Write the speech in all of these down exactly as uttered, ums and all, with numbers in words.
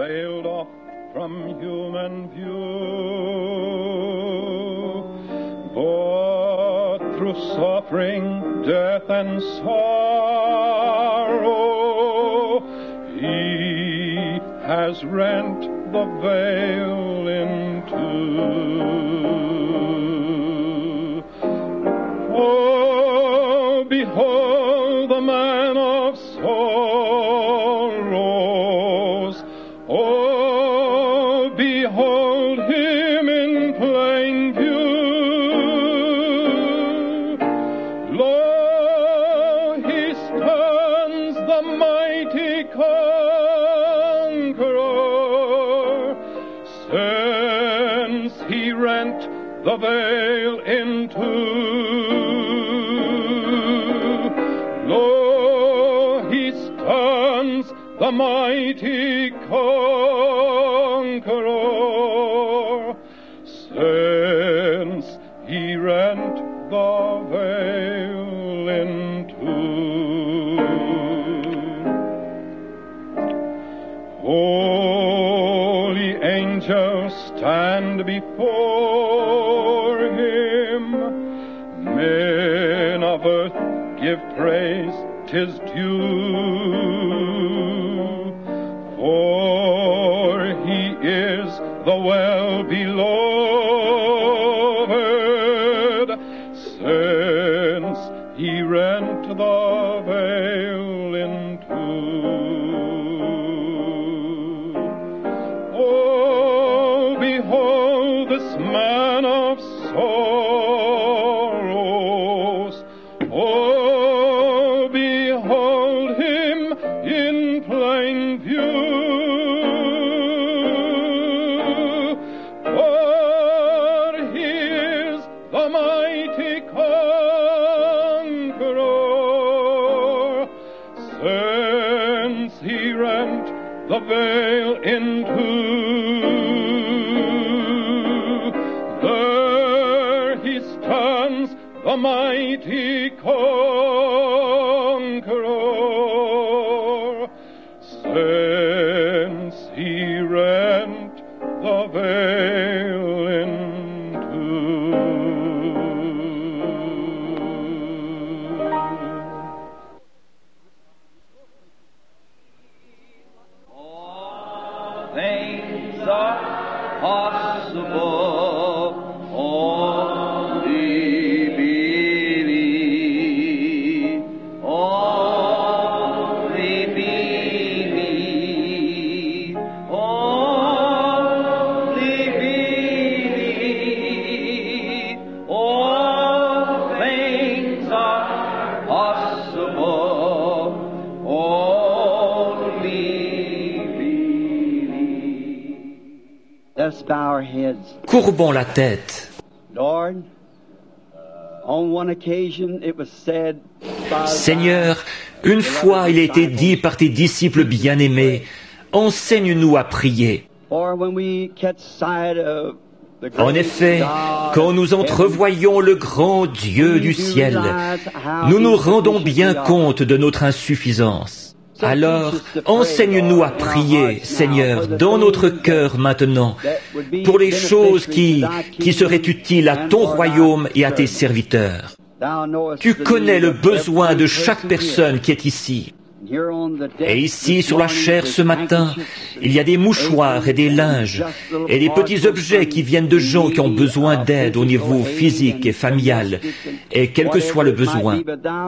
veiled off from human view, but through suffering, death, and sorrow, He has rent the veil in two. Oh, behold the man of sorrows. Oh, behold him in plain view. Lo, he stands the mighty conqueror, since he rent the veil in two. Lo, he stands the mighty conqueror, since he rent the veil in two. Holy angels stand before him, men of earth give praise, 'tis due, for he is the well-beloved, since he rent the veil in two. Oh, behold this man of sorrows. Oh, behold him in plain view. For he is the mighty conqueror, since he rent the veil in two. There he stands, the mighty conqueror, since he rent the veil in two. All things are possible, only believe, only believe, only believe. All things are possible, only believe. Let's bow our heads. Courbons la tête. Lord, on one occasion it was said by Seigneur, une fois il a été dit par tes disciples bien-aimés, enseigne-nous à prier. For when we catch sight of the great En effet, God quand nous of heaven, entrevoyons le grand Dieu du ciel, nous nous rendons bien compte de notre insuffisance. Alors, enseigne-nous à prier, Seigneur, dans notre cœur maintenant, pour les choses qui, qui seraient utiles à ton royaume et à tes serviteurs. Tu connais le besoin de chaque personne qui est ici. Et ici, sur la chaire ce matin, il y a des mouchoirs et des linges, et des petits objets qui viennent de gens qui ont besoin d'aide au niveau physique et familial, et quel que soit le besoin.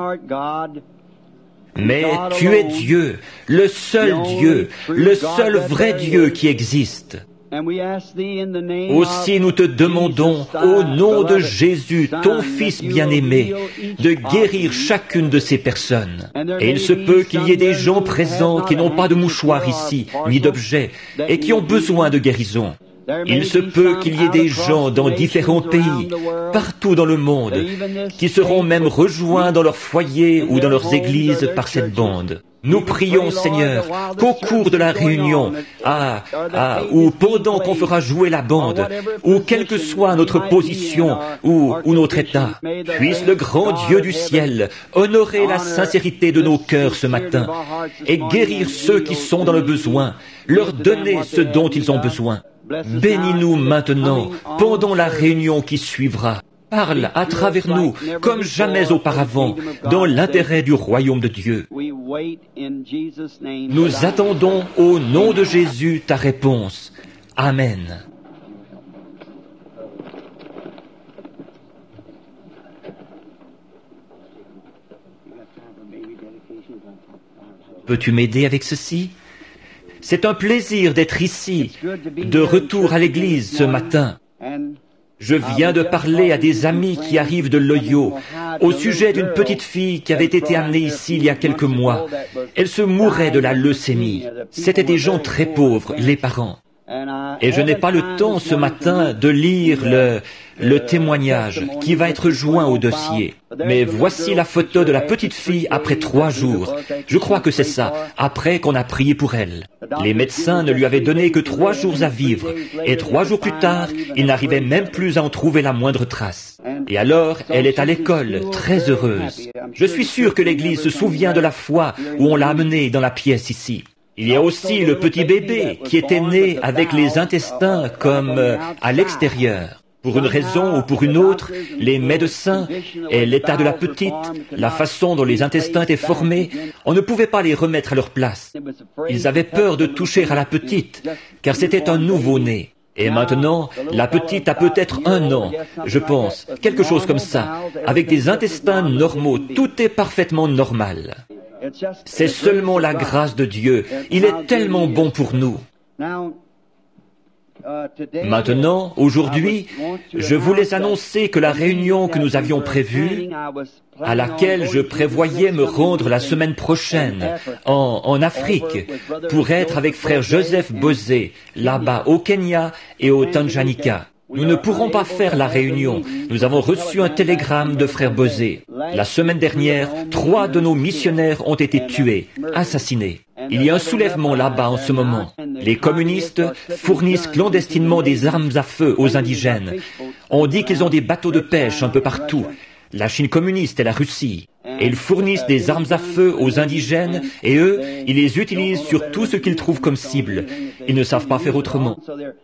Mais tu es Dieu, le seul Dieu, le seul vrai Dieu qui existe. Aussi nous te demandons, au nom de Jésus, ton Fils bien-aimé, de guérir chacune de ces personnes. Et il se peut qu'il y ait des gens présents qui n'ont pas de mouchoir ici, ni d'objets, et qui ont besoin de guérison. Il se peut qu'il y ait des gens dans différents pays, partout dans le monde, qui seront même rejoints dans leur foyer ou dans leurs églises par cette bande. Nous prions, Seigneur, qu'au cours de la réunion, ah, ah, ou pendant qu'on fera jouer la bande, ou quelle que soit notre position ou, ou notre état, puisse le grand Dieu du ciel honorer la sincérité de nos cœurs ce matin et guérir ceux qui sont dans le besoin, leur donner ce dont ils ont besoin. Bénis-nous maintenant, pendant la réunion qui suivra. Parle à travers nous, comme jamais auparavant, dans l'intérêt du royaume de Dieu. Nous attendons au nom de Jésus ta réponse. Amen. Peux-tu m'aider avec ceci? C'est un plaisir d'être ici, de retour à l'église ce matin. Je viens de parler à des amis qui arrivent de l'Ohio au sujet d'une petite fille qui avait été amenée ici il y a quelques mois. Elle se mourait de la leucémie. C'étaient des gens très pauvres, les parents. Et je n'ai pas le temps ce matin de lire le, le témoignage qui va être joint au dossier. Mais voici la photo de la petite fille après trois jours. Je crois que c'est ça, après qu'on a prié pour elle. Les médecins ne lui avaient donné que trois jours à vivre, et trois jours plus tard, ils n'arrivaient même plus à en trouver la moindre trace. Et alors, elle est à l'école, très heureuse. Je suis sûr que l'Église se souvient de la fois où on l'a amenée dans la pièce ici. Il y a aussi le petit bébé qui était né avec les intestins comme euh, à l'extérieur. Pour une raison ou pour une autre, les médecins et l'état de la petite, la façon dont les intestins étaient formés, on ne pouvait pas les remettre à leur place. Ils avaient peur de toucher à la petite, car c'était un nouveau-né. Et maintenant, la petite a peut-être un an, je pense, quelque chose comme ça, avec des intestins normaux, tout est parfaitement normal. C'est seulement la grâce de Dieu. Il est tellement bon pour nous. Maintenant, aujourd'hui, je voulais annoncer que la réunion que nous avions prévue, à laquelle je prévoyais me rendre la semaine prochaine en, en Afrique, pour être avec frère Joseph Bosé, là-bas au Kenya et au Tanganyika. Nous ne pourrons pas faire la réunion. Nous avons reçu un télégramme de frère Bosé. La semaine dernière, trois de nos missionnaires ont été tués, assassinés. Il y a un soulèvement là-bas en ce moment. Les communistes fournissent clandestinement des armes à feu aux indigènes. On dit qu'ils ont des bateaux de pêche un peu partout. La Chine communiste et la Russie. Et ils fournissent des armes à feu aux indigènes et eux, ils les utilisent sur tout ce qu'ils trouvent comme cible. Ils ne savent pas faire autrement.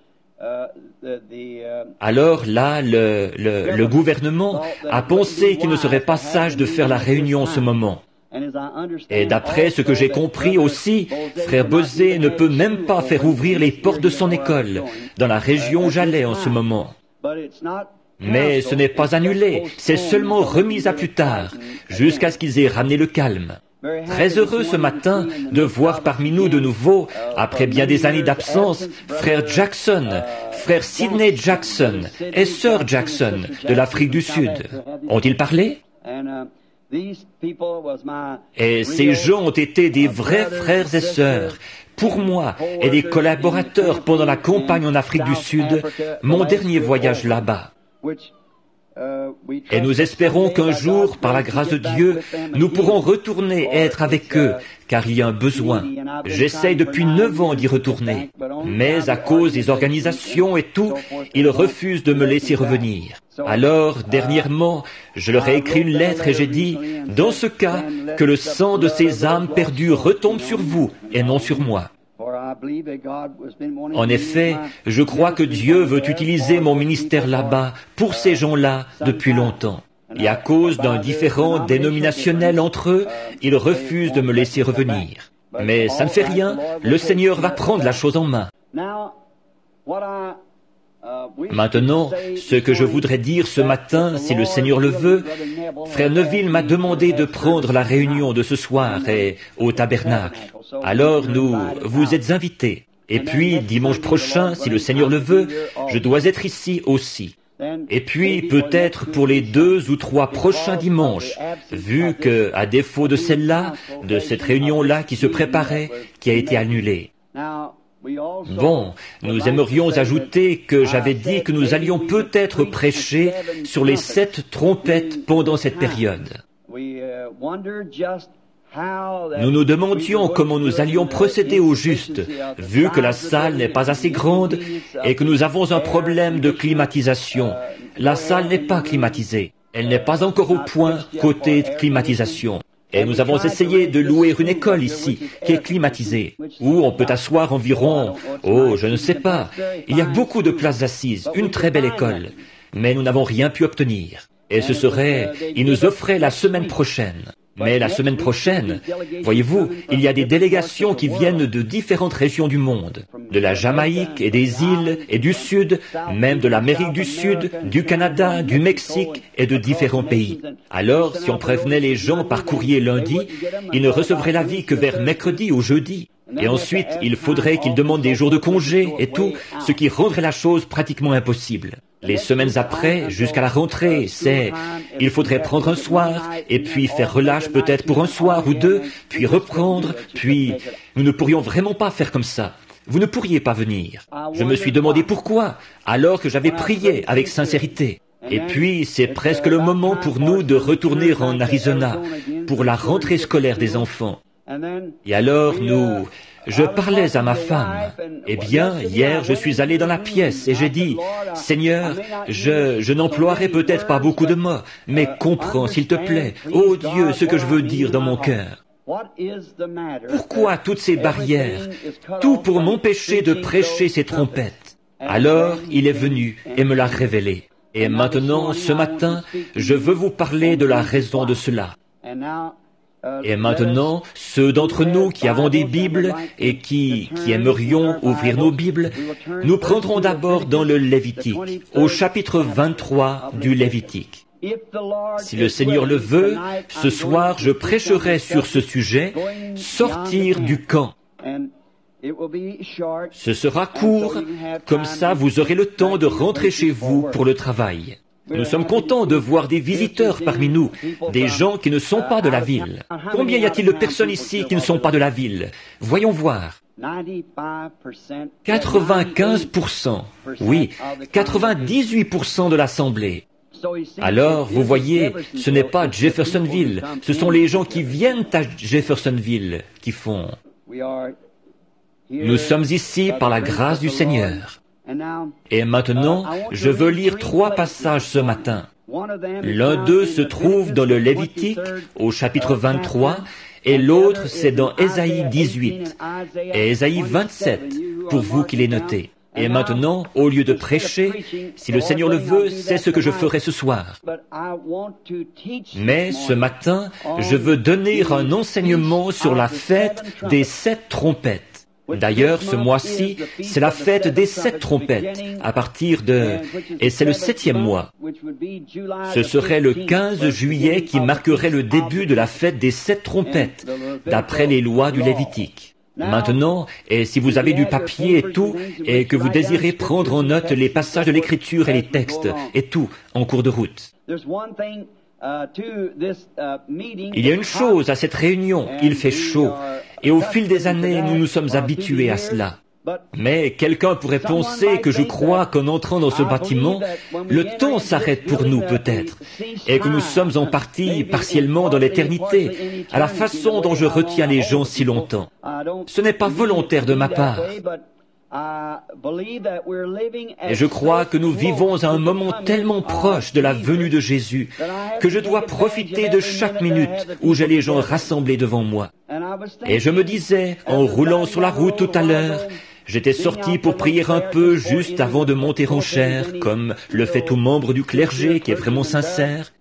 Alors là, le, le, le gouvernement a pensé qu'il ne serait pas sage de faire la réunion en ce moment. Et d'après ce que j'ai compris aussi, frère Bosé ne peut même pas faire ouvrir les portes de son école dans la région où j'allais en ce moment. Mais ce n'est pas annulé, c'est seulement remis à plus tard, jusqu'à ce qu'ils aient ramené le calme. Très heureux ce matin de voir parmi nous de nouveau, après bien des années d'absence, frère Jackson, frère Sidney Jackson et sœur Jackson de l'Afrique du Sud. Ont-ils parlé? Et ces gens ont été des vrais frères et sœurs pour moi et des collaborateurs pendant la campagne en Afrique du Sud, mon dernier voyage là-bas. Et nous espérons qu'un jour, par la grâce de Dieu, nous pourrons retourner et être avec eux, car il y a un besoin. J'essaye depuis neuf ans d'y retourner, mais à cause des organisations et tout, ils refusent de me laisser revenir. Alors, dernièrement, je leur ai écrit une lettre et j'ai dit, dans ce cas, que le sang de ces âmes perdues retombe sur vous et non sur moi. En effet, je crois que Dieu veut utiliser mon ministère là-bas pour ces gens-là depuis longtemps. Et à cause d'un différend dénominationnel entre eux, ils refusent de me laisser revenir. Mais ça ne fait rien, le Seigneur va prendre la chose en main. Maintenant, ce que je voudrais dire ce matin, si le Seigneur le veut, frère Neville m'a demandé de prendre la réunion de ce soir et au tabernacle. Alors nous, vous êtes invités. Et puis, dimanche prochain, si le Seigneur le veut, je dois être ici aussi. Et puis, peut-être pour les deux ou trois prochains dimanches, vu que, à défaut de celle-là, de cette réunion-là qui se préparait, qui a été annulée. Bon, nous aimerions ajouter que j'avais dit que nous allions peut-être prêcher sur les sept trompettes pendant cette période. Nous nous demandions comment nous allions procéder au juste, vu que la salle n'est pas assez grande et que nous avons un problème de climatisation. La salle n'est pas climatisée. Elle n'est pas encore au point côté climatisation. Et nous avons essayé de louer une école ici, qui est climatisée, où on peut asseoir environ, oh, je ne sais pas, il y a beaucoup de places assises, une très belle école. Mais nous n'avons rien pu obtenir. Et ce serait, ils nous offraient la semaine prochaine. Mais la semaine prochaine, voyez-vous, il y a des délégations qui viennent de différentes régions du monde, de la Jamaïque et des îles et du Sud, même de l'Amérique du Sud, du Canada, du Mexique et de différents pays. Alors, si on prévenait les gens par courrier lundi, ils ne recevraient l'avis que vers mercredi ou jeudi. Et ensuite, il faudrait qu'ils demandent des jours de congé et tout, ce qui rendrait la chose pratiquement impossible. Les semaines après, jusqu'à la rentrée, c'est, il faudrait prendre un soir, et puis faire relâche peut-être pour un soir ou deux, puis reprendre, puis, nous ne pourrions vraiment pas faire comme ça. Vous ne pourriez pas venir. Je me suis demandé pourquoi, alors que j'avais prié avec sincérité. Et puis, c'est presque le moment pour nous de retourner en Arizona, pour la rentrée scolaire des enfants. Et alors, nous... Je parlais à ma femme. Eh bien, hier, je suis allé dans la pièce et j'ai dit, « Seigneur, je, je n'emploierai peut-être pas beaucoup de mots, mais comprends, s'il te plaît, ô Dieu, ce que je veux dire dans mon cœur. Pourquoi toutes ces barrières? Tout pour m'empêcher de prêcher ces trompettes. » Alors, il est venu et me l'a révélé. Et maintenant, ce matin, je veux vous parler de la raison de cela. Et maintenant, ceux d'entre nous qui avons des Bibles et qui, qui aimerions ouvrir nos Bibles, nous prendrons d'abord dans le Lévitique, au chapitre vingt-trois du Lévitique. Si le Seigneur le veut, ce soir je prêcherai sur ce sujet, sortir du camp. Ce sera court, comme ça vous aurez le temps de rentrer chez vous pour le travail. Nous sommes contents de voir des visiteurs parmi nous, des gens qui ne sont pas de la ville. Combien y a-t-il de personnes ici qui ne sont pas de la ville? Voyons voir. quatre-vingt-quinze pour cent. Oui, quatre-vingt-dix-huit pour cent de l'Assemblée. Alors, vous voyez, ce n'est pas Jeffersonville, ce sont les gens qui viennent à Jeffersonville qui font. Nous sommes ici par la grâce du Seigneur. Et maintenant, je veux lire trois passages ce matin. L'un d'eux se trouve dans le Lévitique, au chapitre vingt-trois, et l'autre c'est dans Ésaïe dix-huit et Ésaïe vingt-sept, pour vous qui les notez. Et maintenant, au lieu de prêcher, si le Seigneur le veut, c'est ce que je ferai ce soir. Mais ce matin, je veux donner un enseignement sur la fête des sept trompettes. D'ailleurs, ce mois-ci, c'est la fête des sept trompettes, à partir de... Et c'est le septième mois. Ce serait le quinze juillet qui marquerait le début de la fête des sept trompettes, d'après les lois du Lévitique. Maintenant, et si vous avez du papier et tout, et que vous désirez prendre en note les passages de l'Écriture et les textes, et tout, en cours de route. Il y a une chose à cette réunion, il fait chaud, et au fil des années, nous nous sommes habitués à cela. Mais quelqu'un pourrait penser que je crois qu'en entrant dans ce bâtiment, le temps s'arrête pour nous peut-être, et que nous sommes en partie partiellement dans l'éternité, à la façon dont je retiens les gens si longtemps. Ce n'est pas volontaire de ma part. Et je crois que nous vivons à un moment tellement proche de la venue de Jésus que je dois profiter de chaque minute où j'ai les gens rassemblés devant moi. Et je me disais, en roulant sur la route tout à l'heure, j'étais sorti pour prier un peu juste avant de monter en chair, comme le fait tout membre du clergé qui est vraiment sincère.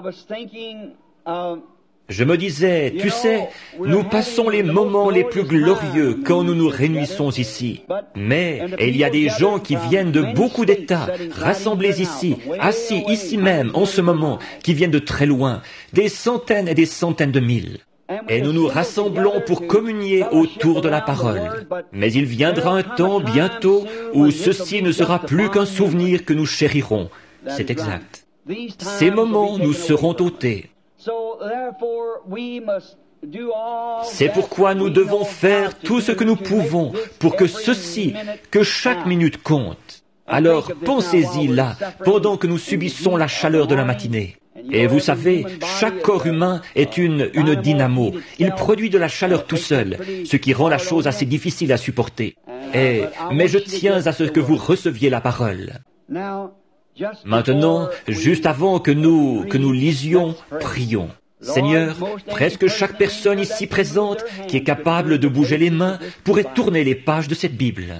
Je me disais, tu sais, nous passons les moments les plus glorieux quand nous nous réunissons ici. Mais il y a des gens qui viennent de beaucoup d'États, rassemblés ici, assis ici même, en ce moment, qui viennent de très loin, des centaines et des centaines de milles. Et nous nous rassemblons pour communier autour de la parole. Mais il viendra un temps bientôt où ceci ne sera plus qu'un souvenir que nous chérirons. C'est exact. Ces moments nous seront ôtés. C'est pourquoi nous devons faire tout ce que nous pouvons pour que ceci, que chaque minute compte. Alors pensez-y là, pendant que nous subissons la chaleur de la matinée. Et vous savez, chaque corps humain est une, une dynamo. Il produit de la chaleur tout seul, ce qui rend la chose assez difficile à supporter. Et, mais je tiens à ce que vous receviez la parole. Maintenant, juste avant que nous, que nous lisions, prions. Seigneur, presque chaque personne ici présente qui est capable de bouger les mains pourrait tourner les pages de cette Bible.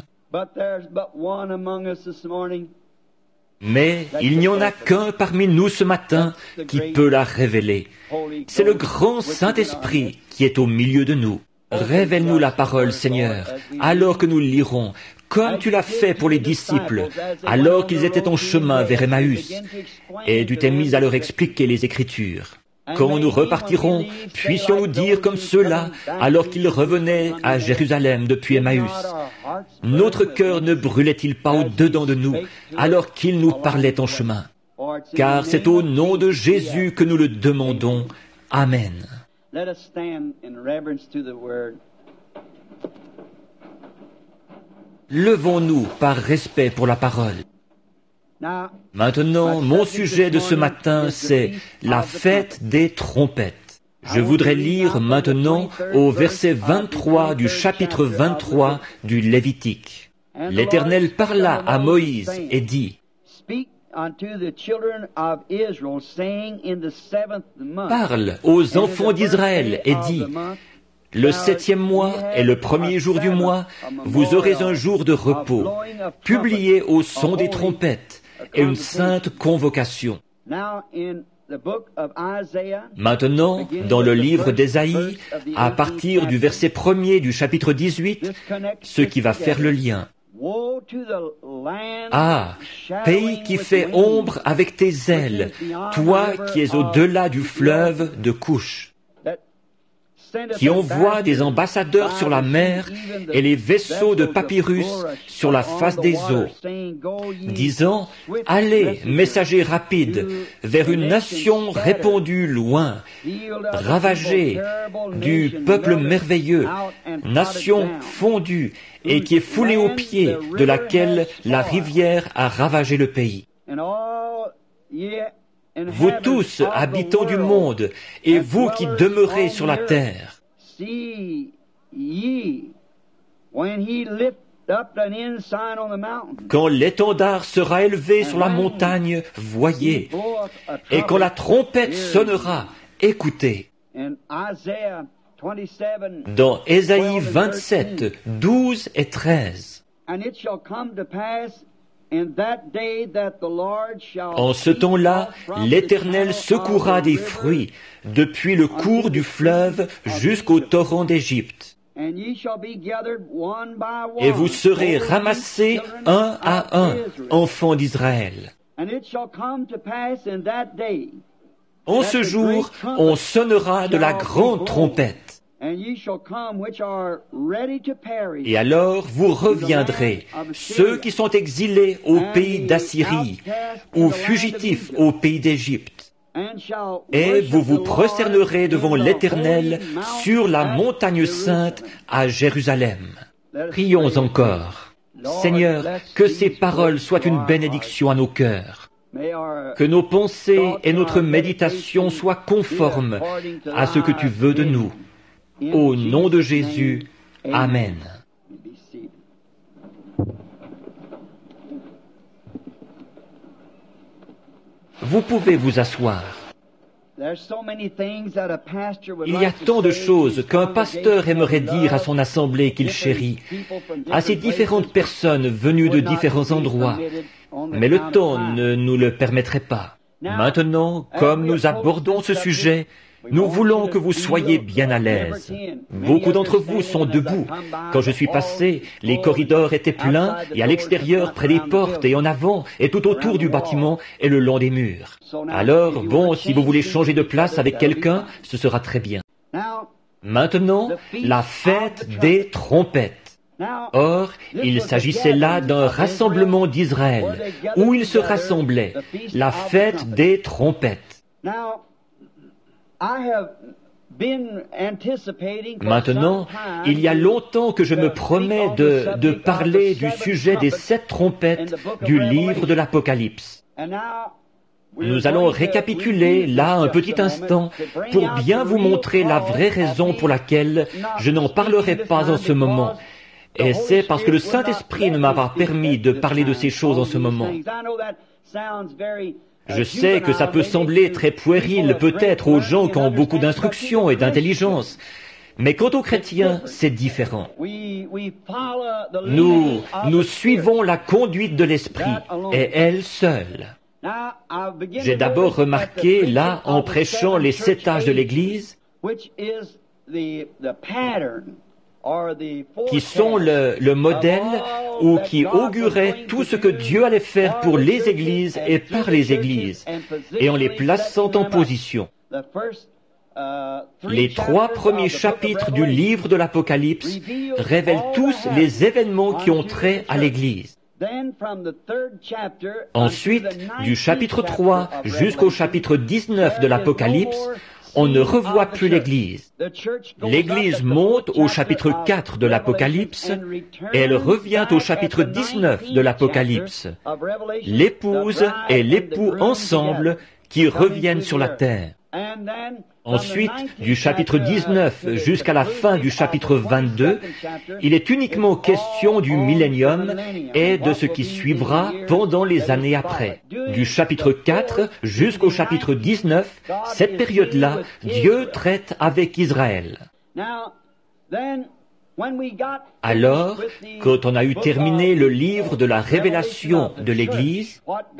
Mais il n'y en a qu'un parmi nous ce matin qui peut la révéler. C'est le grand Saint-Esprit qui est au milieu de nous. Révèle-nous la parole, Seigneur, alors que nous lirons, comme tu l'as fait pour les disciples, alors qu'ils étaient en chemin vers Emmaüs, et tu t'es mis à leur expliquer les Écritures. Quand nous repartirons, puissions-nous dire comme ceux-là, alors qu'ils revenaient à Jérusalem depuis Emmaüs. Notre cœur ne brûlait-il pas au-dedans de nous, alors qu'ils nous parlaient en chemin? Car c'est au nom de Jésus que nous le demandons. Amen. Levons-nous par respect pour la parole. Maintenant, mon sujet de ce matin, c'est la fête des trompettes. Je voudrais lire maintenant au verset vingt-trois du chapitre vingt-trois du Lévitique. L'Éternel parla à Moïse et dit, parle aux enfants d'Israël et dis, le septième mois est le premier jour du mois, vous aurez un jour de repos, publié au son des trompettes, et une sainte convocation. Maintenant, dans le livre d'Ésaïe, à partir du verset premier du chapitre dix-huit, ce qui va faire le lien. Ah, pays qui fait ombre avec tes ailes, toi qui es au-delà du fleuve de Couche, qui envoie des ambassadeurs sur la mer et les vaisseaux de papyrus sur la face des eaux, disant, allez, messagers rapides, vers une nation répandue loin, ravagée, du peuple merveilleux, nation fondue et qui est foulée aux pieds, de laquelle la rivière a ravagé le pays. Vous tous, habitants du monde, et vous qui demeurez sur la terre, quand l'étendard sera élevé sur la montagne, voyez, et quand la trompette sonnera, écoutez. Dans Ésaïe vingt-sept, douze et treize. En ce temps-là, l'Éternel secourra des fruits, depuis le cours du fleuve jusqu'au torrent d'Égypte. Et vous serez ramassés un à un, enfants d'Israël. En ce jour, on sonnera de la grande trompette. Et alors vous reviendrez, ceux qui sont exilés au pays d'Assyrie, ou fugitifs au pays d'Égypte. Et vous vous prosternerez devant l'Éternel sur la montagne sainte à Jérusalem. Prions encore. Seigneur, que ces paroles soient une bénédiction à nos cœurs. Que nos pensées et notre méditation soient conformes à ce que tu veux de nous. Au nom de Jésus, Amen. Vous pouvez vous asseoir. Il y a tant de choses qu'un pasteur aimerait dire à son assemblée qu'il chérit, à ces différentes personnes venues de différents endroits, mais le temps ne nous le permettrait pas. Maintenant, comme nous abordons ce sujet, nous voulons que vous soyez bien à l'aise. Beaucoup d'entre vous sont debout. Quand je suis passé, les corridors étaient pleins et à l'extérieur, près des portes et en avant et tout autour du bâtiment et le long des murs. Alors, bon, si vous voulez changer de place avec quelqu'un, ce sera très bien. Maintenant, la fête des trompettes. Or, il s'agissait là d'un rassemblement d'Israël, où ils se rassemblaient, la fête des trompettes. Maintenant, il y a longtemps que je me promets de, de parler du sujet des sept trompettes du livre de l'Apocalypse. Nous allons récapituler là un petit instant pour bien vous montrer la vraie raison pour laquelle je n'en parlerai pas en ce moment. Et c'est parce que le Saint-Esprit ne m'a pas permis de parler de ces choses en ce moment. Je sais que ça peut sembler très puéril peut-être aux gens qui ont beaucoup d'instruction et d'intelligence, mais quant aux chrétiens, c'est différent. Nous, nous suivons la conduite de l'Esprit, et elle seule. J'ai d'abord remarqué, là, en prêchant les sept âges de l'Église, qui sont le, le modèle ou qui auguraient tout ce que Dieu allait faire pour les églises et par les églises, et en les plaçant en position. Les trois premiers chapitres du livre de l'Apocalypse révèlent tous les événements qui ont trait à l'Église. Ensuite, du chapitre trois jusqu'au chapitre dix-neuf de l'Apocalypse, on ne revoit plus l'Église. L'Église monte au chapitre quatre de l'Apocalypse et elle revient au chapitre dix-neuf de l'Apocalypse. L'épouse et l'époux ensemble qui reviennent sur la terre. Ensuite, du chapitre dix-neuf jusqu'à la fin du chapitre vingt-deux, il est uniquement question du millénium et de ce qui suivra pendant les années après. Du chapitre quatre jusqu'au chapitre dix-neuf, cette période-là, Dieu traite avec Israël. Alors, quand on a eu terminé le livre de la révélation de l'Église,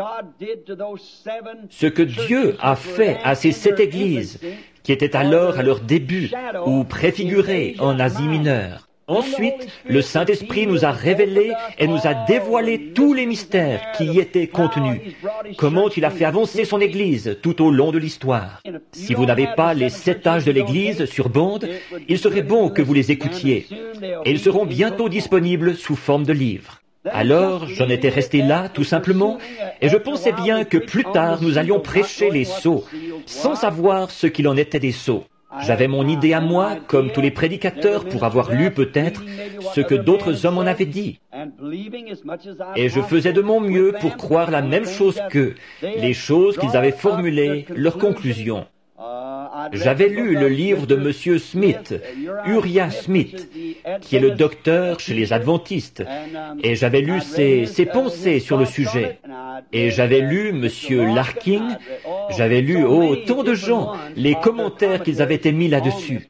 ce que Dieu a fait à ces sept églises, qui étaient alors à leur début, ou préfigurées en Asie mineure. Ensuite, le Saint-Esprit nous a révélé et nous a dévoilé tous les mystères qui y étaient contenus. Comment il a fait avancer son Église tout au long de l'histoire. Si vous n'avez pas les sept âges de l'Église sur bande, il serait bon que vous les écoutiez. Et ils seront bientôt disponibles sous forme de livres. Alors, j'en étais resté là, tout simplement, et je pensais bien que plus tard nous allions prêcher les sceaux, sans savoir ce qu'il en était des sceaux. J'avais mon idée à moi, comme tous les prédicateurs, pour avoir lu peut-être ce que d'autres hommes en avaient dit. Et je faisais de mon mieux pour croire la même chose qu'eux, les choses qu'ils avaient formulées, leurs conclusions. J'avais lu le livre de Monsieur Smith, Uriah Smith, qui est le docteur chez les adventistes, et j'avais lu ses, ses pensées sur le sujet. Et j'avais lu Monsieur Larkin, j'avais lu, oh, tant de gens, les commentaires qu'ils avaient émis là-dessus.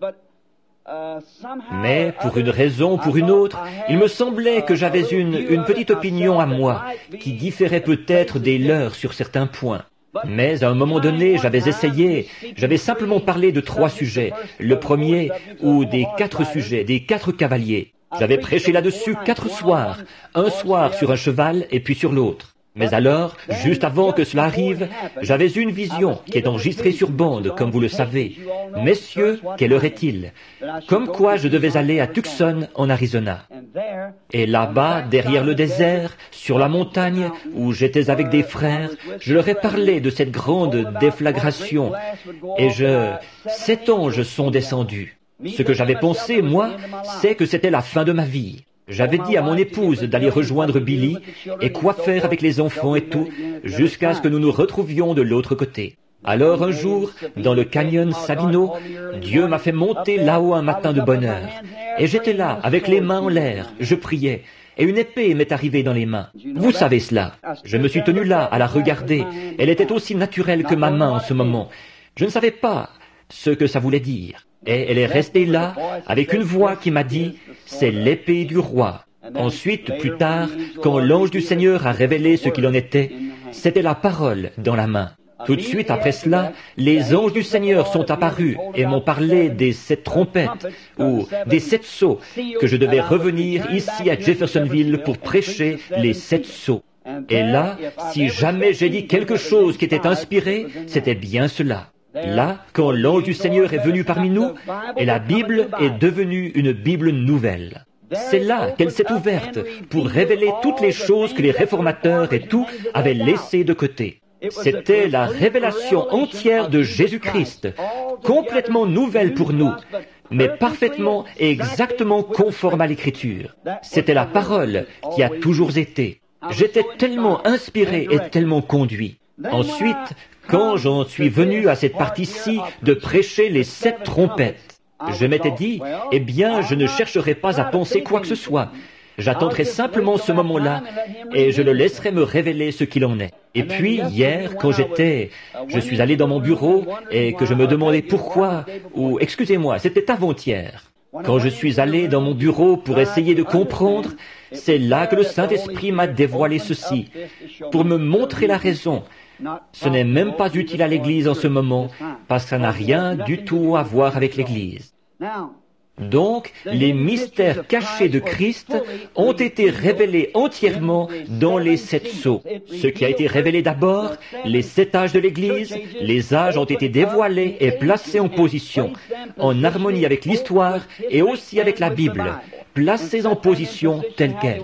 Mais, pour une raison ou pour une autre, il me semblait que j'avais une, une petite opinion à moi, qui différait peut-être des leurs sur certains points. Mais à un moment donné, j'avais essayé, j'avais simplement parlé de trois sujets. Le premier, ou des quatre sujets, des quatre cavaliers. J'avais prêché là-dessus quatre soirs, un soir sur un cheval et puis sur l'autre. Mais alors, juste avant que cela arrive, j'avais une vision qui est enregistrée sur bande, comme vous le savez. Messieurs, quelle heure est-il? Comme quoi je devais aller à Tucson, en Arizona. Et là-bas, derrière le désert, sur la montagne, où j'étais avec des frères, je leur ai parlé de cette grande déflagration. Et je... Sept anges sont descendus. Ce que j'avais pensé, moi, c'est que c'était la fin de ma vie. J'avais dit à mon épouse d'aller rejoindre Billy et quoi faire avec les enfants et tout, jusqu'à ce que nous nous retrouvions de l'autre côté. Alors un jour, dans le canyon Sabino, Dieu m'a fait monter là-haut un matin de bonne heure. Et j'étais là, avec les mains en l'air, je priais, et une épée m'est arrivée dans les mains. Vous savez cela. Je me suis tenu là, à la regarder. Elle était aussi naturelle que ma main en ce moment. Je ne savais pas ce que ça voulait dire. Et elle est restée là, avec une voix qui m'a dit, « C'est l'épée du roi ». Ensuite, plus tard, quand l'ange du Seigneur a révélé ce qu'il en était, c'était la parole dans la main. Tout de suite après cela, les anges du Seigneur sont apparus et m'ont parlé des sept trompettes, ou des sept sceaux, que je devais revenir ici à Jeffersonville pour prêcher les sept sceaux. Et là, si jamais j'ai dit quelque chose qui était inspiré, c'était bien cela. Là, quand l'ange du Seigneur est venu parmi nous, et la Bible est devenue une Bible nouvelle. C'est là qu'elle s'est ouverte pour révéler toutes les choses que les réformateurs et tout avaient laissées de côté. C'était la révélation entière de Jésus-Christ, complètement nouvelle pour nous, mais parfaitement et exactement conforme à l'Écriture. C'était la parole qui a toujours été. J'étais tellement inspiré et tellement conduit. Ensuite, quand j'en suis venu à cette partie-ci de prêcher les sept trompettes, je m'étais dit, eh bien, je ne chercherai pas à penser quoi que ce soit. J'attendrai simplement ce moment-là et je le laisserai me révéler ce qu'il en est. Et puis, hier, quand j'étais, je suis allé dans mon bureau et que je me demandais pourquoi, ou excusez-moi, c'était avant-hier. Quand je suis allé dans mon bureau pour essayer de comprendre, c'est là que le Saint-Esprit m'a dévoilé ceci, pour me montrer la raison. Ce n'est même pas utile à l'Église en ce moment, parce que ça n'a rien du tout à voir avec l'Église. Donc, les mystères cachés de Christ ont été révélés entièrement dans les sept sceaux. Ce qui a été révélé d'abord, les sept âges de l'Église, les âges ont été dévoilés et placés en position, en harmonie avec l'histoire et aussi avec la Bible, placés en position telle qu'elle.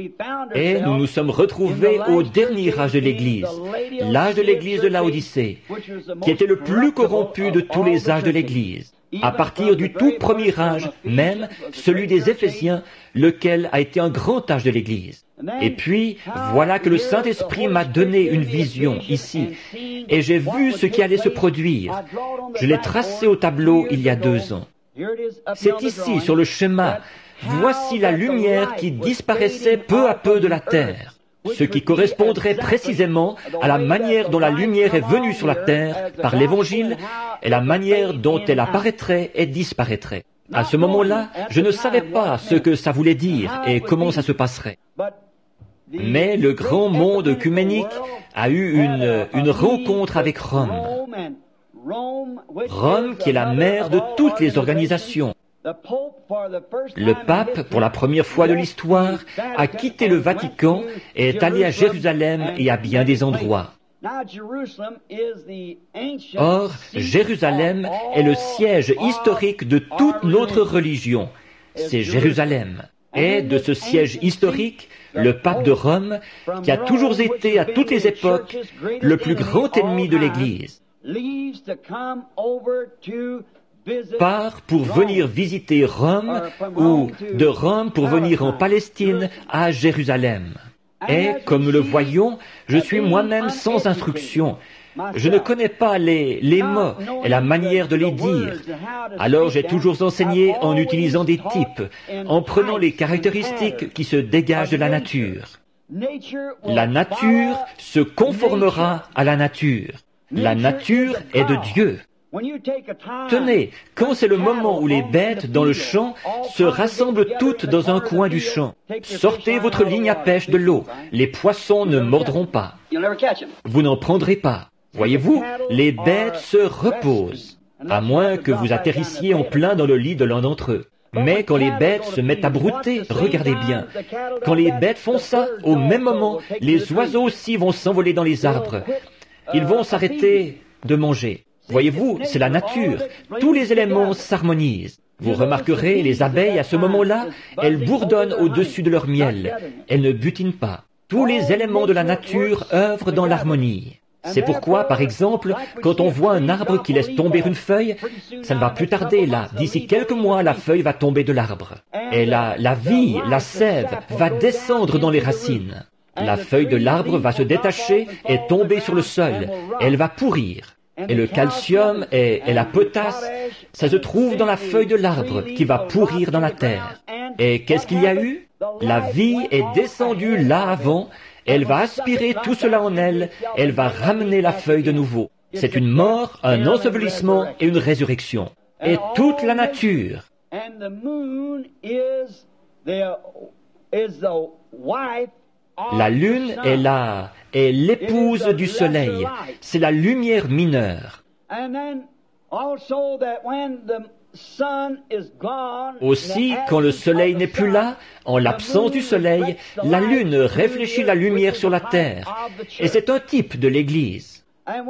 Et nous nous sommes retrouvés au dernier âge de l'Église, l'âge de l'Église de Laodicée, qui était le plus corrompu de tous les âges de l'Église. À partir du tout premier âge, même celui des Éphésiens, lequel a été un grand âge de l'Église. Et puis, voilà que le Saint-Esprit m'a donné une vision ici, et j'ai vu ce qui allait se produire. Je l'ai tracé au tableau il y a deux ans. C'est ici, sur le schéma. Voici la lumière qui disparaissait peu à peu de la terre, ce qui correspondrait précisément à la manière dont la lumière est venue sur la terre par l'Évangile et la manière dont elle apparaîtrait et disparaîtrait. À ce moment-là, je ne savais pas ce que ça voulait dire et comment ça se passerait. Mais le grand monde œcuménique a eu une, une rencontre avec Rome. Rome qui est la mère de toutes les organisations. Le pape, pour la première fois de l'histoire, a quitté le Vatican et est allé à Jérusalem et à bien des endroits. Or, Jérusalem est le siège historique de toute notre religion. C'est Jérusalem. Et de ce siège historique, le pape de Rome, qui a toujours été à toutes les époques le plus grand ennemi de l'Église, part pour venir visiter Rome ou de Rome pour venir en Palestine à Jérusalem. Et, comme nous le voyons, je suis moi-même sans instruction. Je ne connais pas les, les mots et la manière de les dire. Alors j'ai toujours enseigné en utilisant des types, en prenant les caractéristiques qui se dégagent de la nature. La nature se conformera à la nature. La nature est de Dieu. Tenez, quand c'est le moment où les bêtes dans le champ se rassemblent toutes dans un coin du champ, sortez votre ligne à pêche de l'eau. Les poissons ne mordront pas. Vous n'en prendrez pas. Voyez-vous, les bêtes se reposent, à moins que vous atterrissiez en plein dans le lit de l'un d'entre eux. Mais quand les bêtes se mettent à brouter, regardez bien, quand les bêtes font ça, au même moment, les oiseaux aussi vont s'envoler dans les arbres. Ils vont s'arrêter de manger. Voyez-vous, c'est la nature. Tous les éléments s'harmonisent. Vous remarquerez, les abeilles, à ce moment-là, elles bourdonnent au-dessus de leur miel. Elles ne butinent pas. Tous les éléments de la nature œuvrent dans l'harmonie. C'est pourquoi, par exemple, quand on voit un arbre qui laisse tomber une feuille, ça ne va plus tarder, là. D'ici quelques mois, la feuille va tomber de l'arbre. Et la, la vie, la sève, va descendre dans les racines. La feuille de l'arbre va se détacher et tomber sur le sol. Elle va pourrir. Et le calcium et, et la potasse, ça se trouve dans la feuille de l'arbre qui va pourrir dans la terre. Et qu'est-ce qu'il y a eu? La vie est descendue là avant, elle va aspirer tout cela en elle, elle va ramener la feuille de nouveau. C'est une mort, un ensevelissement et une résurrection. Et toute la nature. La lune est la, est l'épouse du soleil. C'est la lumière mineure. Aussi, quand le soleil n'est plus là, en l'absence du soleil, la lune réfléchit la lumière sur la terre. Et c'est un type de l'Église.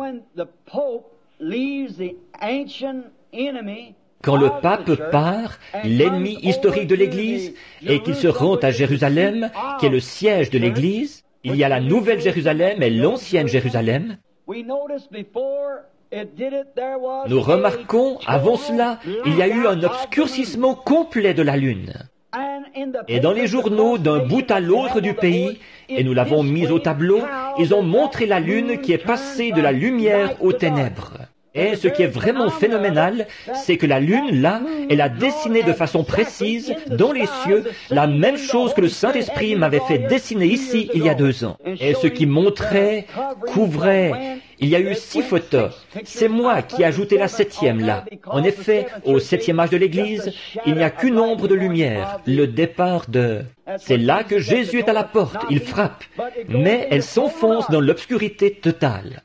Quand le pape part, l'ennemi historique de l'Église, et qu'il se rend à Jérusalem, qui est le siège de l'Église, il y a la nouvelle Jérusalem et l'ancienne Jérusalem. Nous remarquons, avant cela, il y a eu un obscurcissement complet de la lune. Et dans les journaux d'un bout à l'autre du pays, et nous l'avons mis au tableau, ils ont montré la lune qui est passée de la lumière aux ténèbres. Et ce qui est vraiment phénoménal, c'est que la lune, là, elle a dessiné de façon précise, dans les cieux, la même chose que le Saint-Esprit m'avait fait dessiner ici il y a deux ans. Et ce qui montrait, couvrait, il y a eu six photos. C'est moi qui ai ajouté la septième là. En effet, au septième âge de l'Église, il n'y a qu'une ombre de lumière, le départ de... C'est là que Jésus est à la porte, il frappe, mais elle s'enfonce dans l'obscurité totale.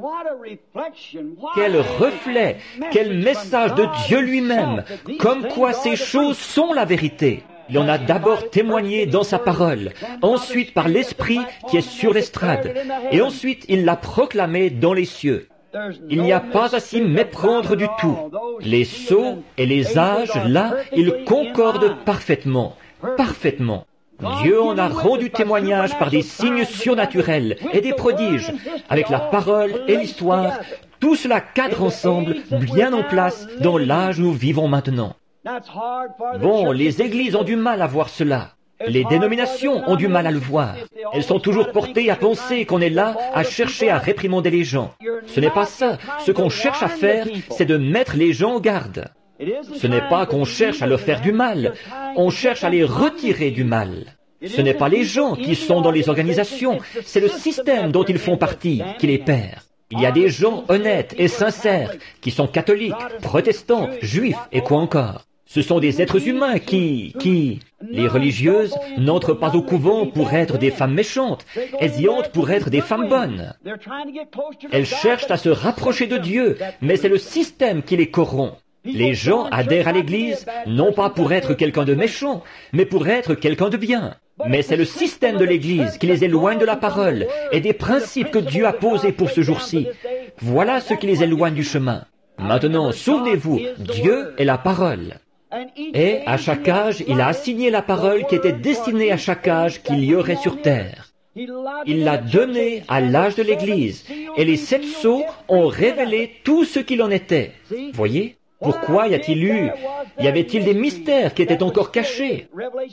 Quel reflet, quel message de Dieu lui-même, comme quoi ces choses sont la vérité. Il en a d'abord témoigné dans sa parole, ensuite par l'Esprit qui est sur l'estrade, et ensuite il l'a proclamé dans les cieux. Il n'y a pas à s'y méprendre du tout. Les sceaux et les âges, là, ils concordent parfaitement, parfaitement. Dieu en a rendu témoignage par des signes surnaturels et des prodiges, avec la parole et l'histoire, tout cela cadre ensemble, bien en place, dans l'âge où nous vivons maintenant. Bon, les églises ont du mal à voir cela. Les dénominations ont du mal à le voir. Elles sont toujours portées à penser qu'on est là à chercher à réprimander les gens. Ce n'est pas ça. Ce qu'on cherche à faire, c'est de mettre les gens en garde. Ce n'est pas qu'on cherche à leur faire du mal, on cherche à les retirer du mal. Ce n'est pas les gens qui sont dans les organisations, c'est le système dont ils font partie qui les perd. Il y a des gens honnêtes et sincères qui sont catholiques, protestants, juifs et quoi encore. Ce sont des êtres humains qui, qui... Les religieuses n'entrent pas au couvent pour être des femmes méchantes, elles y entrent pour être des femmes bonnes. Elles cherchent à se rapprocher de Dieu, mais c'est le système qui les corrompt. Les gens adhèrent à l'Église, non pas pour être quelqu'un de méchant, mais pour être quelqu'un de bien. Mais c'est le système de l'Église qui les éloigne de la parole et des principes que Dieu a posés pour ce jour-ci. Voilà ce qui les éloigne du chemin. Maintenant, souvenez-vous, Dieu est la parole. Et à chaque âge, il a assigné la parole qui était destinée à chaque âge qu'il y aurait sur terre. Il l'a donnée à l'âge de l'Église, et les sept sceaux ont révélé tout ce qu'il en était. Voyez ? Pourquoi y a-t-il eu, y avait-il des mystères qui étaient encore cachés?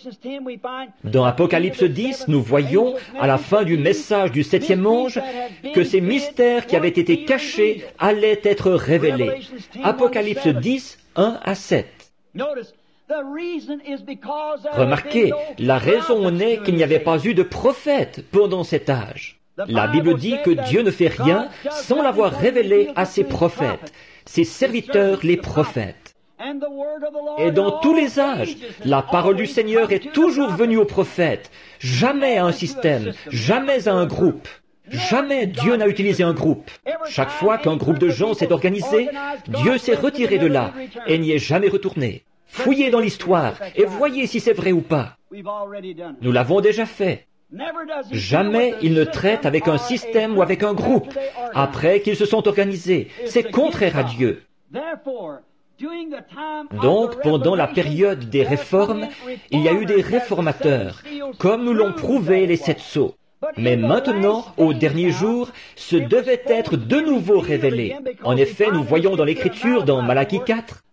Dans Apocalypse dix, nous voyons, à la fin du message du septième ange, que ces mystères qui avaient été cachés allaient être révélés. Apocalypse dix, un à sept. Remarquez, la raison en est qu'il n'y avait pas eu de prophète pendant cet âge. La Bible dit que Dieu ne fait rien sans l'avoir révélé à ses prophètes, ses serviteurs les prophètes. Et dans tous les âges, la parole du Seigneur est toujours venue aux prophètes, jamais à un système, jamais à un groupe. Jamais Dieu n'a utilisé un groupe. Chaque fois qu'un groupe de gens s'est organisé, Dieu s'est retiré de là et n'y est jamais retourné. Fouillez dans l'histoire et voyez si c'est vrai ou pas. Nous l'avons déjà fait. Jamais il ne traite avec un système ou avec un groupe, après qu'ils se sont organisés. C'est contraire à Dieu. Donc, pendant la période des réformes, il y a eu des réformateurs, comme nous l'ont prouvé les sept sceaux. Mais maintenant, au dernier jour, ce devait être de nouveau révélé. En effet, nous voyons dans l'Écriture, dans Malachie quatre,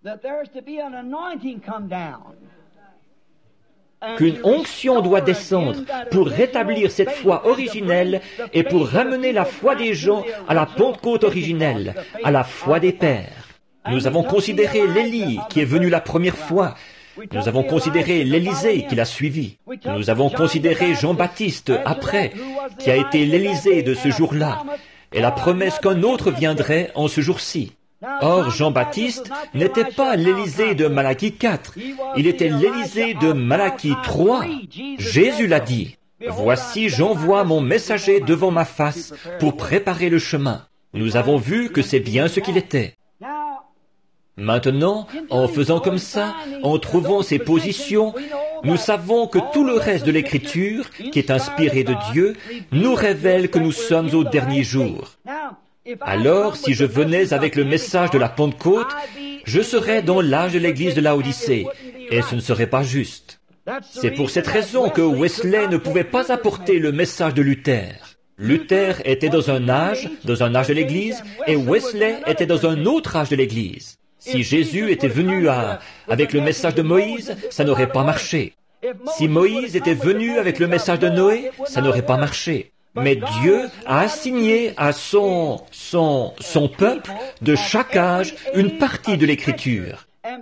qu'une onction doit descendre pour rétablir cette foi originelle et pour ramener la foi des gens à la Pentecôte originelle, à la foi des pères. Nous avons considéré l'Élie qui est venu la première fois. Nous avons considéré l'Élysée qui l'a suivi. Nous avons considéré Jean-Baptiste après, qui a été l'Élysée de ce jour-là, et la promesse qu'un autre viendrait en ce jour-ci. Or, Jean-Baptiste n'était pas l'Élysée de Malachie quatre, il était l'Élysée de Malachie trois. Jésus l'a dit, « Voici, j'envoie mon messager devant ma face pour préparer le chemin. » Nous avons vu que c'est bien ce qu'il était. Maintenant, en faisant comme ça, en trouvant ces positions, nous savons que tout le reste de l'Écriture, qui est inspiré de Dieu, nous révèle que nous sommes au dernier jour. Alors, si je venais avec le message de la Pentecôte, je serais dans l'âge de l'Église de Laodicée, et ce ne serait pas juste. C'est pour cette raison que Wesley ne pouvait pas apporter le message de Luther. Luther était dans un âge, dans un âge de l'Église, et Wesley était dans un autre âge de l'Église. Si Jésus était venu à, avec le message de Moïse, ça n'aurait pas marché. Si Moïse était venu avec le message de Noé, ça n'aurait pas marché. Mais Dieu a assigné à son, son, son peuple de chaque âge une partie de l'Écriture.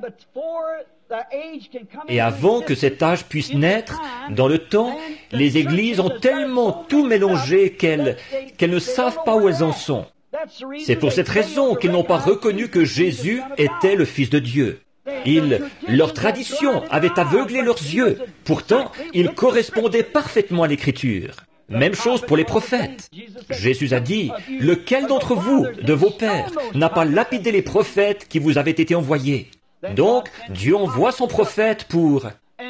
Et avant que cet âge puisse naître, dans le temps, les églises ont tellement tout mélangé qu'elles, qu'elles ne savent pas où elles en sont. C'est pour cette raison qu'ils n'ont pas reconnu que Jésus était le Fils de Dieu. Ils, leur tradition avait aveuglé leurs yeux. Pourtant, ils correspondaient parfaitement à l'Écriture. Même chose pour les prophètes. Jésus a dit, « Lequel d'entre vous, de vos pères, n'a pas lapidé les prophètes qui vous avaient été envoyés ?» Donc, Dieu envoie son prophète pour...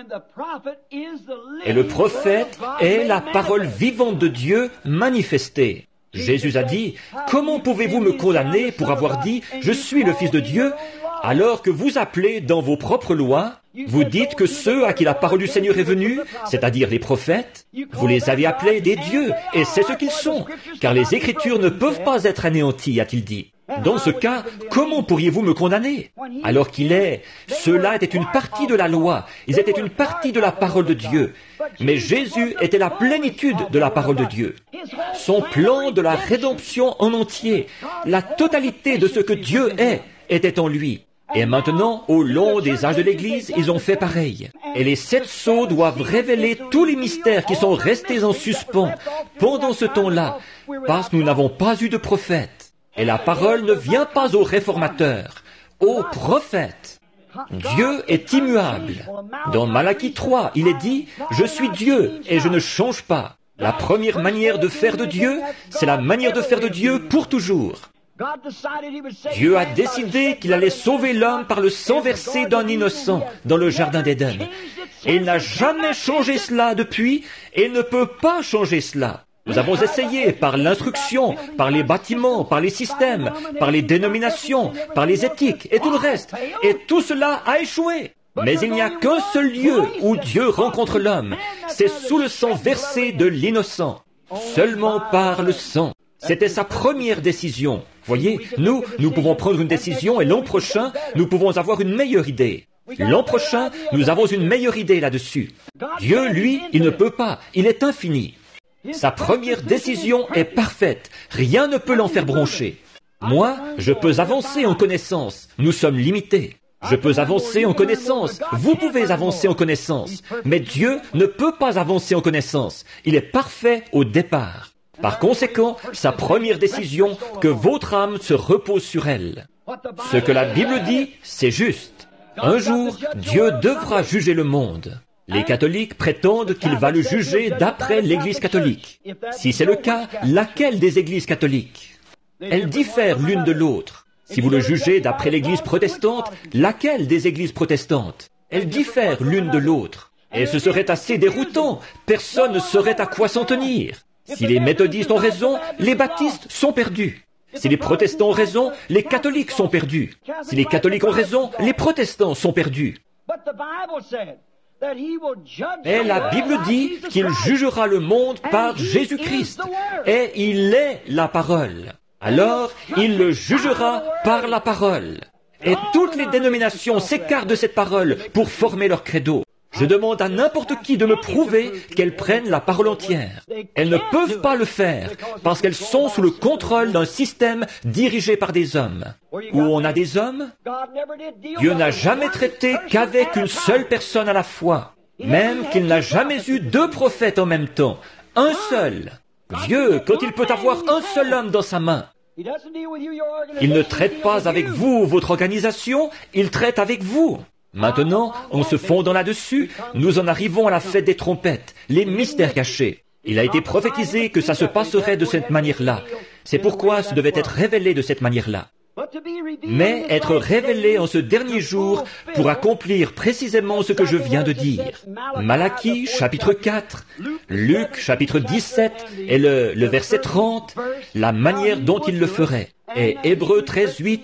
Et le prophète est la parole vivante de Dieu manifestée. Jésus a dit, « Comment pouvez-vous me condamner pour avoir dit, je suis le Fils de Dieu, alors que vous appelez dans vos propres lois, vous dites que ceux à qui la parole du Seigneur est venue, c'est-à-dire les prophètes, vous les avez appelés des dieux, et c'est ce qu'ils sont, car les Écritures ne peuvent pas être anéanties, a-t-il dit. Dans ce cas, comment pourriez-vous me condamner? Alors qu'il est, ceux-là étaient une partie de la loi, ils étaient une partie de la parole de Dieu. Mais Jésus était la plénitude de la parole de Dieu. Son plan de la rédemption en entier, la totalité de ce que Dieu est, était en lui. Et maintenant, au long des âges de l'Église, ils ont fait pareil. Et les sept sceaux doivent révéler tous les mystères qui sont restés en suspens pendant ce temps-là, parce que nous n'avons pas eu de prophète. Et la parole ne vient pas aux réformateurs, aux prophètes. Dieu est immuable. Dans Malachie trois, il est dit, « Je suis Dieu et je ne change pas ». La première manière de faire de Dieu, c'est la manière de faire de Dieu pour toujours. Dieu a décidé qu'il allait sauver l'homme par le sang versé d'un innocent dans le jardin d'Éden. Et il n'a jamais changé cela depuis et ne peut pas changer cela. Nous avons essayé par l'instruction, par les bâtiments, par les systèmes, par les dénominations, par les éthiques et tout le reste. Et tout cela a échoué. Mais il n'y a qu'un seul lieu où Dieu rencontre l'homme. C'est sous le sang versé de l'innocent. Seulement par le sang. C'était sa première décision. Voyez, nous, nous pouvons prendre une décision et l'an prochain, nous pouvons avoir une meilleure idée. L'an prochain, nous avons une meilleure idée là-dessus. Dieu, lui, il ne peut pas. Il est infini. Sa première décision est parfaite. Rien ne peut l'en faire broncher. Moi, je peux avancer en connaissance. Nous sommes limités. Je peux avancer en connaissance. Vous pouvez avancer en connaissance. Mais Dieu ne peut pas avancer en connaissance. Il est parfait au départ. Par conséquent, sa première décision, que votre âme se repose sur elle. Ce que la Bible dit, c'est juste. Un jour, Dieu devra juger le monde. Les catholiques prétendent qu'il va le juger d'après l'Église catholique. Si c'est le cas, laquelle des églises catholiques? Elles diffèrent l'une de l'autre. Si vous le jugez d'après l'Église protestante, laquelle des églises protestantes? Elles diffèrent l'une de l'autre. Et ce serait assez déroutant. Personne ne saurait à quoi s'en tenir. Si les méthodistes ont raison, les baptistes sont perdus. Si les protestants ont raison, les catholiques sont perdus. Si les catholiques ont raison, les protestants sont perdus. Et la Bible dit qu'il jugera le monde par Jésus-Christ. Et il est la parole. Alors, il le jugera par la parole. Et toutes les dénominations s'écartent de cette parole pour former leur credo. Je demande à n'importe qui de me prouver qu'elles prennent la parole entière. Elles ne peuvent pas le faire parce qu'elles sont sous le contrôle d'un système dirigé par des hommes. Où on a des hommes, Dieu n'a jamais traité qu'avec une seule personne à la fois, même qu'il n'a jamais eu deux prophètes en même temps, un seul. Dieu, quand il peut avoir un seul homme dans sa main, il ne traite pas avec vous, votre organisation, il traite avec vous. Maintenant, en se fondant là-dessus, nous en arrivons à la fête des trompettes, les mystères cachés. Il a été prophétisé que ça se passerait de cette manière-là. C'est pourquoi ça devait être révélé de cette manière-là. Mais être révélé en ce dernier jour pour accomplir précisément ce que je viens de dire. Malachie, chapitre quatre, Luc, chapitre dix-sept, et le, le verset trente, la manière dont il le ferait. Et Hébreux treize, huit,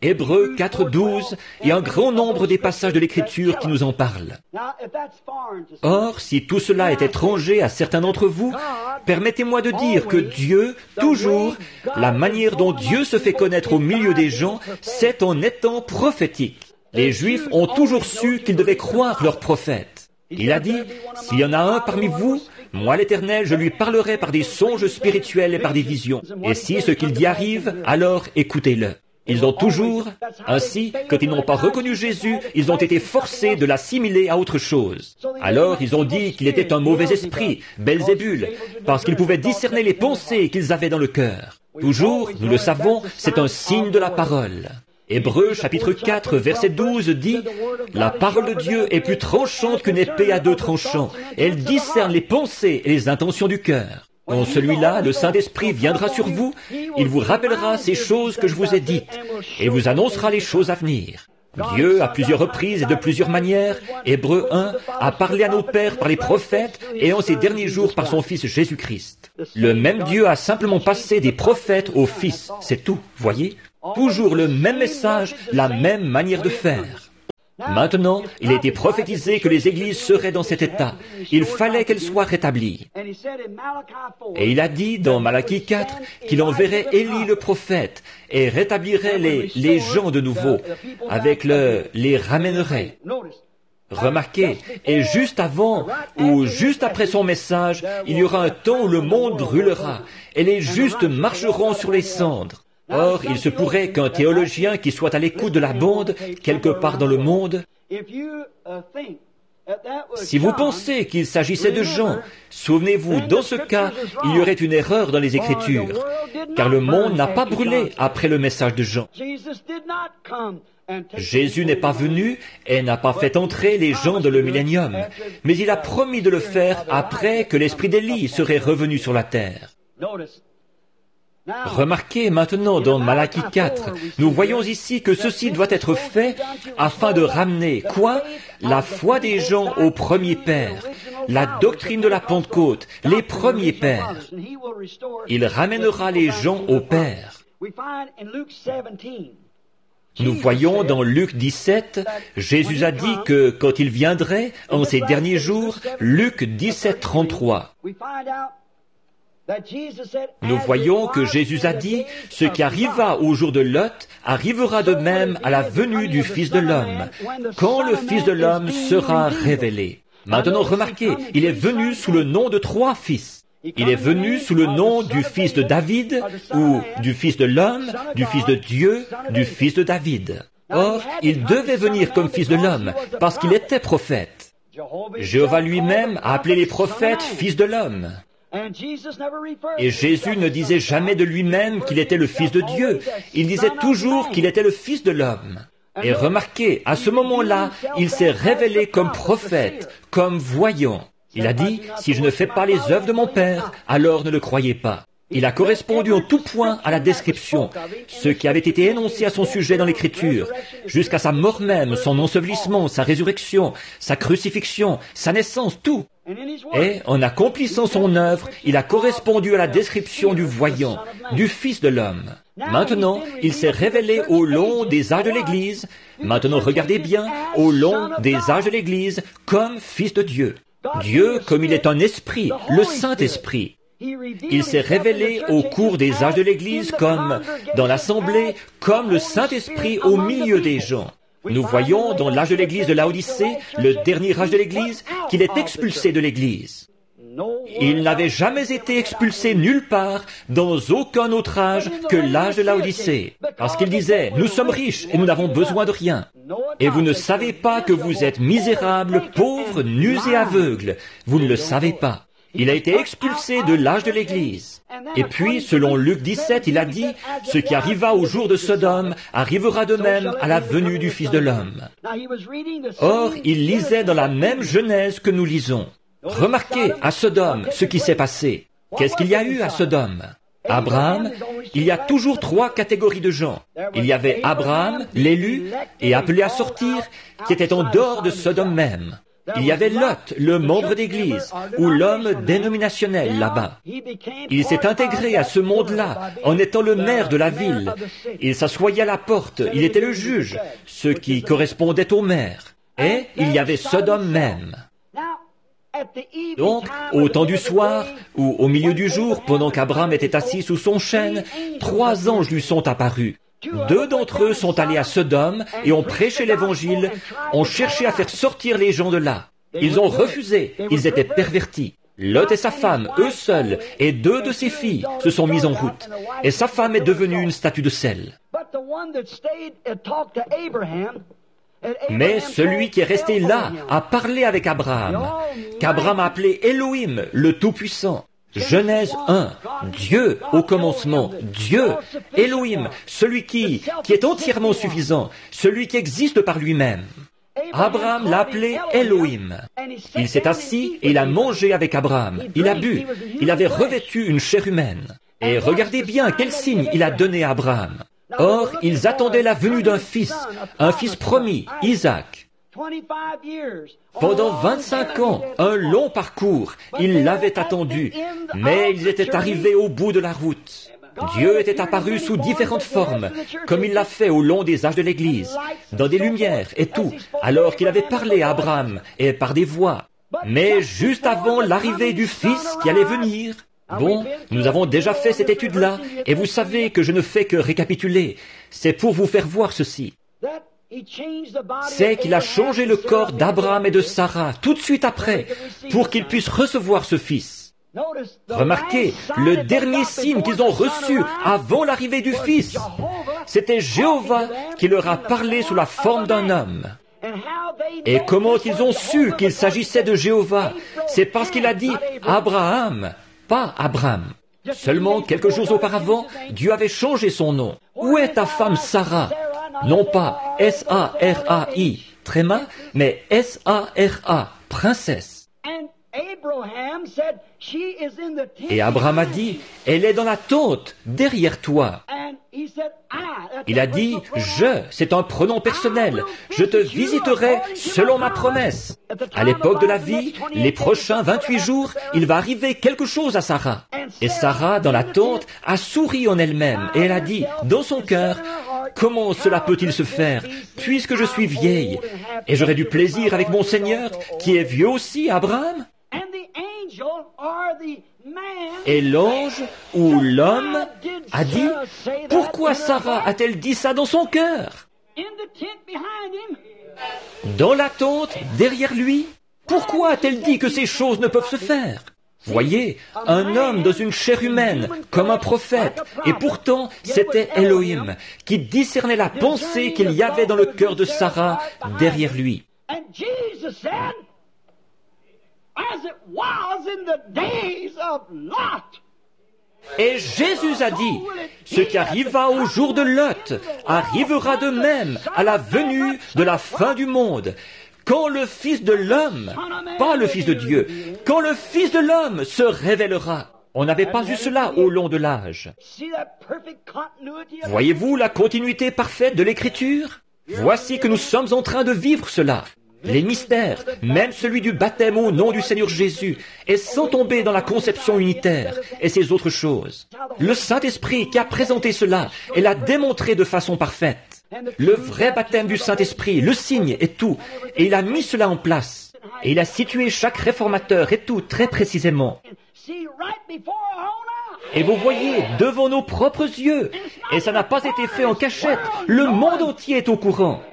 Hébreux quatre, douze et un grand nombre des passages de l'Écriture qui nous en parlent. Or, si tout cela est étranger à certains d'entre vous, permettez-moi de dire que Dieu, toujours, la manière dont Dieu se fait connaître au milieu des gens, c'est en étant prophétique. Les Juifs ont toujours su qu'ils devaient croire leurs prophètes. Il a dit, « S'il y en a un parmi vous, moi l'Éternel, je lui parlerai par des songes spirituels et par des visions. Et si ce qu'il dit arrive, alors écoutez-le. » Ils ont toujours, ainsi, quand ils n'ont pas reconnu Jésus, ils ont été forcés de l'assimiler à autre chose. Alors, ils ont dit qu'il était un mauvais esprit, Belzébul, parce qu'il pouvait discerner les pensées qu'ils avaient dans le cœur. Toujours, nous le savons, c'est un signe de la parole. Hébreux chapitre quatre, verset douze dit « La parole de Dieu est plus tranchante qu'une épée à deux tranchants. Elle discerne les pensées et les intentions du cœur. » Quand celui-là, le Saint-Esprit, viendra sur vous, il vous rappellera ces choses que je vous ai dites et vous annoncera les choses à venir. Dieu, à plusieurs reprises et de plusieurs manières, Hébreux un, a parlé à nos pères par les prophètes et en ces derniers jours par son Fils Jésus-Christ. Le même Dieu a simplement passé des prophètes aux fils, c'est tout, voyez? Toujours le même message, la même manière de faire. Maintenant, il a été prophétisé que les églises seraient dans cet état. Il fallait qu'elles soient rétablies. Et il a dit dans Malachie quatre qu'il enverrait Élie le prophète et rétablirait les, les gens de nouveau, avec le, les ramènerait. Remarquez, et juste avant ou juste après son message, il y aura un temps où le monde brûlera et les justes marcheront sur les cendres. Or, il se pourrait qu'un théologien qui soit à l'écoute de la bande, quelque part dans le monde, si vous pensez qu'il s'agissait de Jean, souvenez-vous, dans ce cas, il y aurait une erreur dans les Écritures, car le monde n'a pas brûlé après le message de Jean. Jésus n'est pas venu et n'a pas fait entrer les gens dans le millénium, mais il a promis de le faire après que l'esprit d'Élie serait revenu sur la terre. Remarquez maintenant dans Malachie quatre, nous voyons ici que ceci doit être fait afin de ramener, quoi? La foi des gens au premier père, la doctrine de la Pentecôte, les premiers pères. Il ramènera les gens au Père. Nous voyons dans Luc dix-sept, Jésus a dit que quand il viendrait en ces derniers jours, Luc dix-sept, trente-trois. Nous voyons que Jésus a dit, ce qui arriva au jour de Lot arrivera de même à la venue du Fils de l'homme, quand le Fils de l'homme sera révélé. Maintenant remarquez, il est venu sous le nom de trois fils. Il est venu sous le nom du Fils de David, ou du Fils de l'homme, du Fils de Dieu, du Fils de David. Or, il devait venir comme Fils de l'homme, parce qu'il était prophète. Jéhovah lui-même a appelé les prophètes Fils de l'homme. Et Jésus ne disait jamais de lui-même qu'il était le Fils de Dieu. Il disait toujours qu'il était le Fils de l'homme. Et remarquez, à ce moment-là, il s'est révélé comme prophète, comme voyant. Il a dit, si je ne fais pas les œuvres de mon Père, alors ne le croyez pas. Il a correspondu en tout point à la description, ce qui avait été énoncé à son sujet dans l'Écriture, jusqu'à sa mort même, son ensevelissement, sa résurrection, sa crucifixion, sa naissance, tout. Et, en accomplissant son œuvre, il a correspondu à la description du voyant, du Fils de l'homme. Maintenant, il s'est révélé au long des âges de l'Église, maintenant regardez bien, au long des âges de l'Église, comme Fils de Dieu. Dieu, comme il est un esprit, le Saint-Esprit. Il s'est révélé au cours des âges de l'Église comme, dans l'Assemblée, comme le Saint-Esprit au milieu des gens. Nous voyons dans l'âge de l'Église de Laodicée, le dernier âge de l'Église, qu'il est expulsé de l'Église. Il n'avait jamais été expulsé nulle part, dans aucun autre âge que l'âge de Laodicée, parce qu'il disait, nous sommes riches et nous n'avons besoin de rien. Et vous ne savez pas que vous êtes misérables, pauvres, nus et aveugles. Vous ne le savez pas. Il a été expulsé de l'âge de l'Église. Et puis, selon Luc dix-sept, il a dit, « Ce qui arriva au jour de Sodome arrivera de même à la venue du Fils de l'homme. » Or, il lisait dans la même Genèse que nous lisons. Remarquez, à Sodome, ce qui s'est passé. Qu'est-ce qu'il y a eu à Sodome? Abraham, il y a toujours trois catégories de gens. Il y avait Abraham, l'élu, et appelé à sortir, qui était en dehors de Sodome même. Il y avait Lot, le membre d'église, ou l'homme dénominationnel là-bas. Il s'est intégré à ce monde-là en étant le maire de la ville. Il s'assoyait à la porte, il était le juge, ce qui correspondait au maire. Et il y avait Sodome même. Donc, au temps du soir, ou au milieu du jour, pendant qu'Abraham était assis sous son chêne, trois anges lui sont apparus. Deux d'entre eux sont allés à Sodome et ont prêché l'évangile, ont cherché à faire sortir les gens de là. Ils ont refusé, ils étaient pervertis. Lot et sa femme, eux seuls, et deux de ses filles se sont mis en route. Et sa femme est devenue une statue de sel. Mais celui qui est resté là a parlé avec Abraham, qu'Abraham a appelé Elohim, le Tout-Puissant. Genèse un, Dieu au commencement, Dieu, Elohim, celui qui, qui est entièrement suffisant, celui qui existe par lui-même. Abraham l'a appelé Elohim. Il s'est assis et il a mangé avec Abraham. Il a bu. Il avait revêtu une chair humaine. Et regardez bien quel signe il a donné à Abraham. Or, ils attendaient la venue d'un fils, un fils promis, Isaac. Pendant vingt-cinq ans, un long parcours, ils l'avaient attendu, mais ils étaient arrivés au bout de la route. Dieu était apparu sous différentes formes, comme il l'a fait au long des âges de l'Église, dans des lumières et tout, alors qu'il avait parlé à Abraham et par des voix. Mais juste avant l'arrivée du Fils qui allait venir, bon, nous avons déjà fait cette étude-là, et vous savez que je ne fais que récapituler. C'est pour vous faire voir ceci. C'est qu'il a changé le corps d'Abraham et de Sarah tout de suite après, pour qu'ils puissent recevoir ce Fils. Remarquez, le dernier signe qu'ils ont reçu avant l'arrivée du Fils, c'était Jéhovah qui leur a parlé sous la forme d'un homme. Et comment ils ont su qu'il s'agissait de Jéhovah? C'est parce qu'il a dit Abraham, pas Abraham. Seulement quelques jours auparavant, Dieu avait changé son nom. Où est ta femme Sarah? Non pas S A R A I, tréma, mais S A R A, princesse. Et Abraham a dit, elle est dans la tente, derrière toi. Il a dit, je, c'est un pronom personnel, je te visiterai selon ma promesse. À l'époque de la vie, les prochains vingt-huit jours, il va arriver quelque chose à Sarah. Et Sarah, dans la tente, a souri en elle-même, et elle a dit, dans son cœur, comment cela peut-il se faire, puisque je suis vieille, et j'aurai du plaisir avec mon Seigneur, qui est vieux aussi, Abraham? Et l'ange ou l'homme a dit, pourquoi Sarah a-t-elle dit ça dans son cœur? Dans la tente, derrière lui, pourquoi a-t-elle dit que ces choses ne peuvent se faire? Voyez, un homme dans une chair humaine, comme un prophète, et pourtant c'était Elohim, qui discernait la pensée qu'il y avait dans le cœur de Sarah derrière lui. Et Jésus a dit, ce qui arriva au jour de Lot arrivera de même à la venue de la fin du monde. Quand le Fils de l'homme, pas le Fils de Dieu, quand le Fils de l'homme se révélera. On n'avait pas eu cela au long de l'âge. Voyez-vous la continuité parfaite de l'Écriture? Voici que nous sommes en train de vivre cela. Les mystères, même celui du baptême au nom du Seigneur Jésus, et sans tomber dans la conception unitaire et ces autres choses. Le Saint-Esprit qui a présenté cela et l'a démontré de façon parfaite. Le vrai baptême du Saint-Esprit, le signe et tout, et il a mis cela en place. Et il a situé chaque réformateur et tout très précisément. Et vous voyez, devant nos propres yeux, et ça n'a pas été fait en cachette, le monde entier est au courant.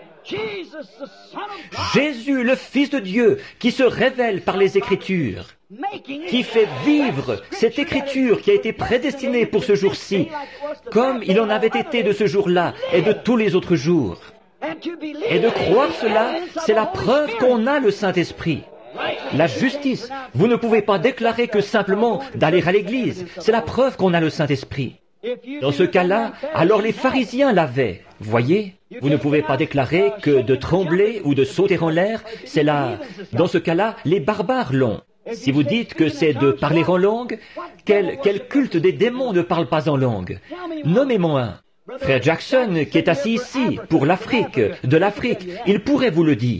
Jésus, le Fils de Dieu, qui se révèle par les Écritures, qui fait vivre cette Écriture qui a été prédestinée pour ce jour-ci, comme il en avait été de ce jour-là et de tous les autres jours. Et de croire cela, c'est la preuve qu'on a le Saint-Esprit. La justice, vous ne pouvez pas déclarer que simplement d'aller à l'église, c'est la preuve qu'on a le Saint-Esprit. Dans ce cas-là, alors les pharisiens l'avaient, voyez? Vous ne pouvez pas déclarer que de trembler ou de sauter en l'air, c'est là. Dans ce cas-là, les barbares l'ont. Si vous dites que c'est de parler en langue, quel, quel culte des démons ne parle pas en langue? Nommez-moi un. Frère Jackson, qui est assis ici, pour l'Afrique, de l'Afrique, il pourrait vous le dire.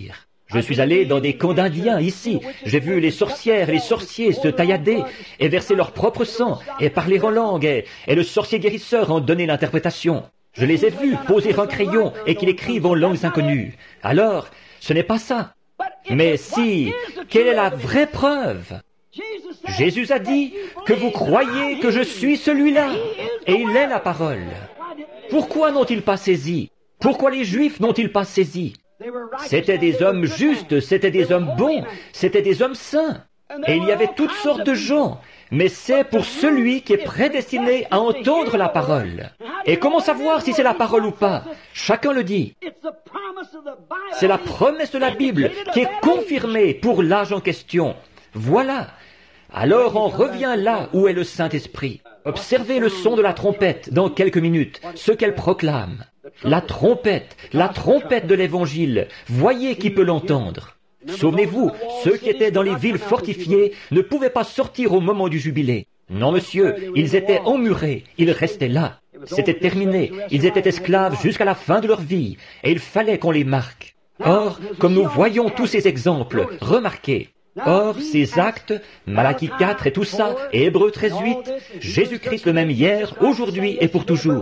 Je suis allé dans des camps d'Indiens ici. J'ai vu les sorcières et les sorciers se taillader et verser leur propre sang et parler en langue et, et le sorcier guérisseur en donner l'interprétation. Je les ai vus poser un crayon et qu'ils écrivent en langues inconnues. Alors, ce n'est pas ça. Mais si, quelle est la vraie preuve? Jésus a dit que vous croyez que je suis celui-là, et il est la parole. Pourquoi n'ont-ils pas saisi? Pourquoi les Juifs n'ont-ils pas saisi? C'étaient des hommes justes, c'étaient des hommes bons, c'étaient des hommes saints. Et il y avait toutes sortes de gens. Mais c'est pour celui qui est prédestiné à entendre la parole. Et comment savoir si c'est la parole ou pas? Chacun le dit. C'est la promesse de la Bible qui est confirmée pour l'âge en question. Voilà. Alors on revient là où est le Saint-Esprit. Observez le son de la trompette dans quelques minutes, ce qu'elle proclame. La trompette, la trompette de l'Évangile, voyez qui peut l'entendre. Souvenez-vous, ceux qui étaient dans les villes fortifiées ne pouvaient pas sortir au moment du jubilé. Non, monsieur, ils étaient emmurés, ils restaient là. C'était terminé, ils étaient esclaves jusqu'à la fin de leur vie, et il fallait qu'on les marque. Or, comme nous voyons tous ces exemples, remarquez, or, ces actes, Malachie quatre et tout ça, et Hébreux treize huit, Jésus-Christ le même hier, aujourd'hui et pour toujours.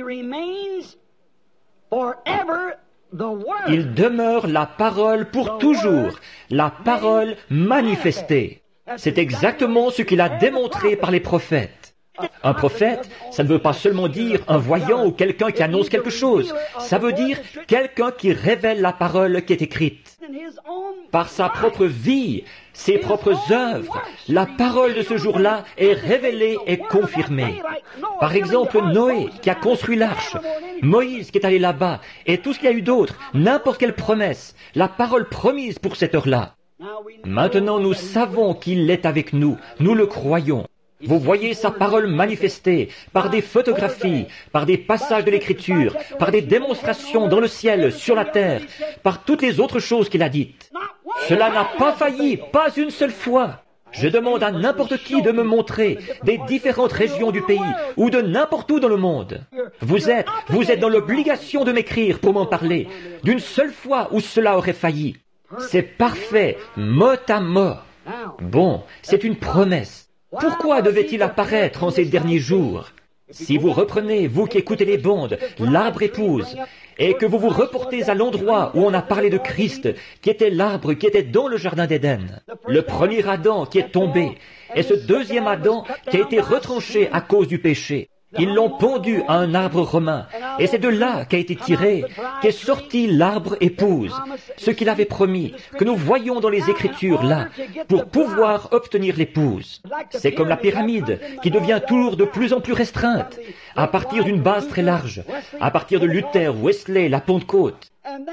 Il demeure la parole pour toujours, la parole manifestée. C'est exactement ce qu'il a démontré par les prophètes. Un prophète, ça ne veut pas seulement dire un voyant ou quelqu'un qui annonce quelque chose. Ça veut dire quelqu'un qui révèle la parole qui est écrite. Par sa propre vie, ses propres œuvres, la parole de ce jour-là est révélée et confirmée. Par exemple, Noé qui a construit l'arche, Moïse qui est allé là-bas, et tout ce qu'il y a eu d'autre, n'importe quelle promesse, la parole promise pour cette heure-là. Maintenant, nous savons qu'il est avec nous, nous le croyons. Vous voyez sa parole manifestée par des photographies, par des passages de l'Écriture, par des démonstrations dans le ciel, sur la terre, par toutes les autres choses qu'il a dites. Cela n'a pas failli, pas une seule fois. Je demande à n'importe qui de me montrer des différentes régions du pays ou de n'importe où dans le monde. Vous êtes, vous êtes dans l'obligation de m'écrire pour m'en parler d'une seule fois où cela aurait failli. C'est parfait, mot à mot. Bon, c'est une promesse. Pourquoi devait-il apparaître en ces derniers jours? Si vous reprenez, vous qui écoutez les bandes, l'arbre épouse, et que vous vous reportez à l'endroit où on a parlé de Christ, qui était l'arbre qui était dans le jardin d'Éden, le premier Adam qui est tombé, et ce deuxième Adam qui a été retranché à cause du péché. Ils l'ont pendu à un arbre romain, et c'est de là qu'a été tiré, qu'est sorti l'arbre épouse, ce qu'il avait promis, que nous voyons dans les Écritures là, pour pouvoir obtenir l'épouse. C'est comme la pyramide, qui devient toujours de plus en plus restreinte, à partir d'une base très large, à partir de Luther, Wesley, la Pentecôte.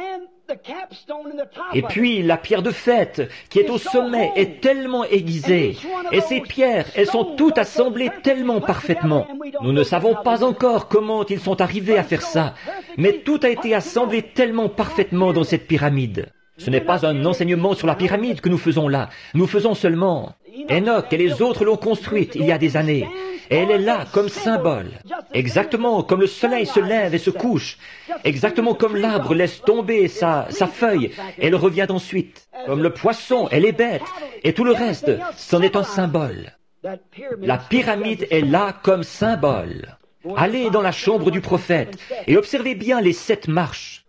Et puis, la pierre de fête, qui est au sommet, est tellement aiguisée. Et ces pierres, elles sont toutes assemblées tellement parfaitement. Nous ne savons pas encore comment ils sont arrivés à faire ça. Mais tout a été assemblé tellement parfaitement dans cette pyramide. Ce n'est pas un enseignement sur la pyramide que nous faisons là. Nous faisons seulement... Enoch et les autres l'ont construite il y a des années. Et elle est là comme symbole. Exactement comme le soleil se lève et se couche. Exactement comme l'arbre laisse tomber sa, sa feuille. Et elle revient ensuite. Comme le poisson et les bêtes. Et tout le reste, c'en est un symbole. La pyramide est là comme symbole. Allez dans la chambre du prophète et observez bien les sept marches.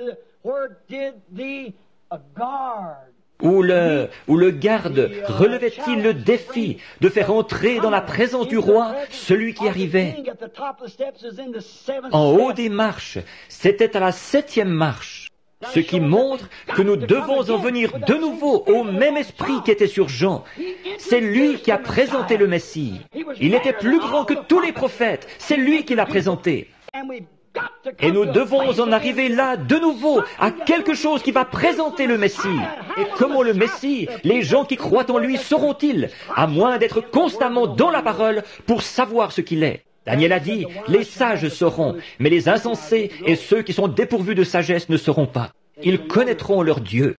Où le, où le garde relevait-il le défi de faire entrer dans la présence du roi celui qui arrivait? En haut des marches, c'était à la septième marche, ce qui montre que nous devons en venir de nouveau au même esprit qui était sur Jean. C'est lui qui a présenté le Messie. Il était plus grand que tous les prophètes, c'est lui qui l'a présenté. Et nous devons en arriver là, de nouveau, à quelque chose qui va présenter le Messie. Et comment le Messie, les gens qui croient en lui, sauront-ils, à moins d'être constamment dans la parole pour savoir ce qu'il est? Daniel a dit, les sages sauront, mais les insensés et ceux qui sont dépourvus de sagesse ne sauront pas. Ils connaîtront leur Dieu.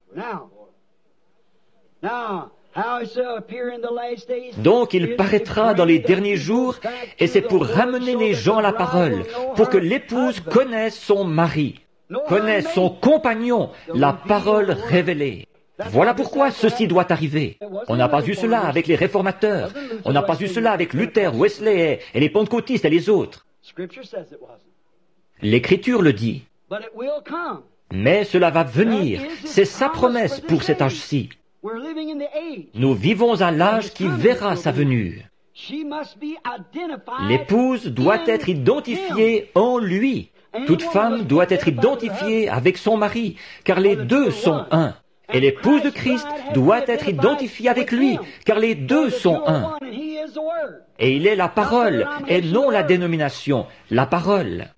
Donc il paraîtra dans les derniers jours, et c'est pour ramener les gens à la parole, pour que l'épouse connaisse son mari. connaît son compagnon, la parole révélée. Voilà pourquoi ceci doit arriver. On n'a pas eu cela avec les réformateurs. On n'a pas eu cela avec Luther, Wesley et les pentecôtistes et les autres. L'Écriture le dit. Mais cela va venir. C'est sa promesse pour cet âge-ci. Nous vivons à l'âge qui verra sa venue. L'épouse doit être identifiée en lui. Toute femme doit être identifiée avec son mari, car les deux sont un. Et l'épouse de Christ doit être identifiée avec lui, car les deux sont un. Et il est la parole, et non la dénomination, la parole.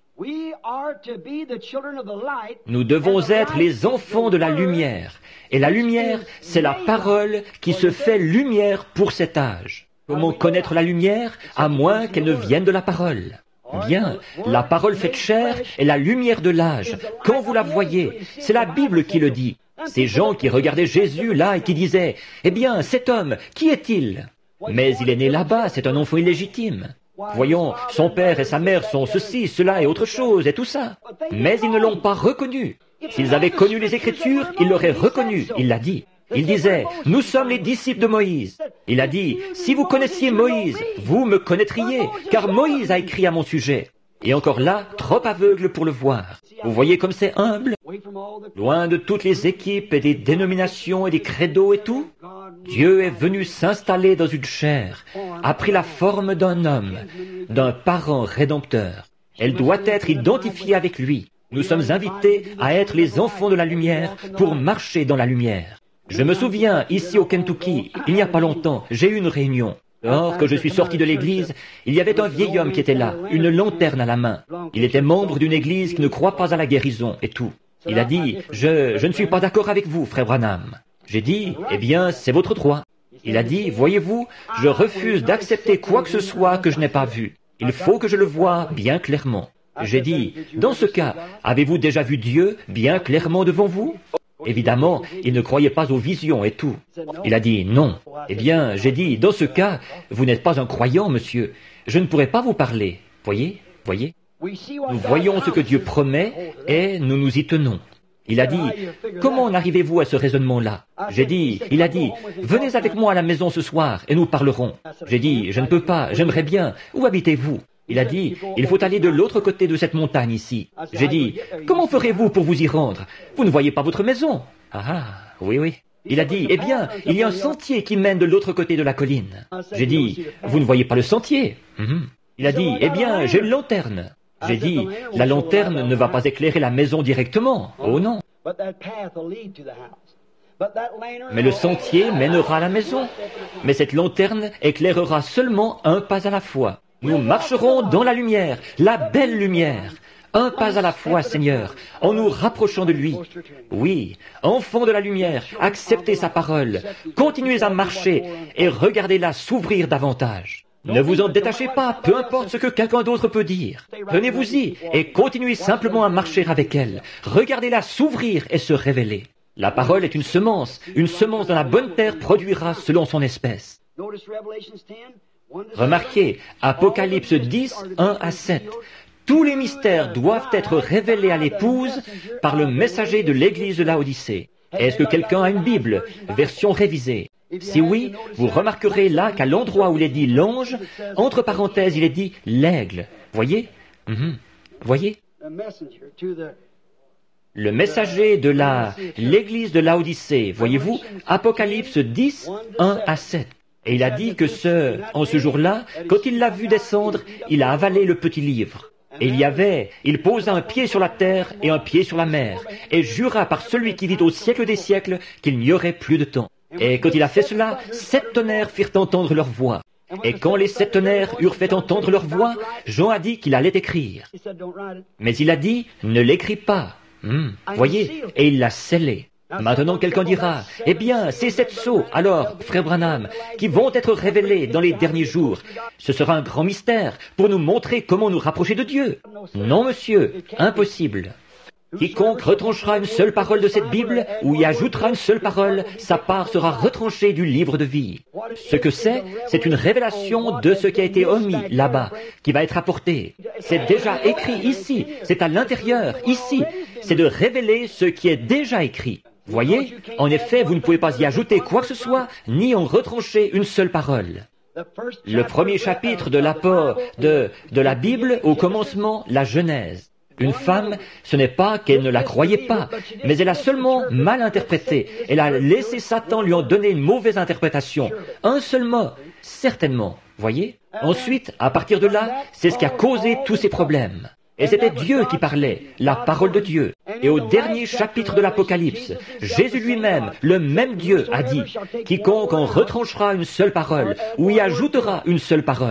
Nous devons être les enfants de la lumière. Et la lumière, c'est la parole qui se fait lumière pour cet âge. Comment connaître la lumière, à moins qu'elle ne vienne de la parole? Bien, la parole faite chair est la lumière de l'âge. Quand vous la voyez, c'est la Bible qui le dit. Ces gens qui regardaient Jésus là et qui disaient, « Eh bien, cet homme, qui est-il » Mais il est né là-bas, c'est un enfant illégitime. Voyons, son père et sa mère sont ceci, cela et autre chose, et tout ça. Mais ils ne l'ont pas reconnu. S'ils avaient connu les Écritures, ils l'auraient reconnu, il l'a dit. Il disait, « Nous sommes les disciples de Moïse. » Il a dit, « Si vous connaissiez Moïse, vous me connaîtriez, car Moïse a écrit à mon sujet. » Et encore là, trop aveugle pour le voir. Vous voyez comme c'est humble? Loin de toutes les équipes et des dénominations et des credos et tout, Dieu est venu s'installer dans une chair, a pris la forme d'un homme, d'un parent rédempteur. Elle doit être identifiée avec lui. Nous sommes invités à être les enfants de la lumière pour marcher dans la lumière. Je me souviens, ici au Kentucky, il n'y a pas longtemps, j'ai eu une réunion. Or, que je suis sorti de l'église, il y avait un vieil homme qui était là, une lanterne à la main. Il était membre d'une église qui ne croit pas à la guérison et tout. Il a dit, je, je ne suis pas d'accord avec vous, frère Branham. J'ai dit, eh bien, c'est votre droit. Il a dit, voyez-vous, je refuse d'accepter quoi que ce soit que je n'ai pas vu. Il faut que je le voie bien clairement. J'ai dit, dans ce cas, avez-vous déjà vu Dieu bien clairement devant vous? Évidemment, il ne croyait pas aux visions et tout. Il a dit non. Eh bien, j'ai dit, dans ce cas, vous n'êtes pas un croyant, monsieur. Je ne pourrai pas vous parler. Voyez, voyez. Nous voyons ce que Dieu promet et nous nous y tenons. Il a dit, comment en arrivez-vous à ce raisonnement-là? J'ai dit, il a dit, venez avec moi à la maison ce soir et nous parlerons. J'ai dit, je ne peux pas, j'aimerais bien. Où habitez-vous? Il a dit, il faut aller de l'autre côté de cette montagne ici. J'ai dit, comment ferez-vous pour vous y rendre? Vous ne voyez pas votre maison? Ah, oui, oui. Il a dit, eh bien, il y a un sentier qui mène de l'autre côté de la colline. J'ai dit, vous ne voyez pas le sentier? Mm-hmm. Il a dit, eh bien, j'ai une lanterne. J'ai dit, la lanterne ne va pas éclairer la maison directement. Oh non. Mais le sentier mènera à la maison. Mais cette lanterne éclairera seulement un pas à la fois. Nous marcherons dans la lumière, la belle lumière. Un pas à la fois, Seigneur, en nous rapprochant de lui. Oui, enfants de la lumière, acceptez sa parole, continuez à marcher et regardez-la s'ouvrir davantage. Ne vous en détachez pas, peu importe ce que quelqu'un d'autre peut dire. Tenez-vous-y et continuez simplement à marcher avec elle. Regardez-la s'ouvrir et se révéler. La parole est une semence. Une semence dans la bonne terre produira selon son espèce. Remarquez, Apocalypse dix, un à sept. Tous les mystères doivent être révélés à l'épouse par le messager de l'église de Laodicée. Est-ce que quelqu'un a une Bible, version révisée? Si oui, vous remarquerez là qu'à l'endroit où il est dit l'ange, entre parenthèses, il est dit l'aigle. Voyez? Mm-hmm. Voyez? Le messager de la, l'église de Laodicée, voyez-vous, Apocalypse dix, un à sept. Et il a dit que ce, en ce jour-là, quand il l'a vu descendre, il a avalé le petit livre. Et il y avait, il posa un pied sur la terre et un pied sur la mer, et jura par celui qui vit au siècle des siècles qu'il n'y aurait plus de temps. Et quand il a fait cela, sept tonnerres firent entendre leur voix. Et quand les sept tonnerres eurent fait entendre leur voix, Jean a dit qu'il allait écrire. Mais il a dit, ne l'écris pas. Hum, voyez, et il l'a scellé. Maintenant, quelqu'un dira, eh bien, ces sept sceaux, alors, frère Branham, qui vont être révélés dans les derniers jours, ce sera un grand mystère pour nous montrer comment nous rapprocher de Dieu. Non, monsieur, impossible. Quiconque retranchera une seule parole de cette Bible ou y ajoutera une seule parole, sa part sera retranchée du livre de vie. Ce que c'est, c'est une révélation de ce qui a été omis là-bas, qui va être apporté. C'est déjà écrit ici, c'est à l'intérieur, ici. C'est de révéler ce qui est déjà écrit. Voyez, en effet, vous ne pouvez pas y ajouter quoi que ce soit, ni en retrancher une seule parole. Le premier chapitre de l'apport de, de la Bible, au commencement, la Genèse. Une femme, ce n'est pas qu'elle ne la croyait pas, mais elle a seulement mal interprété. Elle a laissé Satan lui en donner une mauvaise interprétation. Un seul mot, certainement. Voyez? Ensuite, à partir de là, c'est ce qui a causé tous ces problèmes. Et c'était Dieu qui parlait, la parole de Dieu. Et au dernier chapitre de l'Apocalypse, Jésus lui-même, le même Dieu, a dit, « Quiconque en retranchera une seule parole, ou y ajoutera une seule parole. »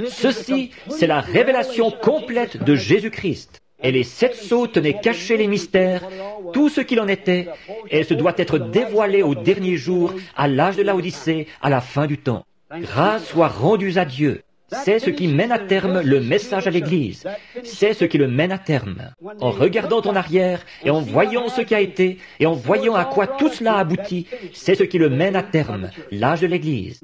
Ceci, c'est la révélation complète de Jésus-Christ. Et les sept sceaux tenaient cachés les mystères, tout ce qu'il en était, et ce doit être dévoilé au dernier jour, à l'âge de l'Odyssée, à la fin du temps. Grâce soit rendue à Dieu. C'est ce qui mène à terme le message à l'Église. C'est ce qui le mène à terme. En regardant en arrière, et en voyant ce qui a été, et en voyant à quoi tout cela aboutit, c'est ce qui le mène à terme, l'âge de l'Église.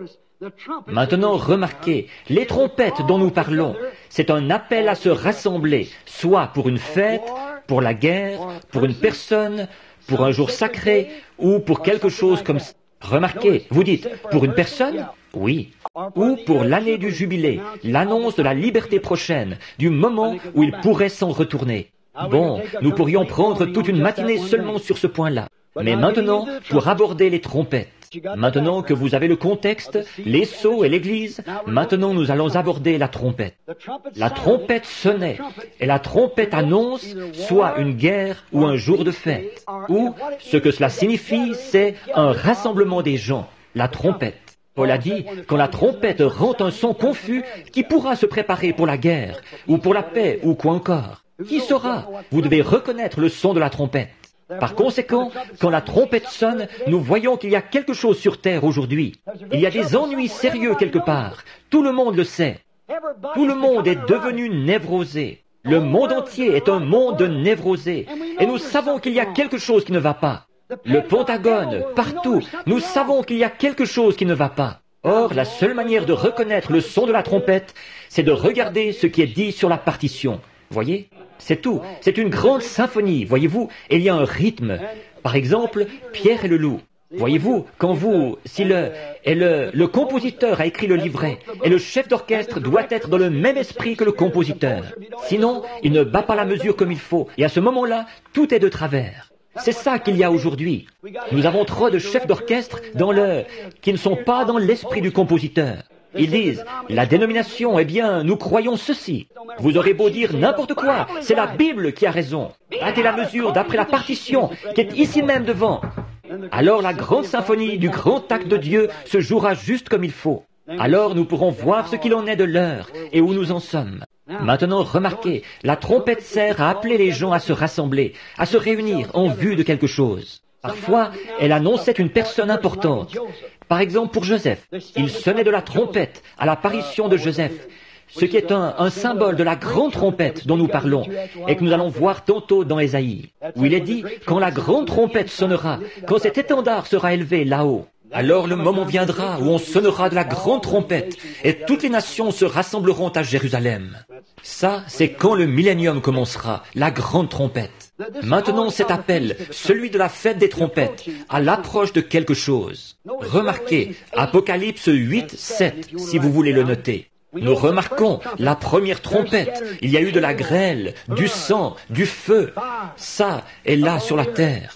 Maintenant, remarquez, les trompettes dont nous parlons, c'est un appel à se rassembler, soit pour une fête, pour la guerre, pour une personne, pour un jour sacré, ou pour quelque chose comme ça. Remarquez, vous dites, pour une personne? Oui. Ou pour l'année du jubilé, l'annonce de la liberté prochaine, du moment où il pourrait s'en retourner. Bon, nous pourrions prendre toute une matinée seulement sur ce point-là. Mais maintenant, pour aborder les trompettes, maintenant que vous avez le contexte, les sceaux et l'Église, maintenant nous allons aborder la trompette. La trompette sonnait, et la trompette annonce soit une guerre ou un jour de fête, ou ce que cela signifie, c'est un rassemblement des gens, la trompette. Paul a dit, quand la trompette rend un son confus, qui pourra se préparer pour la guerre, ou pour la paix, ou quoi encore? Qui saura? Vous devez reconnaître le son de la trompette. Par conséquent, quand la trompette sonne, nous voyons qu'il y a quelque chose sur terre aujourd'hui. Il y a des ennuis sérieux quelque part. Tout le monde le sait. Tout le monde est devenu névrosé. Le monde entier est un monde névrosé. Et nous savons qu'il y a quelque chose qui ne va pas. Le Pentagone, partout, nous savons qu'il y a quelque chose qui ne va pas. Or, la seule manière de reconnaître le son de la trompette, c'est de regarder ce qui est dit sur la partition. Voyez? C'est tout. C'est une grande symphonie, voyez-vous, et il y a un rythme. Par exemple, Pierre et le loup. Voyez-vous, quand vous, si le, et le, le compositeur a écrit le livret, et le chef d'orchestre doit être dans le même esprit que le compositeur. Sinon, il ne bat pas la mesure comme il faut, et à ce moment-là, tout est de travers. C'est ça qu'il y a aujourd'hui. Nous avons trop de chefs d'orchestre dans le, qui ne sont pas dans l'esprit du compositeur. Ils disent, la dénomination, eh bien, nous croyons ceci. Vous aurez beau dire n'importe quoi, c'est la Bible qui a raison. Battez la mesure d'après la partition qui est ici même devant. Alors la grande symphonie du grand acte de Dieu se jouera juste comme il faut. Alors nous pourrons voir ce qu'il en est de l'heure et où nous en sommes. Maintenant, remarquez, la trompette sert à appeler les gens à se rassembler, à se réunir en vue de quelque chose. Parfois, elle annonçait une personne importante. Par exemple, pour Joseph, il sonnait de la trompette à l'apparition de Joseph, ce qui est un, un symbole de la grande trompette dont nous parlons et que nous allons voir tantôt dans Ésaïe, où il est dit, quand la grande trompette sonnera, quand cet étendard sera élevé là-haut, alors le moment viendra où on sonnera de la grande trompette et toutes les nations se rassembleront à Jérusalem. Ça, c'est quand le millénium commencera, la grande trompette. Maintenant, cet appel, celui de la fête des trompettes, à l'approche de quelque chose. Remarquez, Apocalypse huit, sept, si vous voulez le noter. Nous remarquons la première trompette. Il y a eu de la grêle, du sang, du feu. Ça est là sur la terre.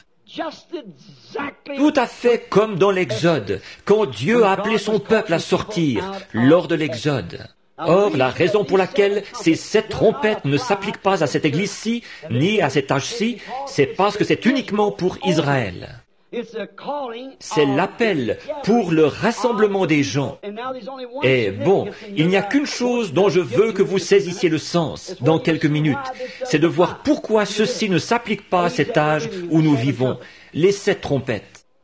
Tout à fait comme dans l'Exode, quand Dieu a appelé son peuple à sortir lors de l'Exode. Or, la raison pour laquelle ces sept trompettes ne s'appliquent pas à cette église-ci, ni à cet âge-ci, c'est parce que c'est uniquement pour Israël. C'est l'appel pour le rassemblement des gens. Et bon, il n'y a qu'une chose dont je veux que vous saisissiez le sens dans quelques minutes, c'est de voir pourquoi ceci ne s'applique pas à cet âge où nous vivons, les sept trompettes.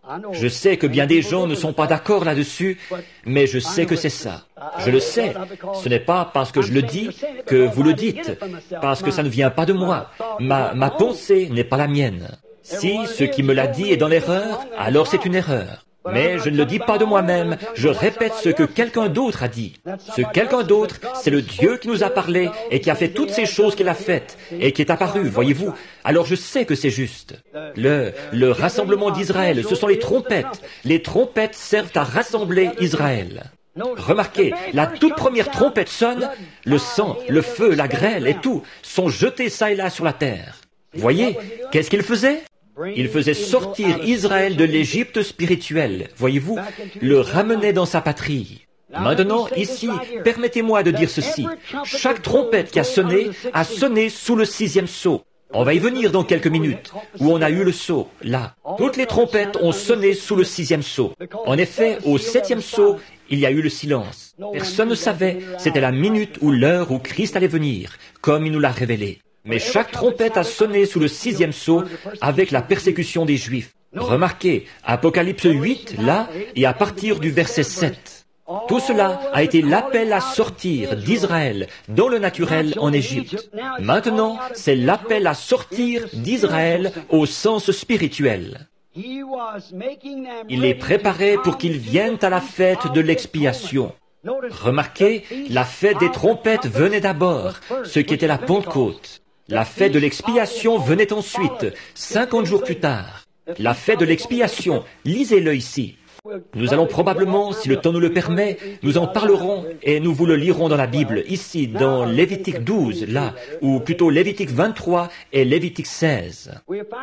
Je sais que bien des gens ne sont pas d'accord là-dessus, mais je sais que c'est ça. Je le sais. Ce n'est pas parce que je le dis que vous le dites, parce que ça ne vient pas de moi. Ma, ma pensée n'est pas la mienne. Si ce qui me l'a dit est dans l'erreur, alors c'est une erreur. Mais je ne le dis pas de moi-même, je répète ce que quelqu'un d'autre a dit. Ce quelqu'un d'autre, c'est le Dieu qui nous a parlé et qui a fait toutes ces choses qu'il a faites et qui est apparu, voyez-vous. Alors je sais que c'est juste. Le, le rassemblement d'Israël, ce sont les trompettes. Les trompettes servent à rassembler Israël. Remarquez, la toute première trompette sonne, le sang, le feu, la grêle et tout sont jetés çà et là sur la terre. Voyez, qu'est-ce qu'il faisait ? Il faisait sortir Israël de l'Égypte spirituelle, voyez-vous, le ramenait dans sa patrie. Maintenant, ici, permettez-moi de dire ceci. Chaque trompette qui a sonné, a sonné sous le sixième sceau. On va y venir dans quelques minutes, où on a eu le sceau, là. Toutes les trompettes ont sonné sous le sixième sceau. En effet, au septième sceau, il y a eu le silence. Personne ne savait, c'était la minute ou l'heure où Christ allait venir, comme il nous l'a révélé. Mais chaque trompette a sonné sous le sixième sceau avec la persécution des Juifs. Remarquez, Apocalypse huit, là, et à partir du verset sept. Tout cela a été l'appel à sortir d'Israël dans le naturel en Égypte. Maintenant, c'est l'appel à sortir d'Israël au sens spirituel. Il les préparait pour qu'ils viennent à la fête de l'expiation. Remarquez, la fête des trompettes venait d'abord, ce qui était la Pentecôte. La fête de l'expiation venait ensuite, cinquante jours plus tard. La fête de l'expiation, lisez-le ici. Nous allons probablement, si le temps nous le permet, nous en parlerons et nous vous le lirons dans la Bible, ici, dans Lévitique douze, là, ou plutôt Lévitique vingt-trois et Lévitique seize.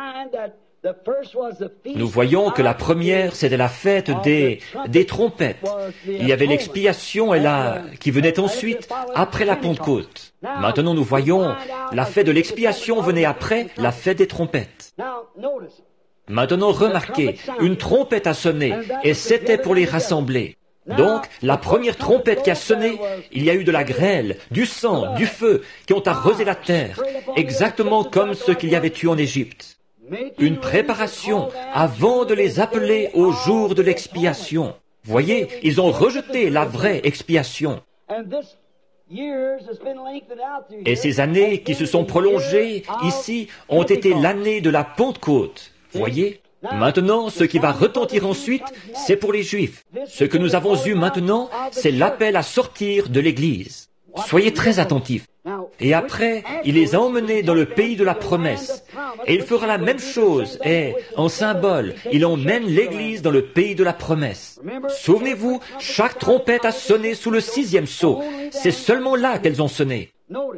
Nous voyons que la première, c'était la fête des, des trompettes. Il y avait l'expiation et la, qui venait ensuite, après la Pentecôte. Maintenant, nous voyons, la fête de l'expiation venait après la fête des trompettes. Maintenant, remarquez, une trompette a sonné, et c'était pour les rassembler. Donc, la première trompette qui a sonné, il y a eu de la grêle, du sang, du feu, qui ont arrosé la terre, exactement comme ce qu'il y avait eu en Égypte. Une préparation avant de les appeler au jour de l'expiation. Voyez, ils ont rejeté la vraie expiation. Et ces années qui se sont prolongées ici ont été l'année de la Pentecôte. Voyez, maintenant, ce qui va retentir ensuite, c'est pour les Juifs. Ce que nous avons eu maintenant, c'est l'appel à sortir de l'Église. Soyez très attentifs. Et après, il les a emmenés dans le pays de la promesse. Et il fera la même chose, et, en symbole, il emmène l'Église dans le pays de la promesse. Souvenez-vous, chaque trompette a sonné sous le sixième sceau. C'est seulement là qu'elles ont sonné.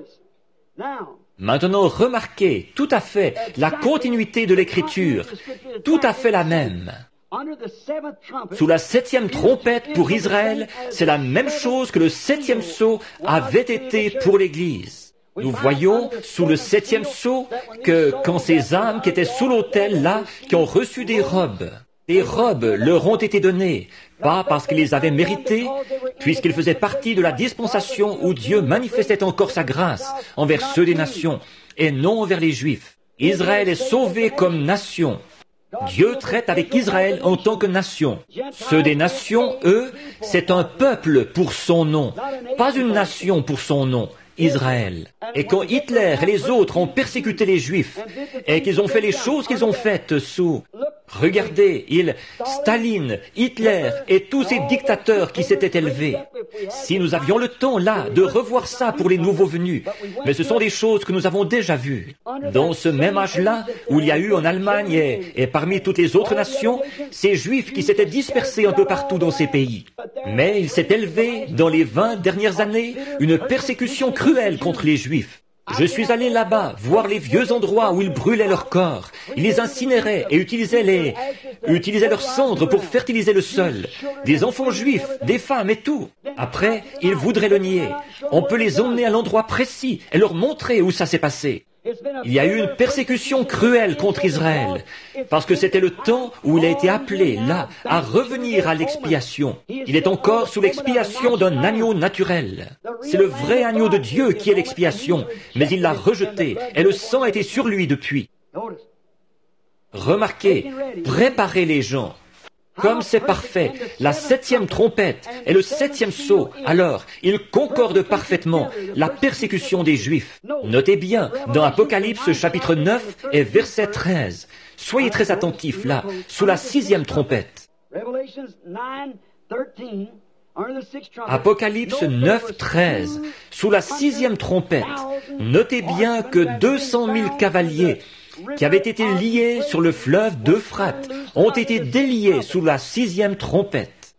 Maintenant, remarquez tout à fait la continuité de l'Écriture, tout à fait la même. Sous la septième trompette pour Israël, c'est la même chose que le septième sceau avait été pour l'Église. Nous voyons sous le septième sceau que quand ces âmes qui étaient sous l'autel là, qui ont reçu des robes, des robes leur ont été données, pas parce qu'ils les avaient méritées, puisqu'ils faisaient partie de la dispensation où Dieu manifestait encore sa grâce envers ceux des nations, et non envers les Juifs. Israël est sauvé comme nation. Dieu traite avec Israël en tant que nation. Ceux des nations, eux, c'est un peuple pour son nom, pas une nation pour son nom, Israël. Et quand Hitler et les autres ont persécuté les Juifs, et qu'ils ont fait les choses qu'ils ont faites sous... Regardez, ils, Staline, Hitler et tous ces dictateurs qui s'étaient élevés. Si nous avions le temps là de revoir ça pour les nouveaux venus, mais ce sont des choses que nous avons déjà vues. Dans ce même âge-là, où il y a eu en Allemagne et, et parmi toutes les autres nations, ces Juifs qui s'étaient dispersés un peu partout dans ces pays. Mais il s'est élevé, dans les vingt dernières années, une persécution cruelle contre les Juifs. Je suis allé là-bas, voir les vieux endroits où ils brûlaient leurs corps. Ils les incinéraient et utilisaient les, utilisaient leurs cendres pour fertiliser le sol. Des enfants juifs, des femmes et tout. Après, ils voudraient le nier. On peut les emmener à l'endroit précis et leur montrer où ça s'est passé. Il y a eu une persécution cruelle contre Israël, parce que c'était le temps où il a été appelé, là, à revenir à l'expiation. Il est encore sous l'expiation d'un agneau naturel. C'est le vrai agneau de Dieu qui est l'expiation, mais il l'a rejeté, et le sang a été sur lui depuis. Remarquez, préparez les gens. Comme c'est parfait, la septième trompette et le septième sceau, alors ils concordent parfaitement, la persécution des Juifs. Notez bien, dans Apocalypse chapitre neuf et verset treize, soyez très attentifs là, sous la sixième trompette. Apocalypse neuf, treize, sous la sixième trompette, notez bien que deux cent mille cavaliers qui avaient été liés sur le fleuve d'Euphrate ont été déliés sous la sixième trompette.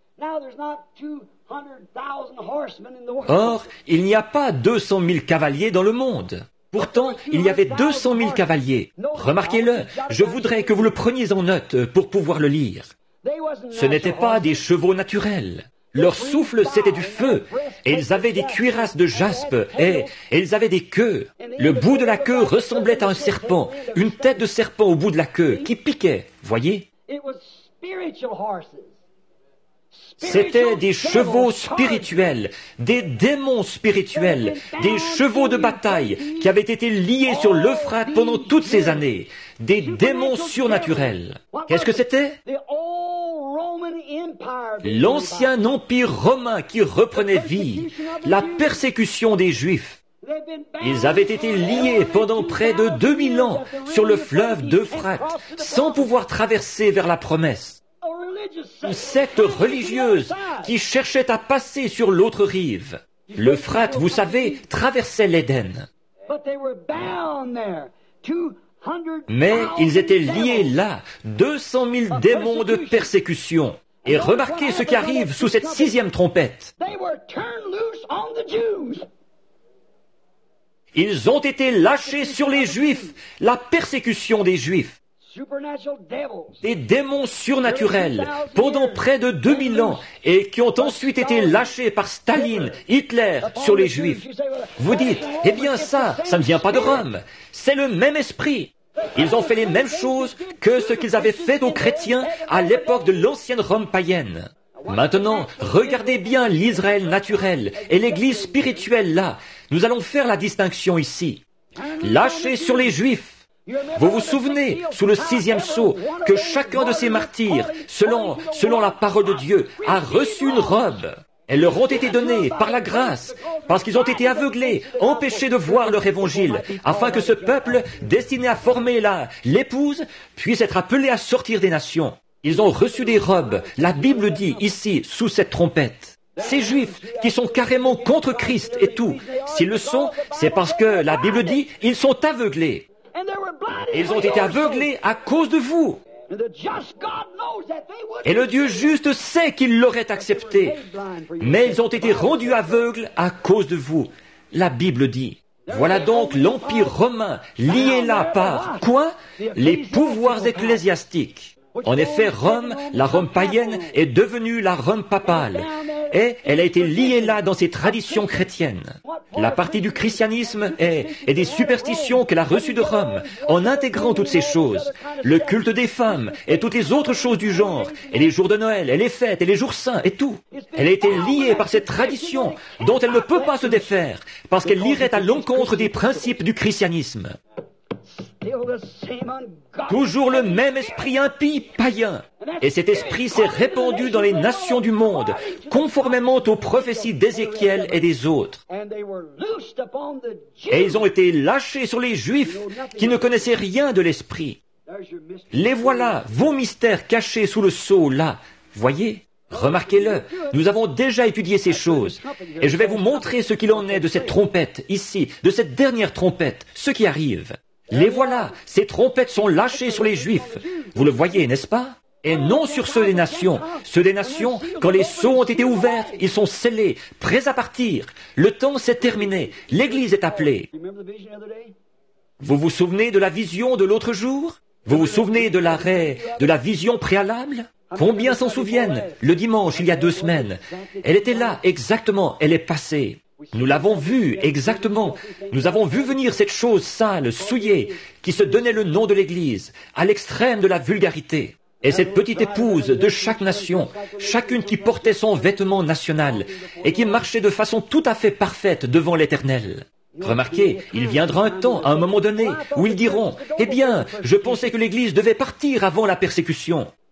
Or, il n'y a pas deux cent mille cavaliers dans le monde. Pourtant, il y avait deux cent mille cavaliers. Remarquez-le, je voudrais que vous le preniez en note pour pouvoir le lire. Ce n'étaient pas des chevaux naturels. Leur souffle, c'était du feu, et ils avaient des cuirasses de jaspe, et, et ils avaient des queues. Le bout de la queue ressemblait à un serpent, une tête de serpent au bout de la queue, qui piquait, voyez? C'étaient des chevaux spirituels, des démons spirituels, des chevaux de bataille qui avaient été liés sur l'Euphrate pendant toutes ces années, des démons surnaturels. Qu'est-ce que c'était? L'ancien empire romain qui reprenait vie, la persécution des Juifs. Ils avaient été liés pendant près de deux mille ans sur le fleuve d'Euphrate, sans pouvoir traverser vers la promesse. Une secte religieuse qui cherchait à passer sur l'autre rive. L'Euphrate, vous savez, traversait l'Éden. Mais ils étaient liés là, deux cent mille démons de persécution. Et remarquez ce qui arrive sous cette sixième trompette. Ils ont été lâchés sur les Juifs, la persécution des Juifs. Des démons surnaturels pendant près de deux mille ans et qui ont ensuite été lâchés par Staline, Hitler sur les Juifs. Vous dites, eh bien ça, ça ne vient pas de Rome. C'est le même esprit. Ils ont fait les mêmes choses que ce qu'ils avaient fait aux chrétiens à l'époque de l'ancienne Rome païenne. Maintenant, regardez bien l'Israël naturel et l'Église spirituelle là. Nous allons faire la distinction ici. Lâchés sur les Juifs. Vous vous souvenez, sous le sixième sceau, que chacun de ces martyrs, selon, selon la parole de Dieu, a reçu une robe. Elles leur ont été données par la grâce, parce qu'ils ont été aveuglés, empêchés de voir leur évangile, afin que ce peuple, destiné à former la, l'épouse, puisse être appelé à sortir des nations. Ils ont reçu des robes, la Bible dit ici, sous cette trompette. Ces Juifs qui sont carrément contre Christ et tout, s'ils le sont, c'est parce que la Bible dit, ils sont aveuglés. Ils ont été aveuglés à cause de vous. Et le Dieu juste sait qu'il l'aurait accepté. Mais ils ont été rendus aveugles à cause de vous. La Bible dit. Voilà donc l'Empire romain lié là par quoi? Les pouvoirs ecclésiastiques. En effet, Rome, la Rome païenne, est devenue la Rome papale. Et elle a été liée là dans ses traditions chrétiennes. La partie du christianisme est, est des superstitions qu'elle a reçues de Rome, en intégrant toutes ces choses. Le culte des femmes et toutes les autres choses du genre, et les jours de Noël, et les fêtes, et les jours saints, et tout. Elle a été liée par cette tradition dont elle ne peut pas se défaire, parce qu'elle irait à l'encontre des principes du christianisme. Toujours le même esprit impie païen. Et cet esprit s'est répandu dans les nations du monde, conformément aux prophéties d'Ézéchiel et des autres. Et ils ont été lâchés sur les Juifs qui ne connaissaient rien de l'esprit. Les voilà, vos mystères cachés sous le sceau, là. Voyez? Remarquez-le, nous avons déjà étudié ces choses. Et je vais vous montrer ce qu'il en est de cette trompette, ici, de cette dernière trompette, ce qui arrive. Les voilà, ces trompettes sont lâchées sur les Juifs. Vous le voyez, n'est-ce pas? Et non sur ceux des nations. Ceux des nations, quand les sceaux ont été ouverts, ils sont scellés, prêts à partir. Le temps s'est terminé, l'Église est appelée. Vous vous souvenez de la vision de l'autre jour? Vous vous souvenez de l'arrêt, de la vision préalable? Combien s'en souviennent? Le dimanche, il y a deux semaines. Elle était là, exactement, elle est passée. Nous l'avons vu, exactement. Nous avons vu venir cette chose sale, souillée, qui se donnait le nom de l'Église, à l'extrême de la vulgarité. Et cette petite épouse de chaque nation, chacune qui portait son vêtement national, et qui marchait de façon tout à fait parfaite devant l'Éternel. Remarquez, il viendra un temps, à un moment donné, où ils diront « Eh bien, je pensais que l'Église devait partir avant la persécution. »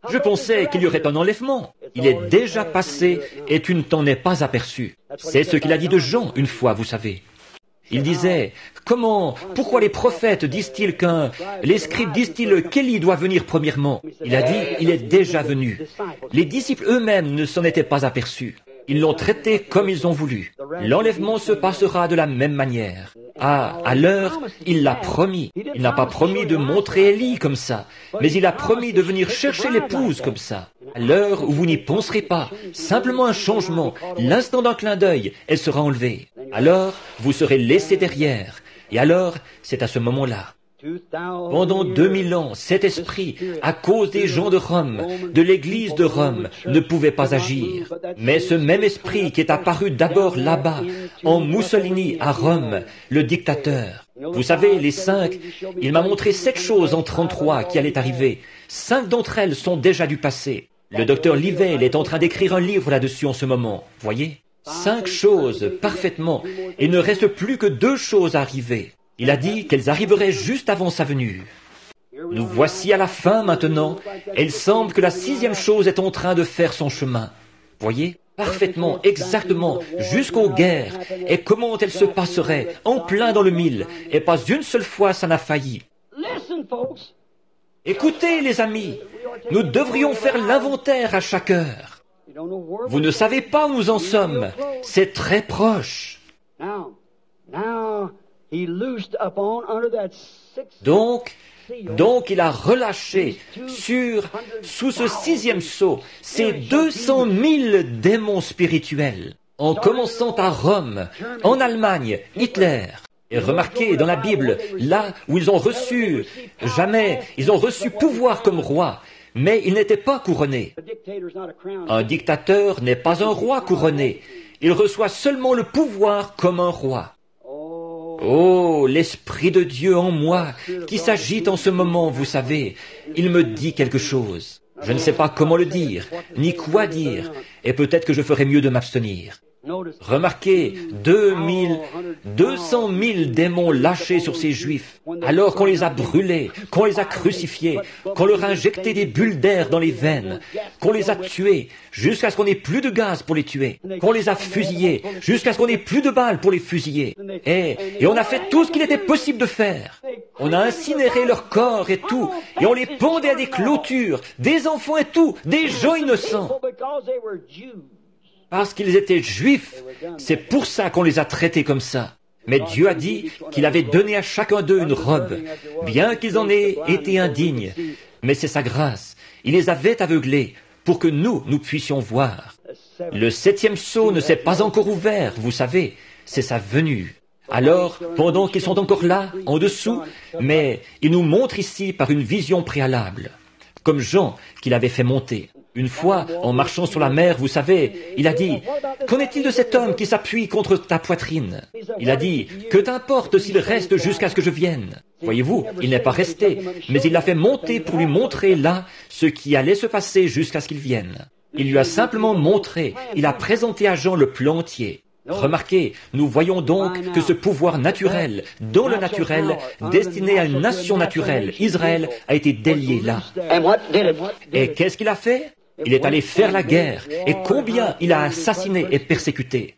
Je pensais qu'il y aurait un enlèvement. Il est déjà passé et tu ne t'en es pas aperçu. C'est ce qu'il a dit de Jean une fois, vous savez. Il disait, comment, pourquoi les prophètes disent-ils qu'un, les scribes disent-ils qu'Élie doit venir premièrement? Il a dit, il est déjà venu. Les disciples eux-mêmes ne s'en étaient pas aperçus. Ils l'ont traité comme ils ont voulu. L'enlèvement se passera de la même manière. Ah, à l'heure, il l'a promis. Il n'a pas promis de montrer Élie comme ça, mais il a promis de venir chercher l'épouse comme ça. À l'heure où vous n'y penserez pas, simplement un changement, l'instant d'un clin d'œil, elle sera enlevée. Alors, vous serez laissés derrière. Et alors, c'est à ce moment-là. Pendant deux mille ans, cet esprit, à cause des gens de Rome, de l'église de Rome, ne pouvait pas agir. Mais ce même esprit qui est apparu d'abord là-bas, en Mussolini, à Rome, le dictateur. Vous savez, les cinq, il m'a montré sept choses en trente-trois qui allaient arriver. Cinq d'entre elles sont déjà du passé. Le docteur Livell est en train d'écrire un livre là-dessus en ce moment, voyez? Cinq choses, parfaitement, et il ne reste plus que deux choses à arriver. Il a dit qu'elles arriveraient juste avant sa venue. Nous voici à la fin maintenant, et il semble que la sixième chose est en train de faire son chemin. Voyez, parfaitement, exactement, jusqu'aux guerres, et comment elles se passeraient, en plein dans le mille, et pas une seule fois ça n'a failli. Écoutez, les amis, nous devrions faire l'inventaire à chaque heure. Vous ne savez pas où nous en sommes, c'est très proche. Donc, donc il a relâché sur, sous ce sixième sceau, ces deux cent mille démons spirituels, en commençant à Rome, en Allemagne, Hitler. Et remarquez dans la Bible, là où ils ont reçu, jamais, ils ont reçu pouvoir comme roi, mais ils n'étaient pas couronnés. Un dictateur n'est pas un roi couronné, il reçoit seulement le pouvoir comme un roi. Oh, l'Esprit de Dieu en moi, qui s'agite en ce moment, vous savez, il me dit quelque chose. Je ne sais pas comment le dire, ni quoi dire, et peut-être que je ferais mieux de m'abstenir. Remarquez, deux mille, deux cent mille démons lâchés sur ces Juifs, alors qu'on les a brûlés, qu'on les a crucifiés, qu'on leur a injecté des bulles d'air dans les veines, qu'on les a tués, jusqu'à ce qu'on n'ait plus de gaz pour les tuer, qu'on les a fusillés, jusqu'à ce qu'on n'ait plus de balles pour les fusiller. Et, et on a fait tout ce qu'il était possible de faire. On a incinéré leur corps et tout, et on les pendait à des clôtures, des enfants et tout, des gens innocents. Parce qu'ils étaient juifs, c'est pour ça qu'on les a traités comme ça. Mais Dieu a dit qu'il avait donné à chacun d'eux une robe, bien qu'ils en aient été indignes. Mais c'est sa grâce. Il les avait aveuglés pour que nous, nous puissions voir. Le septième sceau ne s'est pas encore ouvert, vous savez, c'est sa venue. Alors, pendant qu'ils sont encore là, en dessous, mais il nous montre ici par une vision préalable, comme Jean qui l'avait fait monter. Une fois, en marchant sur la mer, vous savez, il a dit, « Qu'en est-il de cet homme qui s'appuie contre ta poitrine ?» Il a dit, « Que t'importe s'il reste jusqu'à ce que je vienne ?» Voyez-vous, il n'est pas resté, mais il l'a fait monter pour lui montrer là ce qui allait se passer jusqu'à ce qu'il vienne. Il lui a simplement montré, il a présenté à Jean le plan entier. Remarquez, nous voyons donc que ce pouvoir naturel, dans le naturel, destiné à une nation naturelle, Israël, a été délié là. Et qu'est-ce qu'il a fait? Il est allé faire la guerre. Et combien il a assassiné et persécuté?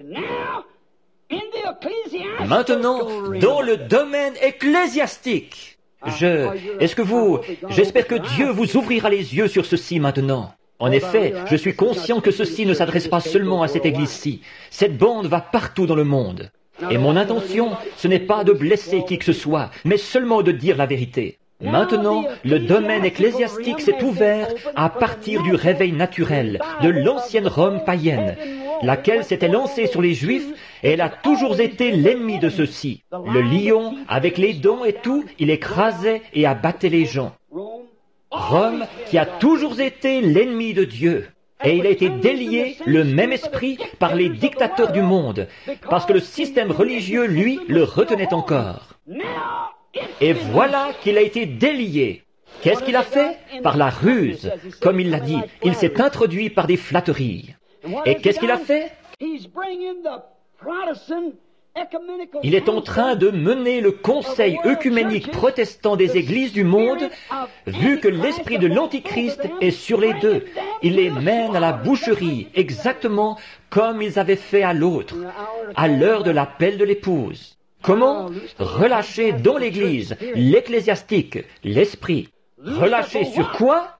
Maintenant, dans le domaine ecclésiastique, je, est-ce que vous, j'espère que Dieu vous ouvrira les yeux sur ceci maintenant. En effet, je suis conscient que ceci ne s'adresse pas seulement à cette église-ci. Cette bande va partout dans le monde. Et mon intention, ce n'est pas de blesser qui que ce soit, mais seulement de dire la vérité. Maintenant, le domaine ecclésiastique s'est ouvert à partir du réveil naturel de l'ancienne Rome païenne, laquelle s'était lancée sur les Juifs, et elle a toujours été l'ennemi de ceux-ci. Le lion, avec les dents et tout, il écrasait et abattait les gens. Rome, qui a toujours été l'ennemi de Dieu. Et il a été délié, le même esprit, par les dictateurs du monde, parce que le système religieux, lui, le retenait encore. Et voilà qu'il a été délié. Qu'est-ce qu'il a fait? Par la ruse. Comme il l'a dit, il s'est introduit par des flatteries. Et qu'est-ce qu'il a fait? Il est en train de mener le conseil œcuménique protestant des églises du monde, vu que l'esprit de l'Antichrist est sur les deux. Il les mène à la boucherie, exactement comme ils avaient fait à l'autre, à l'heure de l'appel de l'épouse. Comment? Relâcher dans l'Église l'ecclésiastique, l'esprit. Relâcher sur quoi?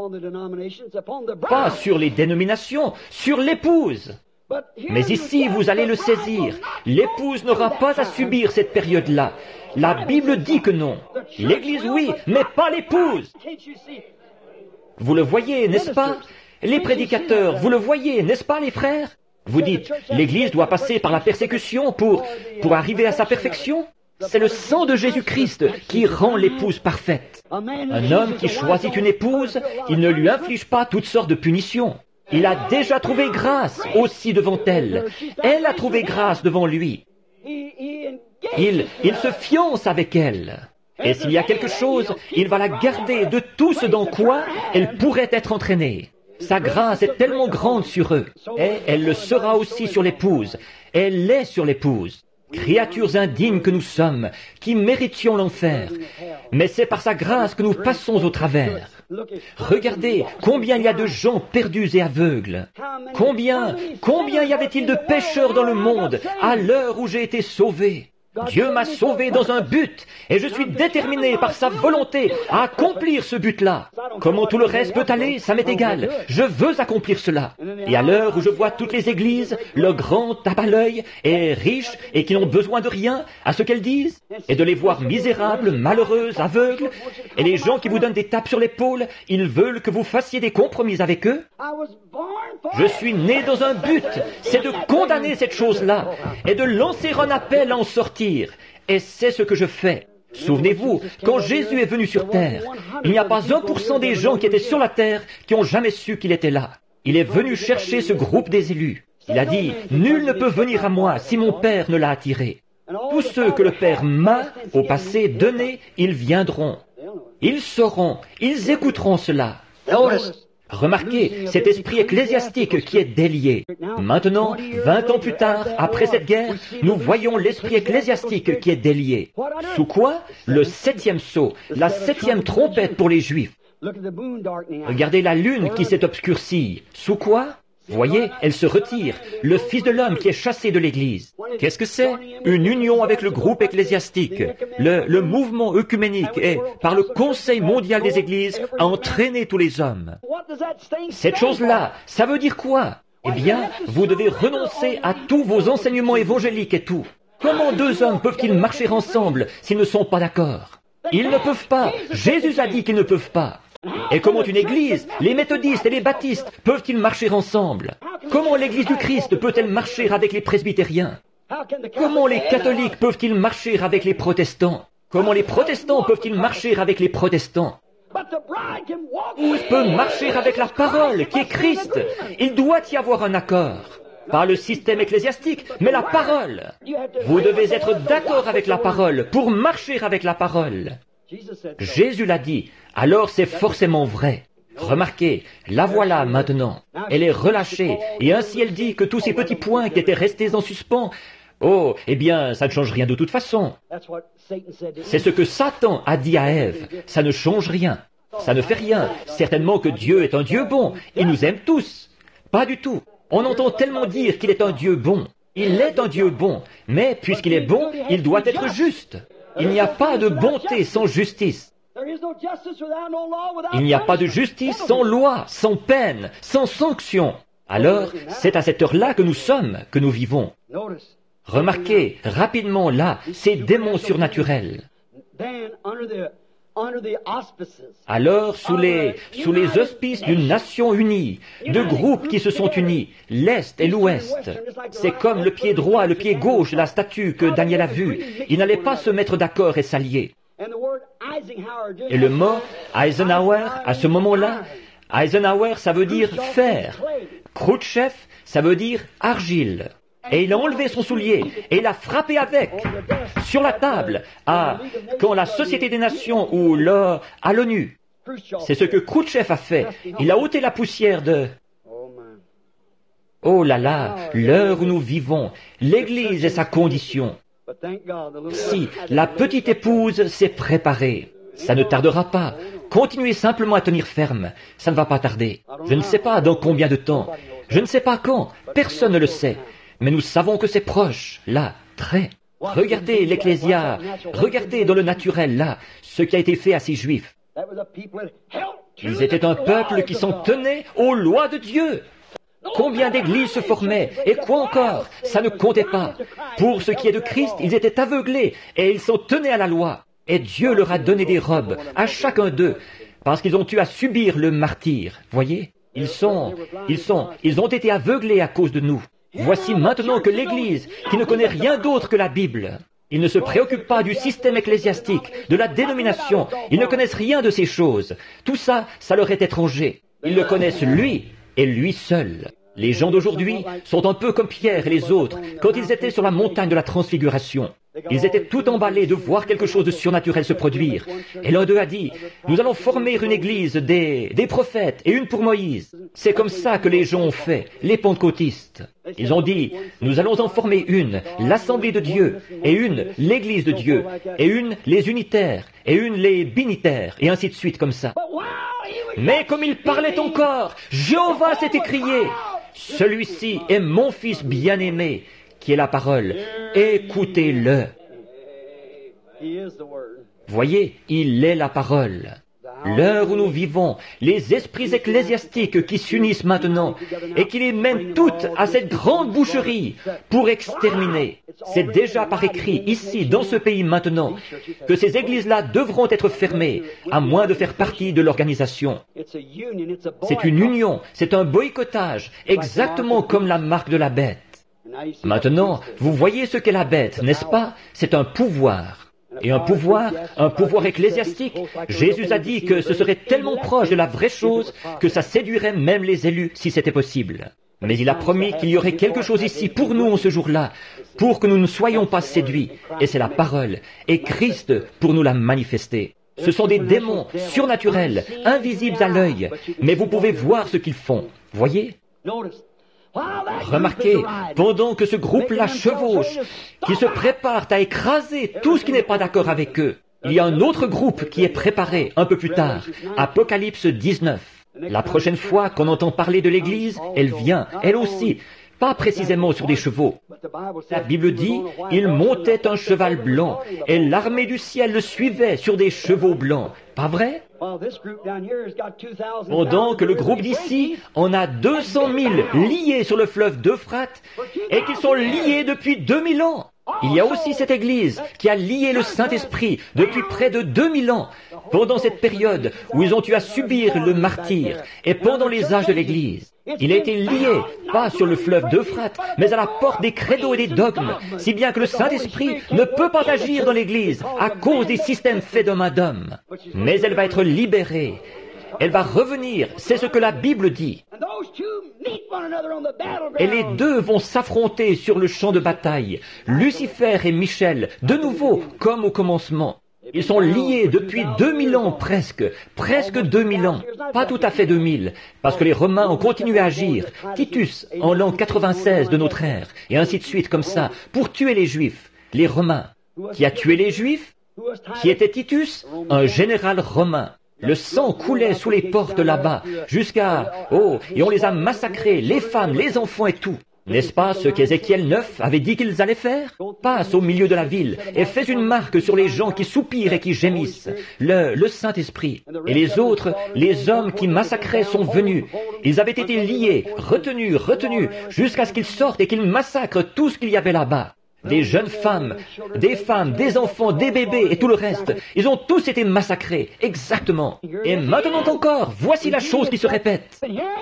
Pas sur les dénominations, sur l'épouse. Mais ici, vous allez le saisir. L'épouse n'aura pas à subir cette période-là. La Bible dit que non. L'Église, oui, mais pas l'épouse. Vous le voyez, n'est-ce pas? Les prédicateurs, vous le voyez, n'est-ce pas, les frères? Vous dites, l'Église doit passer par la persécution pour, pour arriver à sa perfection. C'est le sang de Jésus-Christ qui rend l'épouse parfaite. Un homme qui choisit une épouse, il ne lui inflige pas toutes sortes de punitions. Il a déjà trouvé grâce aussi devant elle. Elle a trouvé grâce devant lui. Il, il se fiance avec elle. Et s'il y a quelque chose, il va la garder de tout ce dans quoi elle pourrait être entraînée. Sa grâce est tellement grande sur eux. Et elle le sera aussi sur l'épouse. Elle l'est sur l'épouse. Créatures indignes que nous sommes, qui méritions l'enfer. Mais c'est par sa grâce que nous passons au travers. Regardez combien il y a de gens perdus et aveugles. Combien, combien y avait-il de pécheurs dans le monde à l'heure où j'ai été sauvé? Dieu m'a sauvé dans un but, et je suis déterminé par sa volonté à accomplir ce but-là. Comment tout le reste peut aller, ça m'est égal. Je veux accomplir cela. Et à l'heure où je vois toutes les églises, le grand tape à l'œil, et riches, et qui n'ont besoin de rien, à ce qu'elles disent, et de les voir misérables, malheureuses, aveugles, et les gens qui vous donnent des tapes sur l'épaule, ils veulent que vous fassiez des compromis avec eux. Je suis né dans un but, c'est de condamner cette chose-là, et de lancer un appel à en sortir. Et c'est ce que je fais. Souvenez-vous, quand Jésus est venu sur terre, il n'y a pas un pour cent des gens qui étaient sur la terre qui ont jamais su qu'il était là. Il est venu chercher ce groupe des élus. Il a dit, nul ne peut venir à moi si mon Père ne l'a attiré. Tous ceux que le Père m'a, au passé, donné, ils viendront. Ils sauront, ils écouteront cela. Remarquez cet esprit ecclésiastique qui est délié. Maintenant, vingt ans plus tard, après cette guerre, nous voyons l'esprit ecclésiastique qui est délié. Sous quoi? Le septième sceau, la septième trompette pour les Juifs. Regardez la lune qui s'est obscurcie. Sous quoi? Voyez, elle se retire. Le Fils de l'homme qui est chassé de l'Église. Qu'est-ce que c'est? Une union avec le groupe ecclésiastique. Le, le mouvement œcuménique est, par le Conseil mondial des Églises, à entraîner tous les hommes. Cette chose-là, ça veut dire quoi? Eh bien, vous devez renoncer à tous vos enseignements évangéliques et tout. Comment deux hommes peuvent-ils marcher ensemble s'ils ne sont pas d'accord? Ils ne peuvent pas. Jésus a dit qu'ils ne peuvent pas. Et comment une église, les méthodistes et les baptistes peuvent-ils marcher ensemble? Comment l'église du Christ peut-elle marcher avec les presbytériens? Comment les catholiques peuvent-ils marcher avec les protestants? Comment les protestants peuvent-ils marcher avec les protestants? Où peut marcher avec la parole qui est Christ? Il doit y avoir un accord. Pas le système ecclésiastique, mais la parole. Vous devez être d'accord avec la parole pour marcher avec la parole. Jésus l'a dit, alors c'est forcément vrai. Remarquez, la voilà maintenant. Elle est relâchée, et ainsi elle dit que tous ces petits points qui étaient restés en suspens, oh, eh bien, ça ne change rien de toute façon. C'est ce que Satan a dit à Ève, ça ne change rien. Ça ne fait rien. Certainement que Dieu est un Dieu bon, il nous aime tous. Pas du tout. On entend tellement dire qu'il est un Dieu bon. Il est un Dieu bon, mais puisqu'il est bon, il doit être juste. Il n'y a pas de bonté sans justice. Il n'y a pas de justice sans loi, sans peine, sans sanction. Alors, c'est à cette heure-là que nous sommes, que nous vivons. Remarquez, rapidement là, ces démons surnaturels. Alors, sous les, sous les auspices d'une nation unie, de groupes qui se sont unis, l'Est et l'Ouest, c'est comme le pied droit et le pied gauche de la statue que Daniel a vue. Ils n'allaient pas se mettre d'accord et s'allier. Et le mot Eisenhower, à ce moment-là, Eisenhower, ça veut dire fer. Khrouchtchev, ça veut dire argile. Et il a enlevé son soulier, et il a frappé avec, sur la table, à, quand la Société des Nations, ou là, à l'ONU. C'est ce que Khrouchtchev a fait. Il a ôté la poussière de... Oh là là, l'heure où nous vivons, l'Église est sa condition. Si la petite épouse s'est préparée, ça ne tardera pas. Continuez simplement à tenir ferme. Ça ne va pas tarder. Je ne sais pas dans combien de temps. Je ne sais pas quand. Personne ne le sait. Mais nous savons que c'est proche, là, très. Regardez l'Ecclésia. Regardez dans le naturel, là, ce qui a été fait à ces Juifs. Ils étaient un peuple qui s'en tenait aux lois de Dieu. Combien d'églises se formaient, et quoi encore? Ça ne comptait pas. Pour ce qui est de Christ, ils étaient aveuglés, et ils s'en tenaient à la loi. Et Dieu leur a donné des robes, à chacun d'eux, parce qu'ils ont eu à subir le martyre. Voyez? Ils sont, ils sont, ils ont été aveuglés à cause de nous. Voici maintenant que l'Église, qui ne connaît rien d'autre que la Bible, ils ne se préoccupent pas du système ecclésiastique, de la dénomination, ils ne connaissent rien de ces choses. Tout ça, ça leur est étranger. Ils le connaissent lui, et lui seul. Les gens d'aujourd'hui sont un peu comme Pierre et les autres quand ils étaient sur la montagne de la transfiguration. Ils étaient tout emballés de voir quelque chose de surnaturel se produire. Et l'un d'eux a dit, nous allons former une église des, des prophètes et une pour Moïse. C'est comme ça que les gens ont fait, les pentecôtistes. Ils ont dit, nous allons en former une, l'Assemblée de Dieu, et une, l'Église de Dieu, et une, les unitaires, et une, les binitaires, et ainsi de suite comme ça. Mais comme il parlait encore, Jéhovah s'est écrié, celui-ci est mon fils bien-aimé, qui est la parole. Écoutez-le. Voyez, il est la parole. L'heure où nous vivons, les esprits ecclésiastiques qui s'unissent maintenant et qui les mènent toutes à cette grande boucherie pour exterminer. C'est déjà par écrit, ici, dans ce pays maintenant, que ces églises-là devront être fermées, à moins de faire partie de l'organisation. C'est une union, c'est un boycottage, exactement comme la marque de la bête. Maintenant, vous voyez ce qu'est la bête, n'est-ce pas? C'est un pouvoir. Et un pouvoir, un pouvoir ecclésiastique, Jésus a dit que ce serait tellement proche de la vraie chose que ça séduirait même les élus si c'était possible. Mais il a promis qu'il y aurait quelque chose ici pour nous en ce jour-là, pour que nous ne soyons pas séduits. Et c'est la parole, et Christ pour nous la manifester. Ce sont des démons surnaturels, invisibles à l'œil, mais vous pouvez voir ce qu'ils font. Voyez? Remarquez, pendant que ce groupe-là chevauche, qui se prépare à écraser tout ce qui n'est pas d'accord avec eux, il y a un autre groupe qui est préparé un peu plus tard, Apocalypse dix-neuf. La prochaine fois qu'on entend parler de l'Église, elle vient, elle aussi, pas précisément sur des chevaux. La Bible dit, il montait un cheval blanc, et l'armée du ciel le suivait sur des chevaux blancs. Pas vrai? Pendant que le groupe d'ici en a deux cent mille liés sur le fleuve d'Euphrate et qu'ils sont liés depuis deux mille ans. Il y a aussi cette Église qui a lié le Saint-Esprit depuis près de deux mille ans, pendant cette période où ils ont eu à subir le martyre, et pendant les âges de l'Église. Il a été lié, pas sur le fleuve d'Euphrate, mais à la porte des credos et des dogmes, si bien que le Saint-Esprit ne peut pas agir dans l'Église à cause des systèmes faits de main d'homme. Mais elle va être libérée. Elle va revenir, c'est ce que la Bible dit. Et les deux vont s'affronter sur le champ de bataille, Lucifer et Michel, de nouveau, comme au commencement. Ils sont liés depuis deux mille ans presque, presque deux mille ans, pas tout à fait deux mille, parce que les Romains ont continué à agir, Titus en l'an quatre-vingt-seize de notre ère, et ainsi de suite comme ça, pour tuer les Juifs, les Romains. Qui a tué les Juifs? Qui était Titus? Un général romain. Le sang coulait sous les portes là-bas, jusqu'à... Oh, et on les a massacrés, les femmes, les enfants et tout. N'est-ce pas ce qu'Ézéchiel neuf avait dit qu'ils allaient faire? Passe au milieu de la ville et fais une marque sur les gens qui soupirent et qui gémissent, le, le Saint-Esprit. Et les autres, les hommes qui massacraient sont venus. Ils avaient été liés, retenus, retenus, jusqu'à ce qu'ils sortent et qu'ils massacrent tout ce qu'il y avait là-bas. Des jeunes femmes, des femmes, des enfants, des bébés et tout le reste. Ils ont tous été massacrés, exactement. Et maintenant encore, voici la chose qui se répète.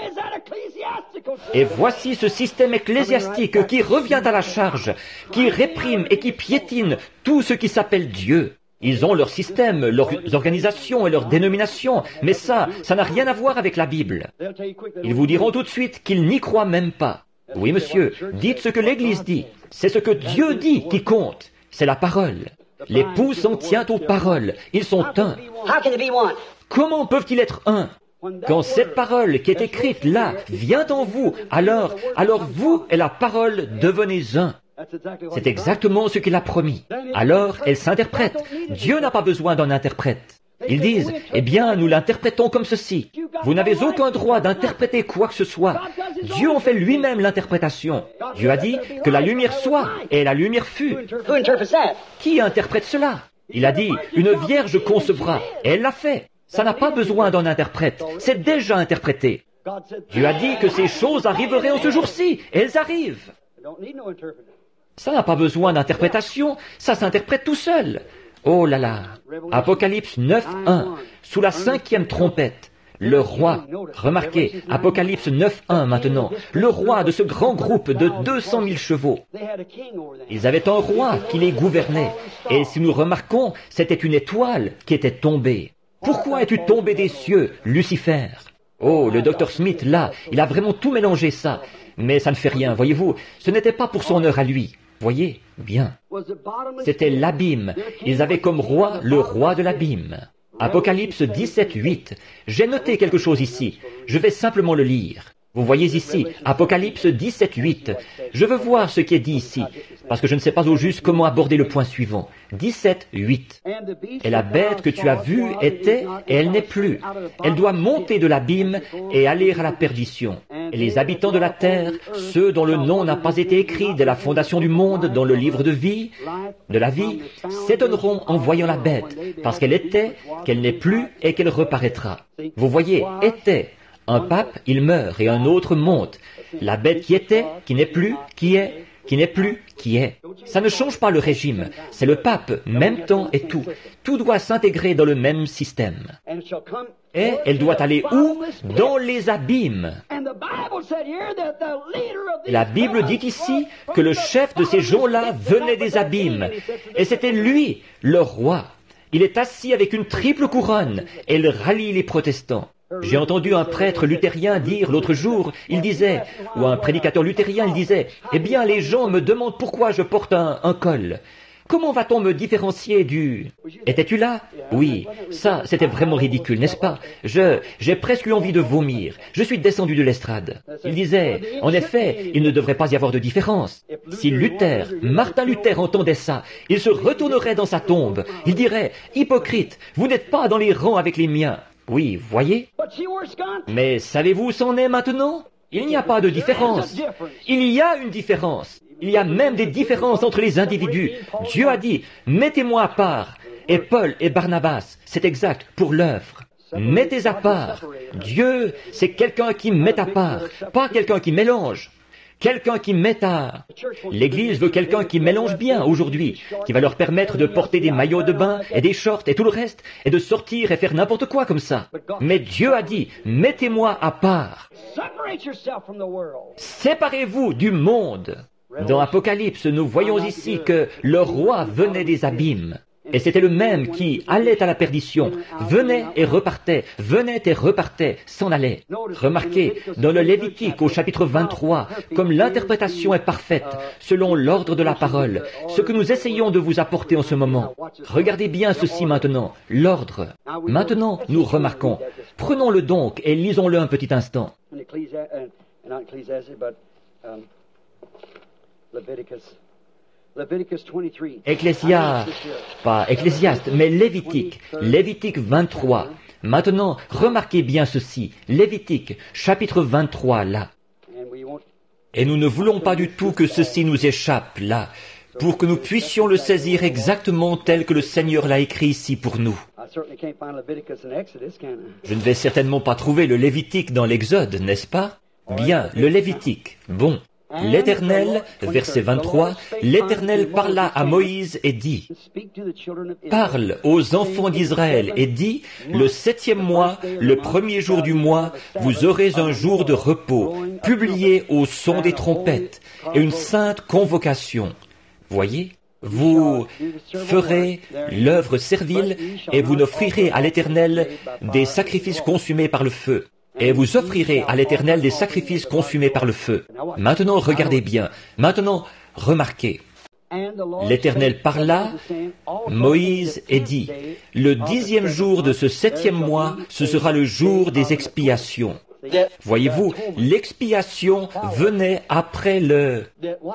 Et voici ce système ecclésiastique qui revient à la charge, qui réprime et qui piétine tout ce qui s'appelle Dieu. Ils ont leur système, leurs organisations et leurs dénominations, mais ça, ça n'a rien à voir avec la Bible. Ils vous diront tout de suite qu'ils n'y croient même pas. Oui, monsieur, dites ce que l'Église dit. C'est ce que Dieu dit qui compte. C'est la parole. L'époux s'en tient aux paroles. Ils sont un. Comment peuvent-ils être un? Quand cette parole qui est écrite là vient en vous, alors, alors vous et la parole devenez un. C'est exactement ce qu'il a promis. Alors, elle s'interprète. Dieu n'a pas besoin d'un interprète. Ils disent, eh bien, nous l'interprétons comme ceci. Vous n'avez aucun droit d'interpréter quoi que ce soit. Dieu en fait lui-même l'interprétation. Dieu a dit que la lumière soit, et la lumière fut. Qui interprète cela? Il a dit, une vierge concevra, et elle l'a fait. Ça n'a pas besoin d'un interprète, c'est déjà interprété. Dieu a dit que ces choses arriveraient en ce jour-ci, et elles arrivent. Ça n'a pas besoin d'interprétation, ça s'interprète tout seul. Oh là là, Apocalypse neuf, un, sous la cinquième trompette, le roi, remarquez, Apocalypse neuf, un maintenant, le roi de ce grand groupe de deux cent mille chevaux. Ils avaient un roi qui les gouvernait, et si nous remarquons, c'était une étoile qui était tombée. Pourquoi es-tu tombé des cieux, Lucifer? Oh, le docteur Smith, là, il a vraiment tout mélangé ça. Mais ça ne fait rien, voyez-vous, ce n'était pas pour son heure à lui. Voyez, bien. C'était l'abîme. Ils avaient comme roi le roi de l'abîme. Apocalypse dix-sept, huit. J'ai noté quelque chose ici. Je vais simplement le lire. Vous voyez ici, Apocalypse dix-sept, huit. Je veux voir ce qui est dit ici, parce que je ne sais pas au juste comment aborder le point suivant. dix-sept, huit. Et la bête que tu as vue était, et elle n'est plus. Elle doit monter de l'abîme et aller à la perdition. Et les habitants de la terre, ceux dont le nom n'a pas été écrit dès la fondation du monde dans le livre de vie, de la vie, s'étonneront en voyant la bête, parce qu'elle était, qu'elle n'est plus et qu'elle reparaîtra. Vous voyez, était. Un pape, il meurt, et un autre monte. La bête qui était, qui n'est plus, qui est, qui n'est plus, qui est. Ça ne change pas le régime. C'est le pape, même temps et tout. Tout doit s'intégrer dans le même système. Et elle doit aller où? Dans les abîmes. La Bible dit ici que le chef de ces gens-là venait des abîmes. Et c'était lui, le roi. Il est assis avec une triple couronne, et il rallie les protestants. J'ai entendu un prêtre luthérien dire l'autre jour, il disait, ou un prédicateur luthérien, il disait, eh bien les gens me demandent pourquoi je porte un, un col. Comment va-t-on me différencier du... Étais-tu là? Oui, ça, c'était vraiment ridicule, n'est-ce pas? Je, j'ai presque eu envie de vomir. Je suis descendu de l'estrade. Il disait, en effet, il ne devrait pas y avoir de différence. Si Luther, Martin Luther entendait ça, il se retournerait dans sa tombe. Il dirait, hypocrite, vous n'êtes pas dans les rangs avec les miens. Oui, voyez. Mais savez-vous où c'en est maintenant? Il n'y a pas de différence. Il y a une différence. Il y a même des différences entre les individus. Dieu a dit, mettez-moi à part. Et Paul et Barnabas, c'est exact, pour l'œuvre. Mettez à part. Dieu, c'est quelqu'un qui met à part, pas quelqu'un qui mélange. Quelqu'un qui met à... L'Église veut quelqu'un qui mélange bien aujourd'hui, qui va leur permettre de porter des maillots de bain et des shorts et tout le reste, et de sortir et faire n'importe quoi comme ça. Mais Dieu a dit, mettez-moi à part. Séparez-vous du monde. Dans Apocalypse, nous voyons ici que le roi venait des abîmes. Et c'était le même qui allait à la perdition, venait et repartait, venait et repartait, s'en allait. Remarquez, dans le Lévitique au chapitre vingt-trois, comme l'interprétation est parfaite, selon l'ordre de la parole, ce que nous essayons de vous apporter en ce moment. Regardez bien ceci maintenant, l'ordre. Maintenant, nous remarquons. Prenons-le donc et lisons-le un petit instant. Ecclésiaste, pas Ecclésiaste, mais Lévitique, Lévitique vingt-trois. Maintenant, remarquez bien ceci, Lévitique, chapitre vingt-trois, là. Et nous ne voulons pas du tout que ceci nous échappe, là, pour que nous puissions le saisir exactement tel que le Seigneur l'a écrit ici pour nous. Je ne vais certainement pas trouver le Lévitique dans l'Exode, n'est-ce pas? Bien, le Lévitique, bon. L'Éternel, verset vingt-trois, l'Éternel parla à Moïse et dit, « Parle aux enfants d'Israël et dis, le septième mois, le premier jour du mois, vous aurez un jour de repos, publié au son des trompettes, et une sainte convocation. » Voyez, vous ferez l'œuvre servile et vous n'offrirez à l'Éternel des sacrifices consumés par le feu. Et vous offrirez à l'Éternel des sacrifices consumés par le feu. Maintenant, regardez bien. Maintenant, remarquez. L'Éternel parla, Moïse est dit, le dixième jour de ce septième mois, ce sera le jour des expiations. Voyez-vous, l'expiation venait après le...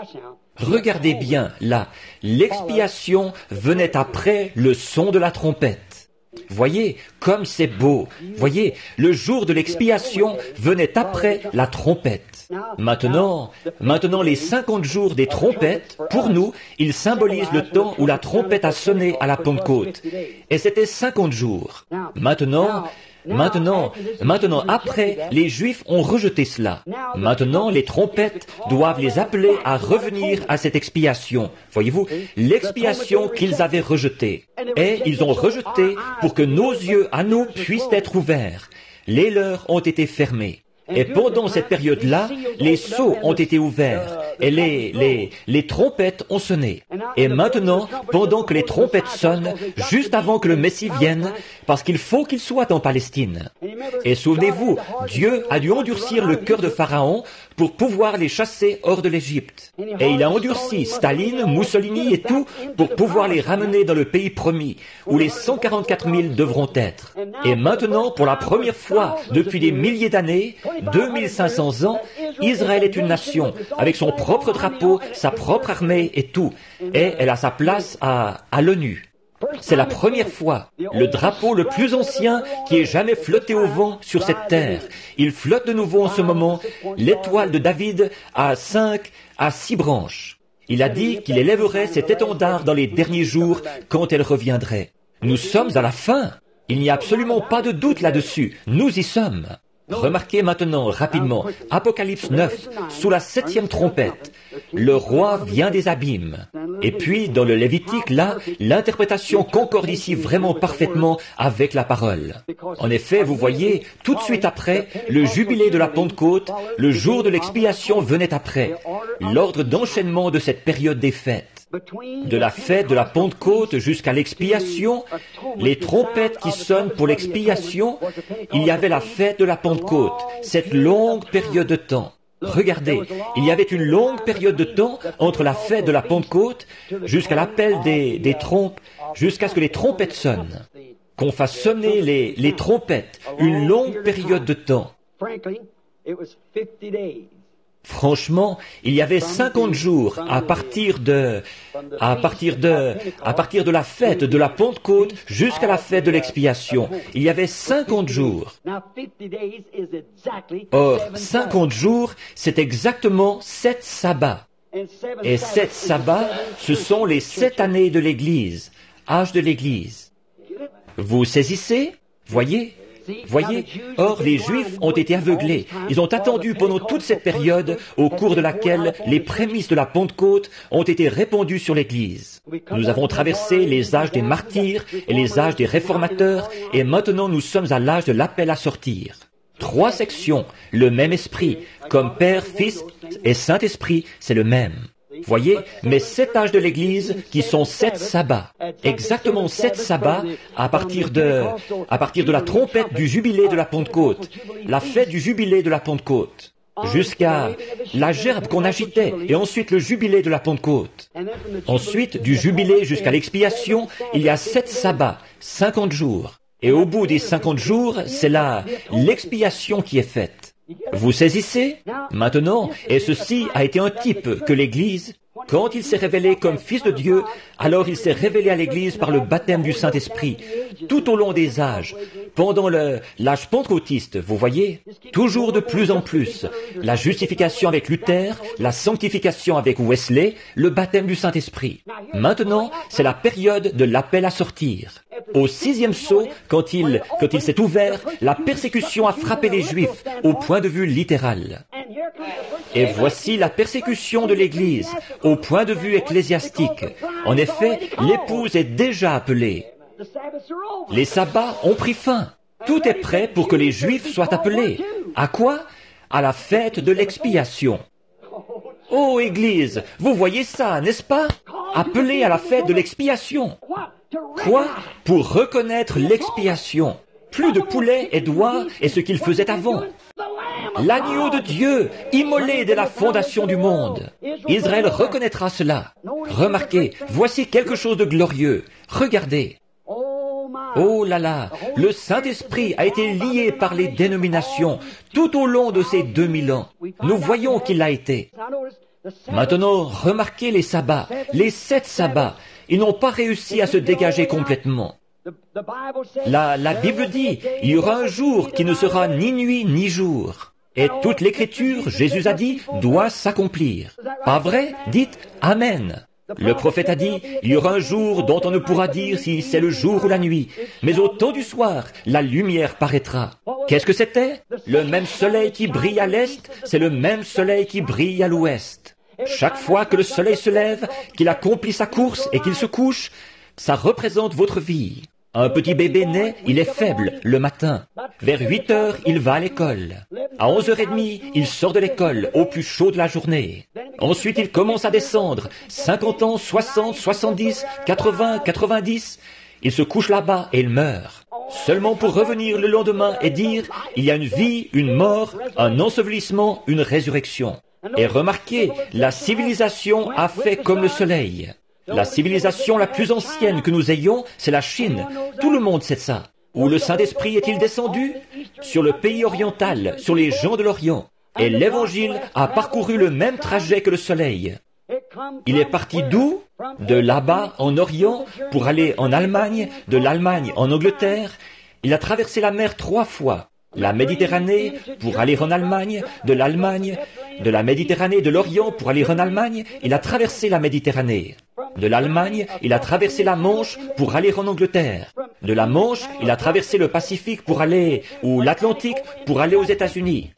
Regardez bien, là, l'expiation venait après le son de la trompette. Voyez, comme c'est beau. Voyez, le jour de l'expiation venait après la trompette. Maintenant, maintenant les cinquante jours des trompettes, pour nous, ils symbolisent le temps où la trompette a sonné à la Pentecôte. Et c'était cinquante jours. Maintenant, Maintenant, maintenant, après, les Juifs ont rejeté cela. Maintenant, les trompettes doivent les appeler à revenir à cette expiation. Voyez-vous, l'expiation qu'ils avaient rejetée. Et ils ont rejeté pour que nos yeux à nous puissent être ouverts. Les leurs ont été fermés. Et pendant cette période-là, les sceaux ont été ouverts et les, les, les trompettes ont sonné. Et maintenant, pendant que les trompettes sonnent, juste avant que le Messie vienne, parce qu'il faut qu'il soit en Palestine. Et souvenez-vous, Dieu a dû endurcir le cœur de Pharaon pour pouvoir les chasser hors de l'Égypte. Et il a endurci Staline, Mussolini et tout pour pouvoir les ramener dans le pays promis, où les cent quarante-quatre mille devront être. Et maintenant, pour la première fois depuis des milliers d'années, deux mille cinq cents ans, Israël est une nation, avec son propre drapeau, sa propre armée et tout. Et elle a sa place à, à l'ONU. C'est la première fois, le drapeau le plus ancien qui ait jamais flotté au vent sur cette terre. Il flotte de nouveau en ce moment, l'étoile de David a cinq à six branches. Il a dit qu'il élèverait cet étendard dans les derniers jours quand elle reviendrait. Nous sommes à la fin. Il n'y a absolument pas de doute là-dessus. Nous y sommes. Remarquez maintenant, rapidement, Apocalypse neuf, sous la septième trompette. Le roi vient des abîmes. Et puis, dans le Lévitique, là, l'interprétation concorde ici vraiment parfaitement avec la parole. En effet, vous voyez, tout de suite après, le jubilé de la Pentecôte, le jour de l'expiation venait après. L'ordre d'enchaînement de cette période des fêtes. De la fête de la Pentecôte jusqu'à l'expiation, les trompettes qui sonnent pour l'expiation, il y avait la fête de la Pentecôte, cette longue période de temps. Regardez, il y avait une longue période de temps entre la fête de la Pentecôte jusqu'à l'appel des, des trompes, jusqu'à ce que les trompettes sonnent. Qu'on fasse sonner les, les trompettes, une longue période de temps. Franchement, il y avait cinquante jours à partir de, à partir de, à partir de la fête de la Pentecôte jusqu'à la fête de l'expiation. Il y avait cinquante jours. Or, cinquante jours, c'est exactement sept sabbats. Et sept sabbats, ce sont les sept années de l'Église, âge de l'Église. Vous saisissez? Voyez? Voyez, or les Juifs ont été aveuglés. Ils ont attendu pendant toute cette période au cours de laquelle les prémices de la Pentecôte ont été répandues sur l'Église. Nous avons traversé les âges des martyrs et les âges des réformateurs et maintenant nous sommes à l'âge de l'appel à sortir. Trois sections, le même esprit, comme Père, Fils et Saint-Esprit, c'est le même. Voyez, mais sept âges de l'Église qui sont sept sabbats, exactement sept sabbats à partir de, à partir de la trompette du jubilé de la Pentecôte, la fête du jubilé de la Pentecôte, jusqu'à la gerbe qu'on agitait, et ensuite le jubilé de la Pentecôte. Ensuite, du jubilé jusqu'à l'expiation, il y a sept sabbats, cinquante jours. Et au bout des cinquante jours, c'est là l'expiation qui est faite. Vous saisissez? Maintenant, et ceci a été un type que l'Église, quand il s'est révélé comme Fils de Dieu, alors il s'est révélé à l'Église par le baptême du Saint-Esprit, tout au long des âges, pendant le, l'âge pentecôtiste, vous voyez, toujours de plus en plus, la justification avec Luther, la sanctification avec Wesley, le baptême du Saint-Esprit. Maintenant, c'est la période de l'appel à sortir. Au sixième sceau, quand il, quand il s'est ouvert, la persécution a frappé les Juifs, au point de vue littéral. Et voici la persécution de l'Église, au point de vue ecclésiastique. En effet, l'épouse est déjà appelée. Les sabbats ont pris fin. Tout est prêt pour que les Juifs soient appelés. À quoi? À la fête de l'expiation. Oh, Église, vous voyez ça, n'est-ce pas? Appelés à la fête de l'expiation. Quoi? Pour reconnaître l'expiation. Plus de poulet et d'oies et ce qu'ils faisaient avant. l'agneau de Dieu, immolé dès la fondation du monde. Israël reconnaîtra cela. Remarquez, voici quelque chose de glorieux. Regardez. Oh là là, le Saint-Esprit a été lié par les dénominations tout au long de ces deux mille ans. Nous voyons qu'il l'a été. Maintenant, remarquez les sabbats, les sept sabbats. Ils n'ont pas réussi à se dégager complètement. La, la Bible dit, il y aura un jour qui ne sera ni nuit ni jour. Et toute l'Écriture, Jésus a dit, doit s'accomplir. Pas vrai? Dites Amen. Le prophète a dit, il y aura un jour dont on ne pourra dire si c'est le jour ou la nuit. Mais au temps du soir, la lumière paraîtra. Qu'est-ce que c'était? Le même soleil qui brille à l'est, c'est le même soleil qui brille à l'ouest. Chaque fois que le soleil se lève, qu'il accomplit sa course et qu'il se couche, ça représente votre vie. Un petit bébé naît, il est faible le matin. Vers huit heures, il va à l'école. À onze heures trente, il sort de l'école au plus chaud de la journée. Ensuite, il commence à descendre. cinquante ans, soixante, soixante-dix, quatre-vingts, quatre-vingt-dix. Il se couche là-bas et il meurt. Seulement pour revenir le lendemain et dire, il y a une vie, une mort, un ensevelissement, une résurrection. Et remarquez, la civilisation a fait comme le soleil. La civilisation la plus ancienne que nous ayons, c'est la Chine. Tout le monde sait ça. Où le Saint-Esprit est-il descendu? Sur le pays oriental, sur les gens de l'Orient. Et l'Évangile a parcouru le même trajet que le soleil. Il est parti d'où? De là-bas, en Orient, pour aller en Allemagne, de l'Allemagne en Angleterre. Il a traversé la mer trois fois. La Méditerranée pour aller en Allemagne, de l'Allemagne, de la Méditerranée, de l'Orient pour aller en Allemagne, il a traversé la Méditerranée. De l'Allemagne, il a traversé la Manche pour aller en Angleterre. De la Manche, il a traversé le Pacifique pour aller, ou l'Atlantique pour aller aux États-Unis.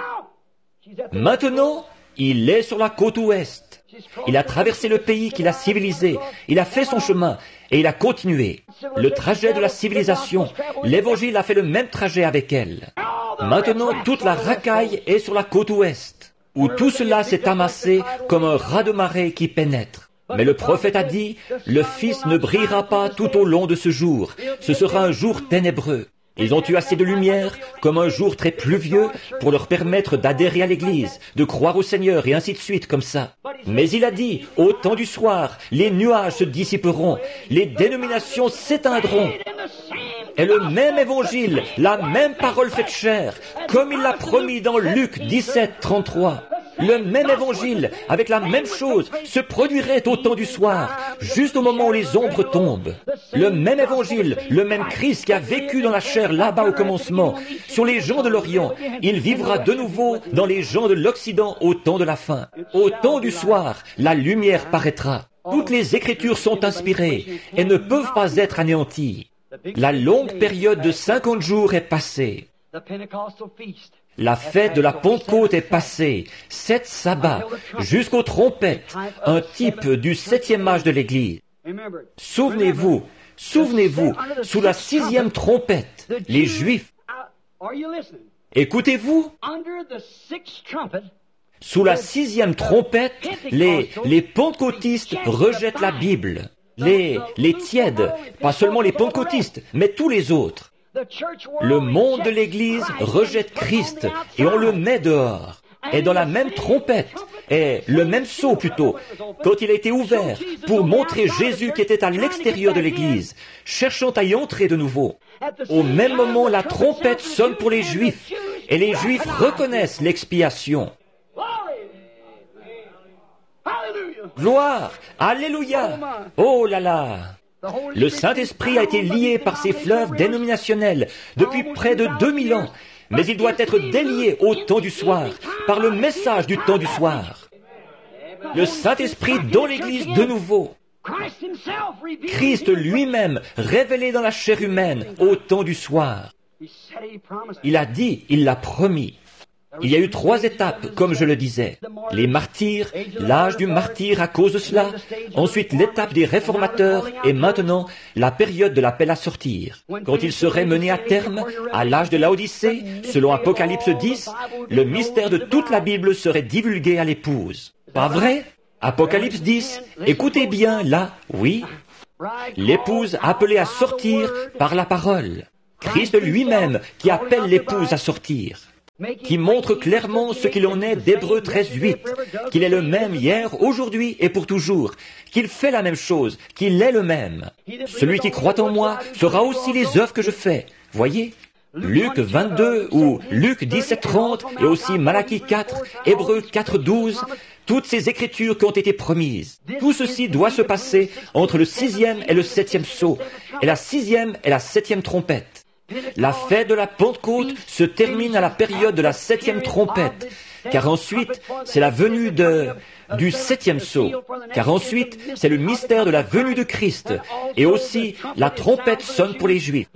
Maintenant, il est sur la côte ouest. Il a traversé le pays qu'il a civilisé. Il a fait son chemin et il a continué. Le trajet de la civilisation, l'Évangile a fait le même trajet avec elle. Maintenant, toute la racaille est sur la côte ouest, où tout cela s'est amassé comme un raz de marée qui pénètre. Mais le prophète a dit, le Fils ne brillera pas tout au long de ce jour. Ce sera un jour ténébreux. Ils ont eu assez de lumière, comme un jour très pluvieux, pour leur permettre d'adhérer à l'Église, de croire au Seigneur, et ainsi de suite, comme ça. Mais il a dit, au temps du soir, les nuages se dissiperont, les dénominations s'éteindront. Et le même évangile, la même parole faite chair, comme il l'a promis dans Luc dix-sept, trente-trois. Le même évangile, avec la même chose, se produirait au temps du soir, juste au moment où les ombres tombent. Le même évangile, le même Christ qui a vécu dans la chair là-bas au commencement, sur les gens de l'Orient, il vivra de nouveau dans les gens de l'Occident au temps de la fin. Au temps du soir, la lumière paraîtra. Toutes les Écritures sont inspirées et ne peuvent pas être anéanties. La longue période de cinquante jours est passée. La fête de la Pentecôte est passée, sept sabbats, jusqu'aux trompettes, un type du septième âge de l'Église. Souvenez-vous, souvenez-vous, sous la sixième trompette, les Juifs, écoutez-vous, sous la sixième trompette, les, les pentecôtistes rejettent la Bible. Les, les tièdes, pas seulement les pentecôtistes, mais tous les autres. Le monde de l'Église rejette Christ et on le met dehors. Et dans la même trompette, et le même sceau plutôt, quand il a été ouvert pour montrer Jésus qui était à l'extérieur de l'Église, cherchant à y entrer de nouveau. Au même moment, la trompette sonne pour les Juifs, et les Juifs reconnaissent l'expiation. Gloire! Alléluia! Oh là là! Le Saint-Esprit a été lié par ces fleuves dénominationnels depuis près de deux mille ans, mais il doit être délié au temps du soir, par le message du temps du soir. Le Saint-Esprit dans l'Église de nouveau. Christ lui-même révélé dans la chair humaine au temps du soir. Il a dit, il l'a promis. Il y a eu trois étapes, comme je le disais. Les martyrs, l'âge du martyr à cause de cela, ensuite l'étape des réformateurs, et maintenant la période de l'appel à sortir. Quand il serait mené à terme, à l'âge de Laodicée, selon Apocalypse dix, le mystère de toute la Bible serait divulgué à l'épouse. Pas vrai? Apocalypse dix, écoutez bien là, oui. L'épouse appelée à sortir par la parole. Christ lui-même qui appelle l'épouse à sortir. qui montre clairement ce qu'il en est d'Hébreux treize, huit, qu'il est le même hier, aujourd'hui et pour toujours, qu'il fait la même chose, qu'il est le même. Celui qui croit en moi fera aussi les œuvres que je fais. Voyez, Luc vingt-deux ou Luc dix-sept, trente et aussi Malachie quatre, Hébreux quatre, douze, toutes ces écritures qui ont été promises. Tout ceci doit se passer entre le sixième et le septième sceau, et la sixième et la septième trompette. La fête de la Pentecôte se termine à la période de la septième trompette, car ensuite c'est la venue de, du septième sceau, car ensuite c'est le mystère de la venue de Christ, et aussi la trompette sonne pour les Juifs.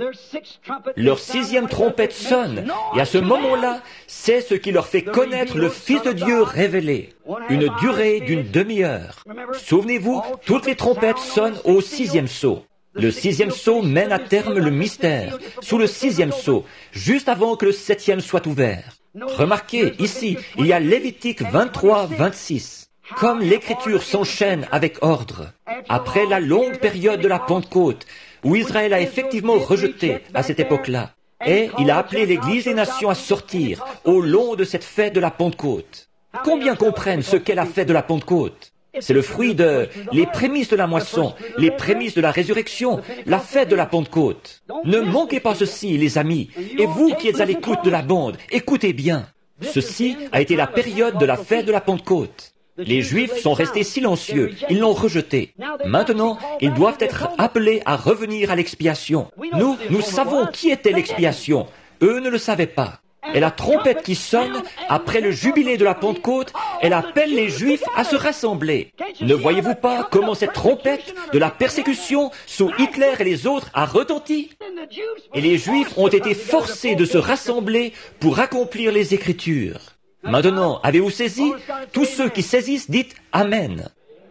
Leur sixième trompette sonne, et à ce moment-là, c'est ce qui leur fait connaître le Fils de Dieu révélé, une durée d'une demi-heure. Souvenez-vous, toutes les trompettes sonnent au sixième sceau. Le sixième sceau mène à terme le mystère, sous le sixième sceau, juste avant que le septième soit ouvert. Remarquez, ici, il y a Lévitique vingt-trois, vingt-six. Comme l'Écriture s'enchaîne avec ordre, après la longue période de la Pentecôte, où Israël a effectivement rejeté à cette époque-là, et il a appelé l'Église des nations à sortir au long de cette fête de la Pentecôte. Combien comprennent ce qu'est la fête de la Pentecôte? C'est le fruit de les prémices de la moisson, les prémices de la résurrection, la fête de la Pentecôte. Ne manquez pas ceci, les amis, et vous qui êtes à l'écoute de la bande, écoutez bien. Ceci a été la période de la fête de la Pentecôte. Les Juifs sont restés silencieux, ils l'ont rejeté. Maintenant, ils doivent être appelés à revenir à l'expiation. Nous, nous savons qui était l'expiation. Eux ne le savaient pas. Et la trompette qui sonne, après le jubilé de la Pentecôte, elle appelle les Juifs à se rassembler. Ne voyez-vous pas comment cette trompette de la persécution sous Hitler et les autres a retenti? Et les Juifs ont été forcés de se rassembler pour accomplir les Écritures. Maintenant, avez-vous saisi? Tous ceux qui saisissent, dites Amen.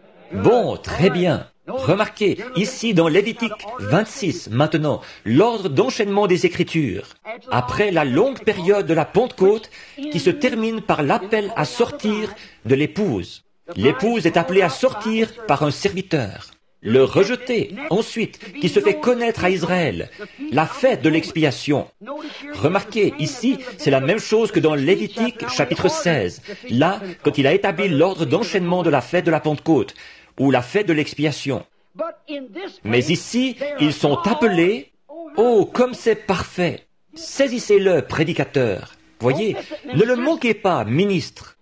Bon, très bien. Remarquez, ici dans Lévitique vingt-six, maintenant, l'ordre d'enchaînement des Écritures. Après la longue période de la Pentecôte, qui se termine par l'appel à sortir de l'épouse. L'épouse est appelée à sortir par un serviteur. Le rejeté, ensuite, qui se fait connaître à Israël. La fête de l'expiation. Remarquez, ici, c'est la même chose que dans Lévitique chapitre seize. Là, quand il a établi l'ordre d'enchaînement de la fête de la Pentecôte, ou la fête de l'expiation. Mais ici, ils sont appelés, oh, comme c'est parfait. Saisissez-le, prédicateur. Voyez, ne le manquez pas, ministre.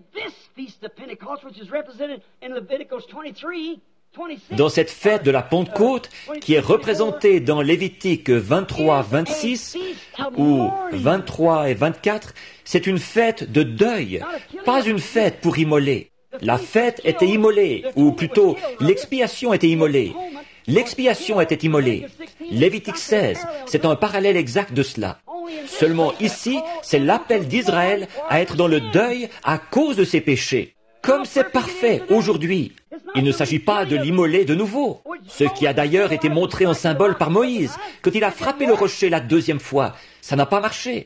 Dans cette fête de la Pentecôte, qui est représentée dans Lévitique vingt-trois, vingt-six, ou vingt-trois et vingt-quatre, c'est une fête de deuil, pas une fête pour immoler. La fête était immolée, ou plutôt, l'expiation était immolée. L'expiation était immolée. Lévitique seize, c'est un parallèle exact de cela. Seulement ici, c'est l'appel d'Israël à être dans le deuil à cause de ses péchés. Comme c'est parfait aujourd'hui, il ne s'agit pas de l'immoler de nouveau, ce qui a d'ailleurs été montré en symbole par Moïse, quand il a frappé le rocher la deuxième fois. Ça n'a pas marché.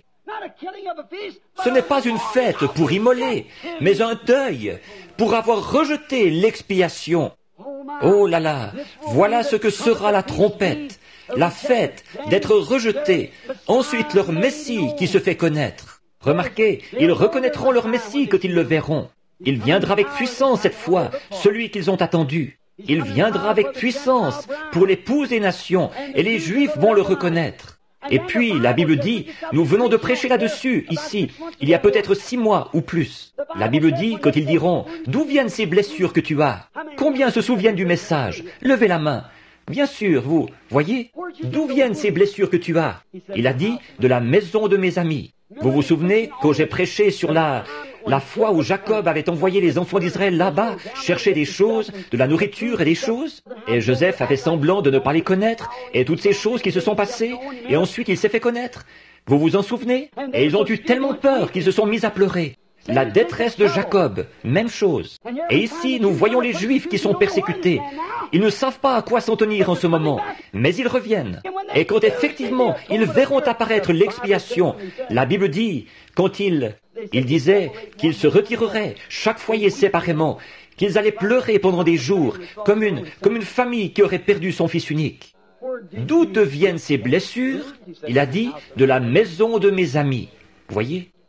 Ce n'est pas une fête pour immoler, mais un deuil pour avoir rejeté l'expiation. Oh là là, voilà ce que sera la trompette, la fête d'être rejeté, ensuite leur Messie qui se fait connaître. Remarquez, ils reconnaîtront leur Messie quand ils le verront. Il viendra avec puissance cette fois, celui qu'ils ont attendu. Il viendra avec puissance pour l'épouse des nations, et les Juifs vont le reconnaître. Et puis, la Bible dit, nous venons de prêcher là-dessus, ici, il y a peut-être six mois ou plus. La Bible dit, quand ils diront, d'où viennent ces blessures que tu as? Combien se souviennent du message? Levez la main. Bien sûr, vous, voyez, d'où viennent ces blessures que tu as? Il a dit, de la maison de mes amis. Vous vous souvenez, quand j'ai prêché sur la, la fois où Jacob avait envoyé les enfants d'Israël là-bas chercher des choses, de la nourriture et des choses, et Joseph a fait semblant de ne pas les connaître, et toutes ces choses qui se sont passées, et ensuite il s'est fait connaître. Vous vous en souvenez? Et ils ont eu tellement peur qu'ils se sont mis à pleurer. La détresse de Jacob, même chose. Et ici, nous voyons les Juifs qui sont persécutés. Ils ne savent pas à quoi s'en tenir en ce moment, mais ils reviennent. Et quand effectivement, ils verront apparaître l'expiation, la Bible dit, quand ils, ils disaient qu'ils se retireraient, chaque foyer séparément, qu'ils allaient pleurer pendant des jours, comme une, comme une famille qui aurait perdu son fils unique. D'où te viennent ces blessures? Il a dit, de la maison de mes amis. Voyez?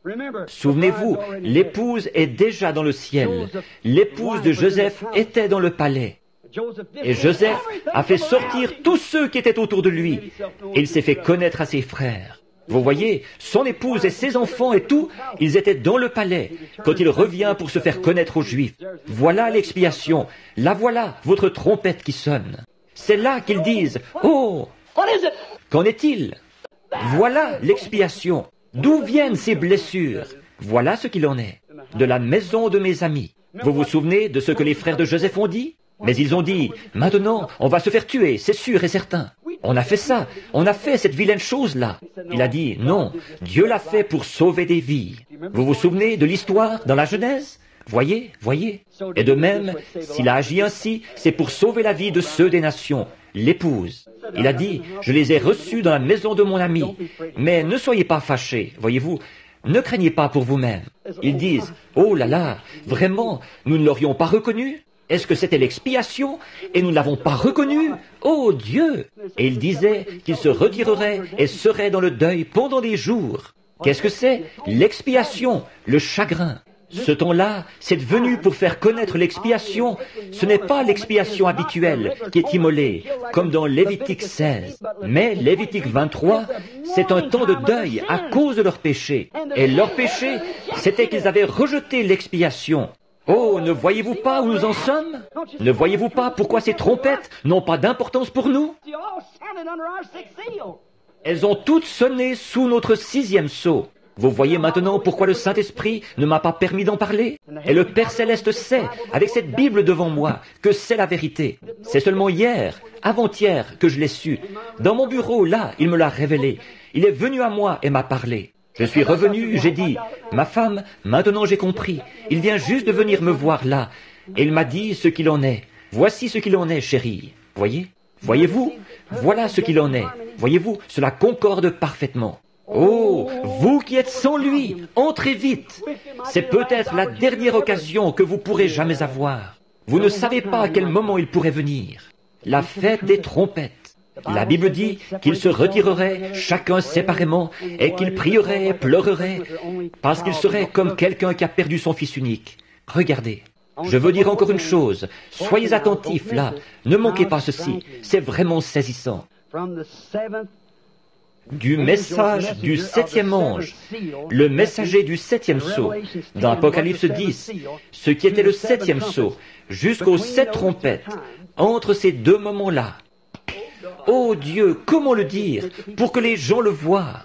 Souvenez-vous, l'épouse est déjà dans le ciel. L'épouse de Joseph était dans le palais. Et Joseph a fait sortir tous ceux qui étaient autour de lui. Et il s'est fait connaître à ses frères. Vous voyez, son épouse et ses enfants et tout, ils étaient dans le palais, quand il revient pour se faire connaître aux Juifs. Voilà l'expiation. La voilà, votre trompette qui sonne. C'est là qu'ils disent, « Oh, qu'en est-il » Voilà l'expiation. D'où viennent ces blessures? Voilà ce qu'il en est. De la maison de mes amis. Vous vous souvenez de ce que les frères de Joseph ont dit? Mais ils ont dit, maintenant, on va se faire tuer, c'est sûr et certain. On a fait ça, on a fait cette vilaine chose-là. Il a dit, non, Dieu l'a fait pour sauver des vies. Vous vous souvenez de l'histoire dans la Genèse? Voyez, voyez. Et de même, s'il a agi ainsi, c'est pour sauver la vie de ceux des nations, l'épouse. Il a dit, je les ai reçus dans la maison de mon ami. Mais ne soyez pas fâchés, voyez-vous. Ne craignez pas pour vous-même. Ils disent, oh là là, vraiment, nous ne l'aurions pas reconnu? Est-ce que c'était l'expiation et nous ne l'avons pas reconnu? Oh Dieu! Et il disait qu'il se retirerait et serait dans le deuil pendant des jours. Qu'est-ce que c'est? L'expiation, le chagrin. Ce temps-là, c'est venu pour faire connaître l'expiation. Ce n'est pas l'expiation habituelle qui est immolée, comme dans Lévitique seize. Mais Lévitique vingt-trois, c'est un temps de deuil à cause de leur péché. Et leur péché, c'était qu'ils avaient rejeté l'expiation. Oh, ne voyez-vous pas où nous en sommes? Ne voyez-vous pas pourquoi ces trompettes n'ont pas d'importance pour nous? Elles ont toutes sonné sous notre sixième sceau. Vous voyez maintenant pourquoi le Saint-Esprit ne m'a pas permis d'en parler? Et le Père Céleste sait, avec cette Bible devant moi, que c'est la vérité. C'est seulement hier, avant-hier, que je l'ai su. Dans mon bureau, là, il me l'a révélé. Il est venu à moi et m'a parlé. Je suis revenu, j'ai dit, ma femme, maintenant j'ai compris. Il vient juste de venir me voir là. Et il m'a dit ce qu'il en est. Voici ce qu'il en est, chérie. Voyez? Voyez-vous? Voilà ce qu'il en est. Voyez-vous? Cela concorde parfaitement. Oh, vous qui êtes sans lui, entrez vite. C'est peut-être la dernière occasion que vous pourrez jamais avoir. Vous ne savez pas à quel moment il pourrait venir. La fête des trompettes. La Bible dit qu'ils se retireraient chacun séparément et qu'ils prieraient et pleureraient parce qu'ils seraient comme quelqu'un qui a perdu son fils unique. Regardez, je veux dire encore une chose, soyez attentifs là, ne manquez pas ceci, c'est vraiment saisissant. Du message du septième ange, le messager du septième sceau, dans Apocalypse dix, ce qui était le septième sceau, jusqu'aux sept trompettes, entre ces deux moments-là. Oh Dieu, comment le dire pour que les gens le voient?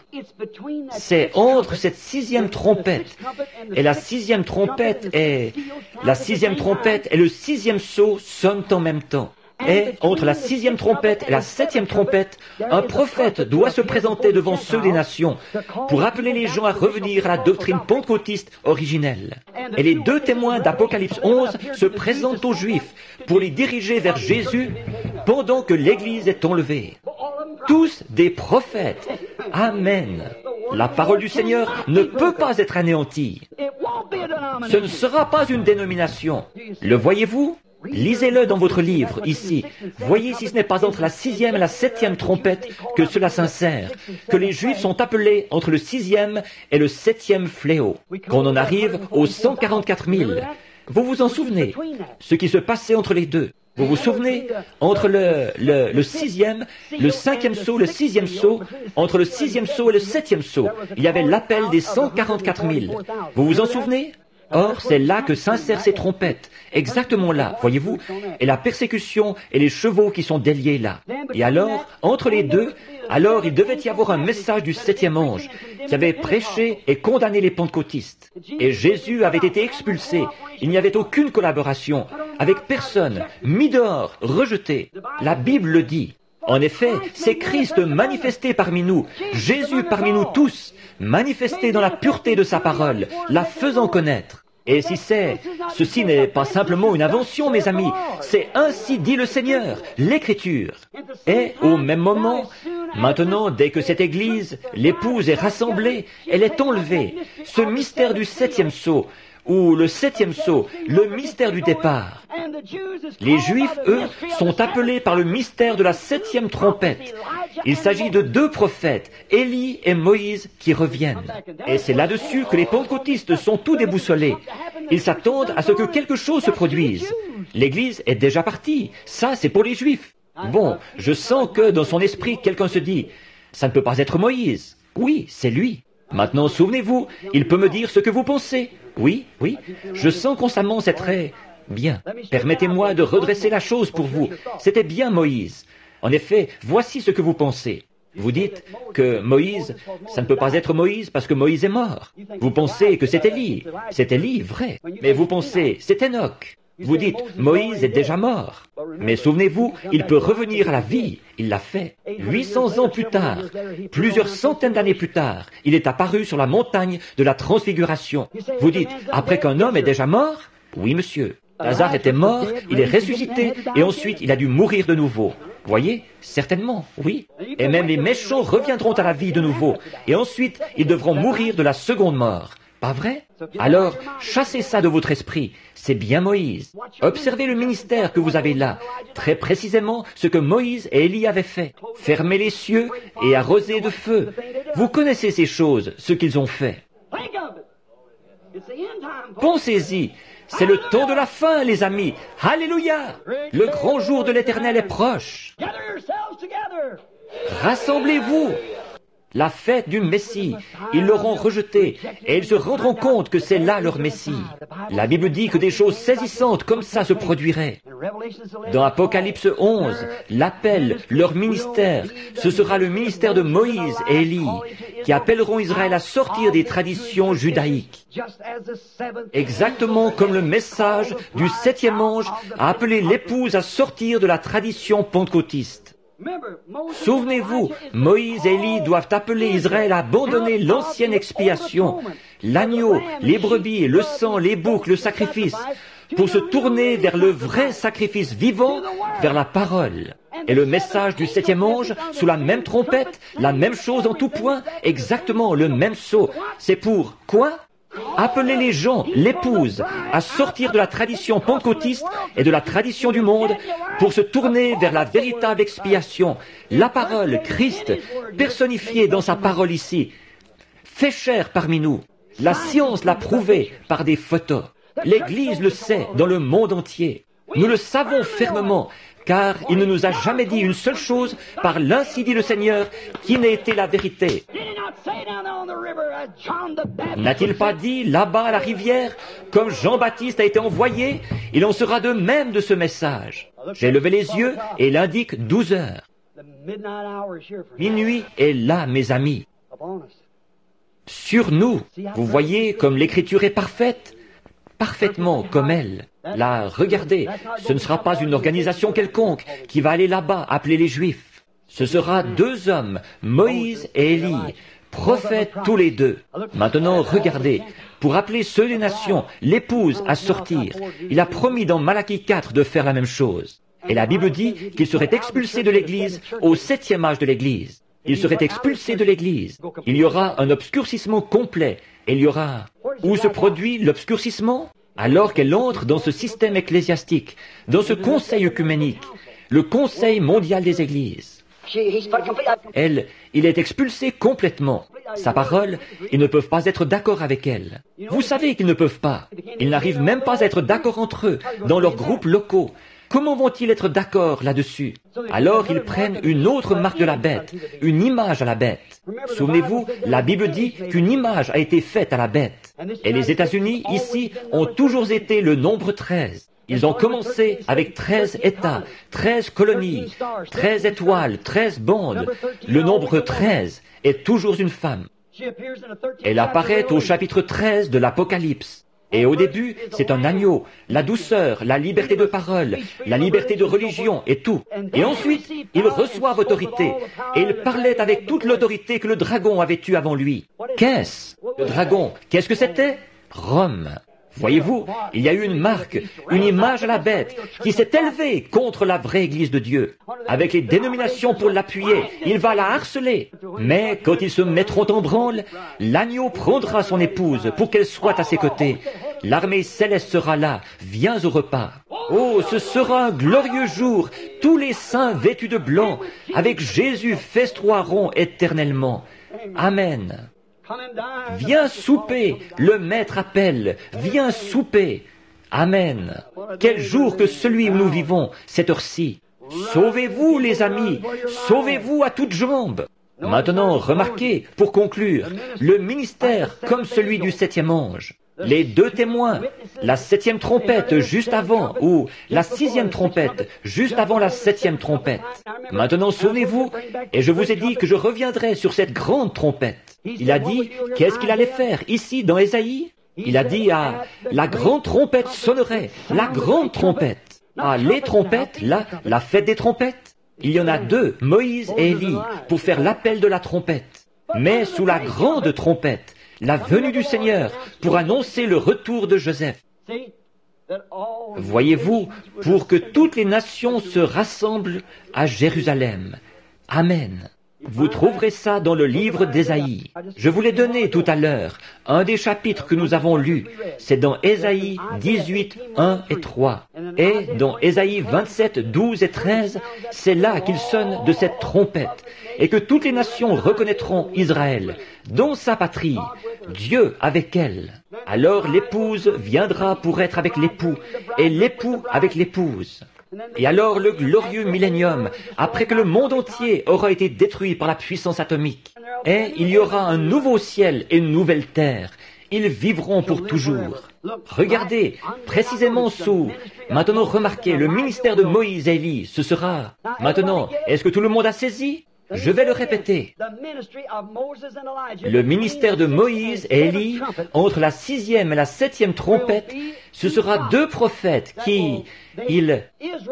C'est entre cette sixième trompette et la sixième trompette et la sixième trompette et le sixième sceau sonnent en même temps. Et entre la sixième trompette et la septième trompette, un prophète doit se présenter devant ceux des nations pour appeler les gens à revenir à la doctrine pentecôtiste originelle. Et les deux témoins d'Apocalypse onze se présentent aux Juifs pour les diriger vers Jésus pendant que l'Église est enlevée. Tous des prophètes. Amen. La parole du Seigneur ne peut pas être anéantie. Ce ne sera pas une dénomination. Le voyez-vous? Lisez-le dans votre livre, ici. Voyez si ce n'est pas entre la sixième et la septième trompette que cela s'insère, que les Juifs sont appelés entre le sixième et le septième fléau, qu'on en arrive aux cent quarante-quatre mille. Vous vous en souvenez, ce qui se passait entre les deux. Vous vous souvenez, entre le, le, le sixième, le cinquième sceau, le sixième sceau, entre le sixième sceau et le septième sceau, il y avait l'appel des cent quarante-quatre mille. Vous vous en souvenez? Or, c'est là que s'insèrent ces trompettes, exactement là, voyez-vous, et la persécution et les chevaux qui sont déliés là. Et alors, entre les deux, alors il devait y avoir un message du septième ange qui avait prêché et condamné les pentecôtistes. Et Jésus avait été expulsé. Il n'y avait aucune collaboration avec personne, mis dehors, rejeté. La Bible le dit. En effet, c'est Christ manifesté parmi nous, Jésus parmi nous tous, manifesté dans la pureté de sa parole, la faisant connaître. Et si c'est, ceci n'est pas simplement une invention, mes amis, c'est ainsi dit le Seigneur, l'Écriture. Et au même moment, maintenant, dès que cette Église, l'épouse est rassemblée, elle est enlevée, ce mystère du septième sceau, ou le septième sceau, le mystère du départ. Les Juifs, eux, sont appelés par le mystère de la septième trompette. Il s'agit de deux prophètes, Élie et Moïse, qui reviennent. Et c'est là-dessus que les pentecôtistes sont tout déboussolés. Ils s'attendent à ce que quelque chose se produise. L'Église est déjà partie. Ça, c'est pour les Juifs. Bon, je sens que dans son esprit, quelqu'un se dit, ça ne peut pas être Moïse. Oui, c'est lui. Maintenant, souvenez-vous, il peut me dire ce que vous pensez. Oui, oui, je sens constamment c'est très bien. Permettez-moi de redresser la chose pour vous. C'était bien Moïse. En effet, voici ce que vous pensez. Vous dites que Moïse, ça ne peut pas être Moïse parce que Moïse est mort. Vous pensez que c'est Élie. C'est Élie, vrai. Mais vous pensez, c'est Enoch. Vous dites, Moïse est déjà mort. Mais souvenez-vous, il peut revenir à la vie. Il l'a fait. huit cents ans plus tard, plusieurs centaines d'années plus tard, il est apparu sur la montagne de la transfiguration. Vous dites, après qu'un homme est déjà mort? Oui, monsieur. Lazare était mort, il est ressuscité, et ensuite il a dû mourir de nouveau. Voyez? Certainement, oui. Et même les méchants reviendront à la vie de nouveau, et ensuite ils devront mourir de la seconde mort. Pas vrai? Alors, chassez ça de votre esprit. C'est bien Moïse. Observez le ministère que vous avez là. Très précisément ce que Moïse et Élie avaient fait. Fermer les cieux et arroser de feu. Vous connaissez ces choses, ce qu'ils ont fait. Pensez-y. C'est le temps de la fin, les amis. Alléluia! Le grand jour de l'Éternel est proche. Rassemblez-vous. La fête du Messie, ils l'auront rejeté et ils se rendront compte que c'est là leur Messie. La Bible dit que des choses saisissantes comme ça se produiraient. Dans Apocalypse onze, l'appel, leur ministère, ce sera le ministère de Moïse et Élie qui appelleront Israël à sortir des traditions judaïques. Exactement comme le message du septième ange a appelé l'épouse à sortir de la tradition pentecôtiste. Souvenez-vous, Moïse et Élie doivent appeler Israël à abandonner l'ancienne expiation, l'agneau, les brebis, le sang, les boucs, le sacrifice, pour se tourner vers le vrai sacrifice vivant, vers la parole. Et le message du septième ange, sous la même trompette, la même chose en tout point, exactement le même sceau. C'est pour quoi? Appeler les gens, l'épouse, à sortir de la tradition pentecôtiste et de la tradition du monde pour se tourner vers la véritable expiation, la parole, Christ, personnifié dans sa parole ici, fait chair parmi nous. La science l'a prouvé par des photos. L'Église le sait dans le monde entier. Nous le savons fermement, car il ne nous a jamais dit une seule chose par l'ainsi dit le Seigneur qui n'a été la vérité. N'a-t-il pas dit là-bas à la rivière, comme Jean-Baptiste a été envoyé, il en sera de même de ce message. J'ai levé les yeux et il indique douze heures. Minuit est là, mes amis. Sur nous, vous voyez comme l'écriture est parfaite, parfaitement comme elle. Là, regardez, ce ne sera pas une organisation quelconque qui va aller là-bas appeler les Juifs. Ce sera deux hommes, Moïse et Élie, prophètes tous les deux. Maintenant, regardez, pour appeler ceux des nations, l'épouse à sortir, il a promis dans Malachie quatre de faire la même chose. Et la Bible dit qu'il serait expulsé de l'Église au septième âge de l'Église. Il serait expulsé de l'Église. Il y aura un obscurcissement complet. Et il y aura... Où se produit l'obscurcissement? Alors qu'elle entre dans ce système ecclésiastique, dans ce conseil œcuménique, le Conseil mondial des Églises. Elle, il est expulsé complètement. Sa parole, ils ne peuvent pas être d'accord avec elle. Vous savez qu'ils ne peuvent pas. Ils n'arrivent même pas à être d'accord entre eux, dans leurs groupes locaux. Comment vont-ils être d'accord là-dessus? Alors ils prennent une autre marque de la bête, une image à la bête. Souvenez-vous, la Bible dit qu'une image a été faite à la bête. Et les États-Unis, ici, ont toujours été le nombre treize. Ils ont commencé avec treize États, treize colonies, treize étoiles, treize bandes. Le nombre treize est toujours une femme. Elle apparaît au chapitre treize de l'Apocalypse. Et au début, c'est un agneau, la douceur, la liberté de parole, la liberté de religion et tout. Et ensuite, ils reçoivent autorité. Et ils parlaient avec toute l'autorité que le dragon avait eue avant lui. Qu'est-ce? Le dragon, qu'est-ce que c'était? Rome. Voyez-vous, il y a eu une marque, une image à la bête qui s'est élevée contre la vraie Église de Dieu. Avec les dénominations pour l'appuyer, il va la harceler. Mais quand ils se mettront en branle, l'agneau prendra son épouse pour qu'elle soit à ses côtés. L'armée céleste sera là. Viens au repas. Oh, ce sera un glorieux jour. Tous les saints vêtus de blanc, avec Jésus festoieront éternellement. Amen. Viens souper. Le Maître appelle. Viens souper. Amen. Quel jour que celui où nous vivons, cette heure-ci. Sauvez-vous, les amis. Sauvez-vous à toutes jambes. Maintenant, remarquez, pour conclure, le ministère comme celui du septième ange. Les deux témoins, la septième trompette juste avant, ou la sixième trompette juste avant la septième trompette. Maintenant, souvenez-vous, et je vous ai dit que je reviendrai sur cette grande trompette. Il a dit, qu'est-ce qu'il allait faire ici dans Ésaïe? Il a dit, ah, la grande trompette sonnerait, la grande trompette. Ah, les trompettes, là, la fête des trompettes. Il y en a deux, Moïse et Élie, pour faire l'appel de la trompette. Mais sous la grande trompette, la venue du Seigneur, pour annoncer le retour de Joseph. Voyez-vous, pour que toutes les nations se rassemblent à Jérusalem. Amen. Vous trouverez ça dans le livre d'Ésaïe. Je vous l'ai donné tout à l'heure. Un des chapitres que nous avons lus, c'est dans Ésaïe dix-huit, un et trois. Et dans Ésaïe vingt-sept, douze et treize, c'est là qu'il sonne de cette trompette, et que toutes les nations reconnaîtront Israël, dont sa patrie, Dieu avec elle. Alors l'épouse viendra pour être avec l'époux, et l'époux avec l'épouse. Et alors le glorieux millénium, après que le monde entier aura été détruit par la puissance atomique, et il y aura un nouveau ciel et une nouvelle terre. Ils vivront pour toujours. Regardez, précisément sous... Maintenant, remarquez, le ministère de Moïse et Élie, ce sera... Maintenant, est-ce que tout le monde a saisi? Je vais le répéter. Le ministère de Moïse et Élie, entre la sixième et la septième trompette, ce sera deux prophètes qui... Ils...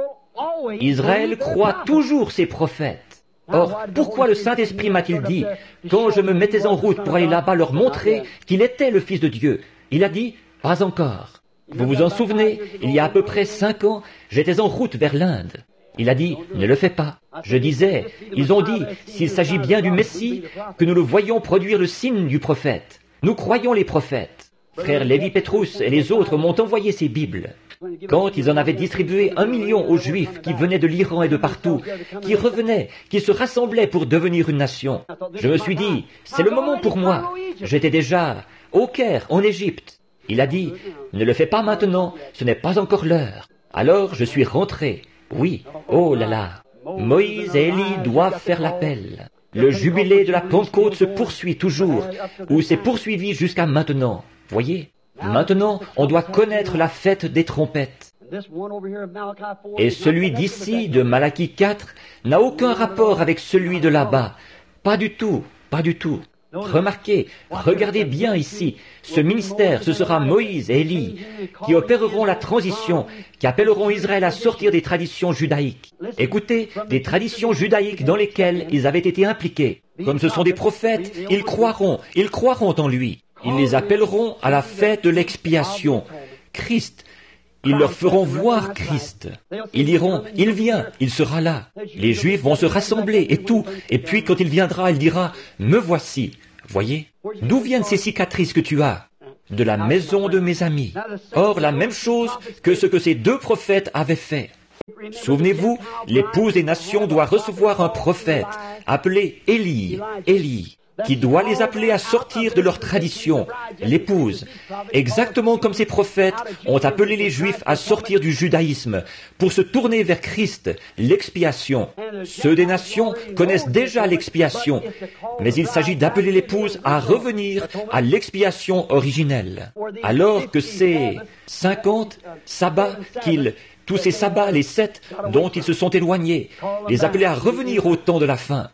Israël croit toujours ces prophètes. Or, pourquoi le Saint-Esprit m'a-t-il dit, quand je me mettais en route pour aller là-bas leur montrer qu'il était le Fils de Dieu, il a dit, pas encore. Vous vous en souvenez, il y a à peu près cinq ans, j'étais en route vers l'Inde. Il a dit, ne le fais pas. Je disais, ils ont dit, s'il s'agit bien du Messie, que nous le voyons produire le signe du prophète. Nous croyons les prophètes. Frère Lévi Pétrus et les autres m'ont envoyé ces Bibles. Quand ils en avaient distribué un million aux Juifs qui venaient de l'Iran et de partout, qui revenaient, qui se rassemblaient pour devenir une nation, je me suis dit, c'est le moment pour moi. J'étais déjà au Caire, en Égypte. Il a dit, ne le fais pas maintenant, ce n'est pas encore l'heure. Alors je suis rentré. Oui, oh là là. Moïse et Élie doivent faire l'appel. Le jubilé de la Pentecôte se poursuit toujours, ou s'est poursuivi jusqu'à maintenant. Voyez? Maintenant, on doit connaître la fête des trompettes. Et celui d'ici, de Malachie quatre, n'a aucun rapport avec celui de là-bas. Pas du tout, pas du tout. Remarquez, regardez bien ici, ce ministère, ce sera Moïse et Élie, qui opéreront la transition, qui appelleront Israël à sortir des traditions judaïques. Écoutez, des traditions judaïques dans lesquelles ils avaient été impliqués. Comme ce sont des prophètes, ils croiront, ils croiront en lui. Ils les appelleront à la fête de l'expiation. Christ. Ils leur feront voir Christ. Ils diront, il vient, il sera là. Les Juifs vont se rassembler et tout. Et puis quand il viendra, il dira, me voici. Voyez, d'où viennent ces cicatrices que tu as? De la maison de mes amis. Or, la même chose que ce que ces deux prophètes avaient fait. Souvenez-vous, l'épouse des nations doit recevoir un prophète, appelé Élie, Élie, qui doit les appeler à sortir de leur tradition, l'épouse, exactement comme ces prophètes ont appelé les Juifs à sortir du judaïsme, pour se tourner vers Christ, l'expiation. Ceux des nations connaissent déjà l'expiation, mais il s'agit d'appeler l'épouse à revenir à l'expiation originelle. Alors que ces cinquante sabbats qu'ils, tous ces sabbats, les sept, dont ils se sont éloignés, les appeler à revenir au temps de la fin.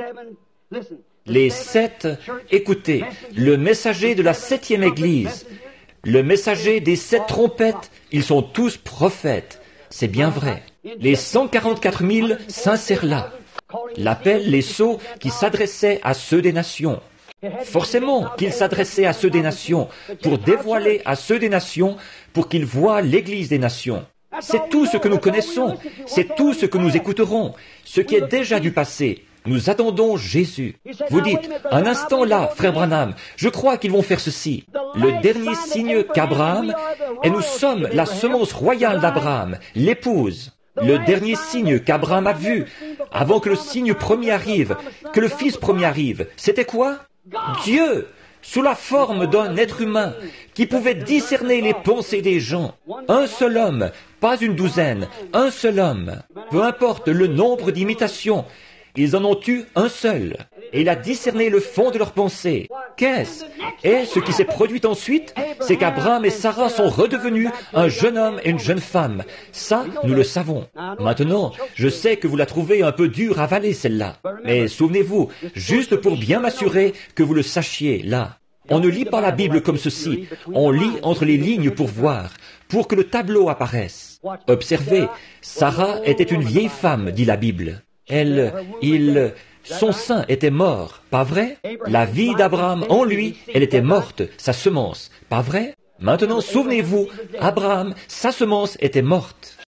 Les sept, écoutez, le messager de la septième église, le messager des sept trompettes, ils sont tous prophètes. C'est bien vrai. Les cent quarante-quatre mille s'insèrent là. L'appel, les sceaux qui s'adressaient à ceux des nations. Forcément qu'ils s'adressaient à ceux des nations, pour dévoiler à ceux des nations, pour qu'ils voient l'église des nations. C'est tout ce que nous connaissons, c'est tout ce que nous écouterons, ce qui est déjà du passé. Nous attendons Jésus. Vous dites, un instant là, frère Branham, je crois qu'ils vont faire ceci. Le dernier signe qu'Abraham, et nous sommes la semence royale d'Abraham, l'épouse. Le dernier signe qu'Abraham a vu, avant que le signe premier arrive, que le fils premier arrive, c'était quoi? Dieu, sous la forme d'un être humain, qui pouvait discerner les pensées des gens. Un seul homme, pas une douzaine, un seul homme. Peu importe le nombre d'imitations, ils en ont eu un seul. Et il a discerné le fond de leurs pensées. Qu'est-ce? Et ce qui s'est produit ensuite, c'est qu'Abraham et Sarah sont redevenus un jeune homme et une jeune femme. Ça, nous le savons. Maintenant, je sais que vous la trouvez un peu dure à avaler, celle-là. Mais souvenez-vous, juste pour bien m'assurer que vous le sachiez, là. On ne lit pas la Bible comme ceci. On lit entre les lignes pour voir, pour que le tableau apparaisse. Observez, Sarah était une vieille femme, dit la Bible. Elle, il, son sein était mort, pas vrai? La vie d'Abraham en lui, elle était morte, sa semence, pas vrai? Maintenant, souvenez-vous, Abraham, sa semence était morte.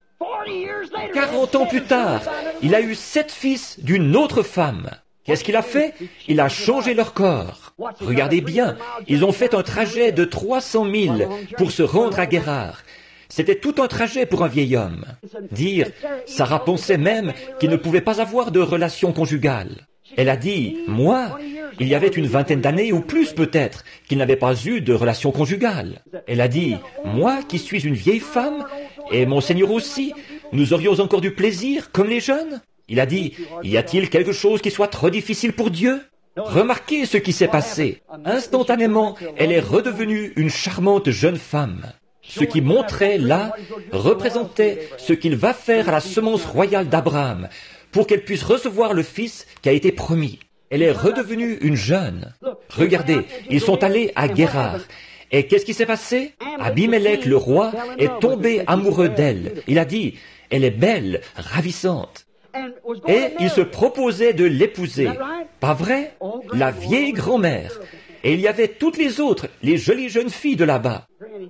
Quarante ans plus tard, il a eu sept fils d'une autre femme. Qu'est-ce qu'il a fait? Il a changé leur corps. Regardez bien, ils ont fait un trajet de trois cent mille pour se rendre à Guérard. C'était tout un trajet pour un vieil homme. Dire, Sarah pensait même qu'il ne pouvait pas avoir de relation conjugale. Elle a dit, moi, il y avait une vingtaine d'années ou plus peut-être, qu'il n'avait pas eu de relation conjugale. Elle a dit, moi qui suis une vieille femme, et mon Seigneur aussi, nous aurions encore du plaisir comme les jeunes. Il a dit, y a-t-il quelque chose qui soit trop difficile pour Dieu? Remarquez ce qui s'est passé. Instantanément, elle est redevenue une charmante jeune femme. Ce qui montrait là représentait ce qu'il va faire à la semence royale d'Abraham pour qu'elle puisse recevoir le fils qui a été promis. Elle est redevenue une jeune. Regardez, ils sont allés à Guérard. Et qu'est-ce qui s'est passé? Abimelech, le roi, est tombé amoureux d'elle. Il a dit, elle est belle, ravissante. Et il se proposait de l'épouser. Pas vrai? La vieille grand-mère. Et il y avait toutes les autres, les jolies jeunes filles de là-bas.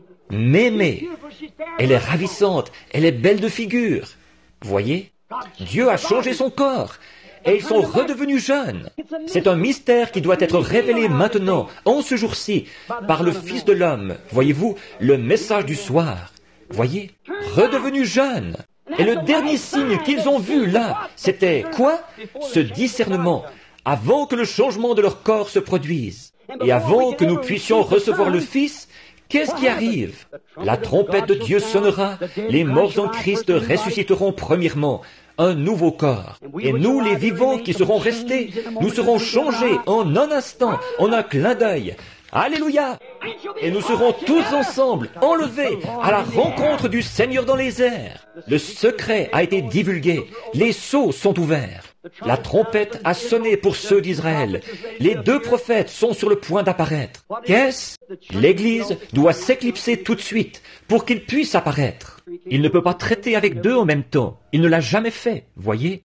Mémé, elle est ravissante, elle est belle de figure. Voyez, Dieu a changé son corps et ils sont redevenus jeunes. C'est un mystère qui doit être révélé maintenant, en ce jour-ci, par le Fils de l'homme. Voyez-vous, le message du soir. Voyez, redevenus jeunes. Et le dernier signe qu'ils ont vu là, c'était quoi? Ce discernement, avant que le changement de leur corps se produise. Et avant que nous puissions recevoir le Fils, qu'est-ce qui arrive? La trompette de Dieu sonnera, les morts en Christ ressusciteront premièrement, un nouveau corps. Et nous, les vivants qui serons restés, nous serons changés en un instant, en un clin d'œil. Alléluia! Et nous serons tous ensemble enlevés à la rencontre du Seigneur dans les airs. Le secret a été divulgué, les sceaux sont ouverts. La trompette a sonné pour ceux d'Israël. Les deux prophètes sont sur le point d'apparaître. Qu'est-ce? L'Église doit s'éclipser tout de suite pour qu'il puisse apparaître. Il ne peut pas traiter avec deux en même temps. Il ne l'a jamais fait, voyez?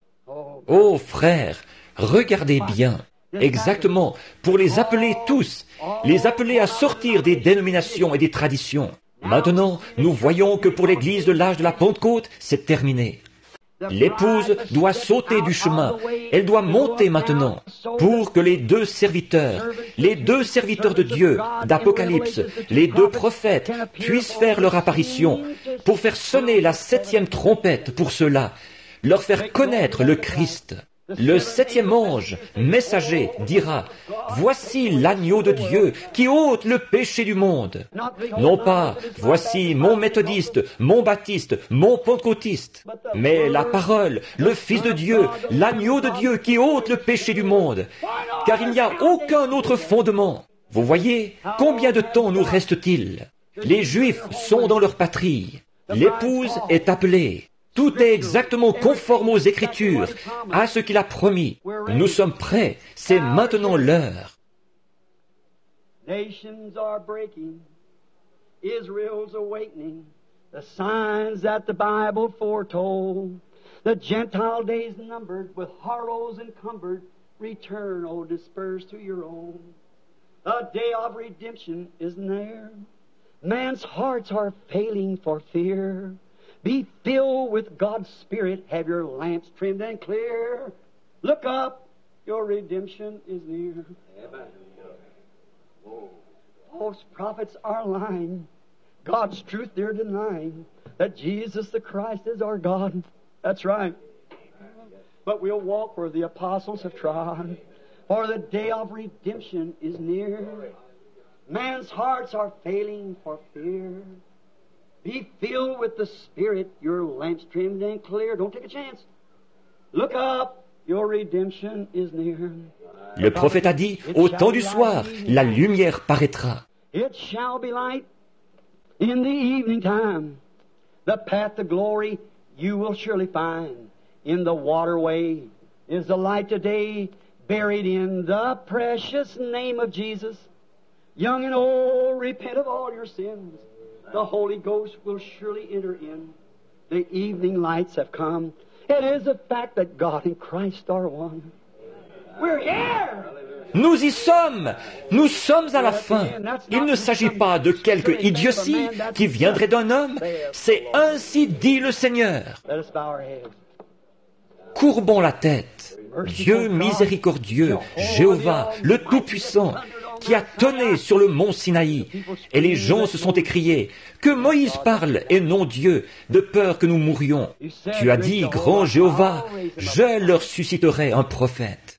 Oh frères, regardez bien. Exactement, pour les appeler tous, les appeler à sortir des dénominations et des traditions. Maintenant, nous voyons que pour l'Église de l'âge de la Pentecôte, c'est terminé. L'épouse doit sauter du chemin, elle doit monter maintenant, pour que les deux serviteurs, les deux serviteurs de Dieu, d'Apocalypse, les deux prophètes, puissent faire leur apparition, pour faire sonner la septième trompette pour ceux-là, leur faire connaître le Christ. Le septième ange, messager, dira, « Voici l'agneau de Dieu qui ôte le péché du monde. » Non pas, « Voici mon méthodiste, mon baptiste, mon pentecôtiste. » Mais la parole, le Fils de Dieu, l'agneau de Dieu qui ôte le péché du monde. Car il n'y a aucun autre fondement. Vous voyez, combien de temps nous reste-t-il? Les Juifs sont dans leur patrie. L'épouse est appelée. Tout est exactement conforme aux Écritures, à ce qu'il a promis. Nous sommes prêts, c'est maintenant l'heure. Nations are breaking, Israel's awakening, the signs that the Bible foretold, the Gentile days numbered, with horrors encumbered, return, O disperse to your own. The day of redemption is near, man's hearts are failing for fear. Be filled with God's Spirit, have your lamps trimmed and clear. Look up, your redemption is near. False prophets are lying. God's truth they're denying. That Jesus the Christ is our God. That's right. But we'll walk where the apostles have trod. For the day of redemption is near. Man's hearts are failing for fear. Be filled with the Spirit, your lamps trimmed and clear. Don't take a chance. Look up, your redemption is near. Le prophète a dit, au temps du soir, la lumière paraîtra. It shall be light in the evening time. The path to glory you will surely find. In the waterway is the light today, buried in the precious name of Jesus. Young and old, repent of all your sins. The Holy Ghost will surely enter in. The evening lights have come. It is a fact that God and Christ are one. We're here! Nous y sommes! Nous sommes à la fin. Il ne s'agit pas de quelque idiotie qui viendrait d'un homme. C'est ainsi dit le Seigneur. Let us bow our heads. Courbons la tête. Dieu miséricordieux, Jéhovah, le Tout-Puissant, qui a tonné sur le mont Sinaï. Et les gens se sont écriés, que Moïse parle et non Dieu, de peur que nous mourions. Tu as dit, grand Jéhovah, je leur susciterai un prophète.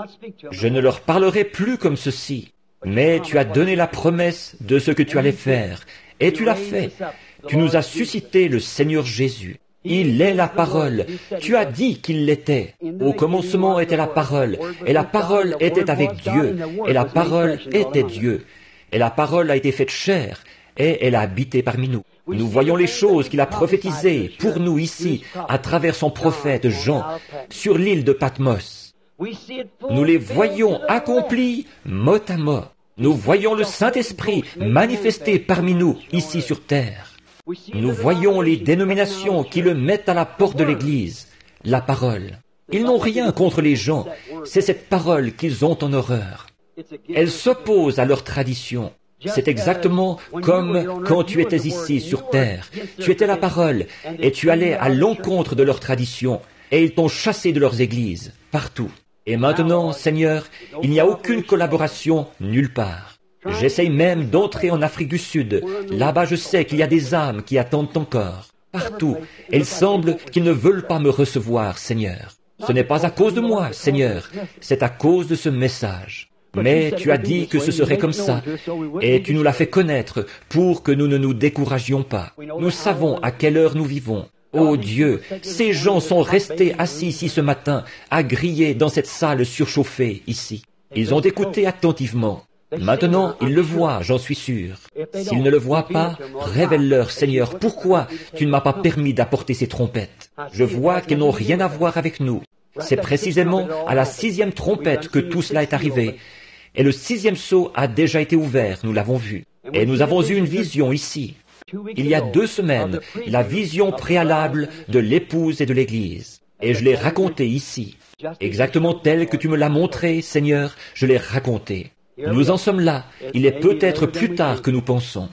Je ne leur parlerai plus comme ceci. Mais tu as donné la promesse de ce que tu allais faire. Et tu l'as fait. Tu nous as suscité le Seigneur Jésus. Il est la parole. Tu as dit qu'il l'était. Au commencement était la parole, et la parole était avec Dieu, et la parole était Dieu. Et la parole a été faite chair, et elle a habité parmi nous. Nous voyons les choses qu'il a prophétisées pour nous ici, à travers son prophète Jean, sur l'île de Patmos. Nous les voyons accomplies mot à mot. Nous voyons le Saint-Esprit manifesté parmi nous, ici sur terre. Nous voyons les dénominations qui le mettent à la porte de l'Église, la parole. Ils n'ont rien contre les gens, c'est cette parole qu'ils ont en horreur. Elle s'oppose à leur tradition. C'est exactement comme quand tu étais ici sur terre. Tu étais la parole et tu allais à l'encontre de leur tradition et ils t'ont chassé de leurs églises, partout. Et maintenant, Seigneur, il n'y a aucune collaboration nulle part. J'essaye même d'entrer en Afrique du Sud. Là-bas, je sais qu'il y a des âmes qui attendent encore. Partout. Et il semble qu'ils ne veulent pas me recevoir, Seigneur. Ce n'est pas à cause de moi, Seigneur. C'est à cause de ce message. Mais tu as dit que ce serait comme ça. Et tu nous l'as fait connaître pour que nous ne nous découragions pas. Nous savons à quelle heure nous vivons. Oh Dieu, ces gens sont restés assis ici ce matin, à griller dans cette salle surchauffée ici. Ils ont écouté attentivement. Maintenant, ils le voient, j'en suis sûr. S'ils ne le voient pas, révèle-leur, Seigneur, pourquoi tu ne m'as pas permis d'apporter ces trompettes. Je vois qu'elles n'ont rien à voir avec nous. C'est précisément à la sixième trompette que tout cela est arrivé. Et le sixième sceau a déjà été ouvert, nous l'avons vu. Et nous avons eu une vision ici. Il y a deux semaines, la vision préalable de l'épouse et de l'Église. Et je l'ai racontée ici. Exactement telle que tu me l'as montrée, Seigneur, je l'ai racontée. Nous en sommes là. Il est peut-être plus tard que nous pensons.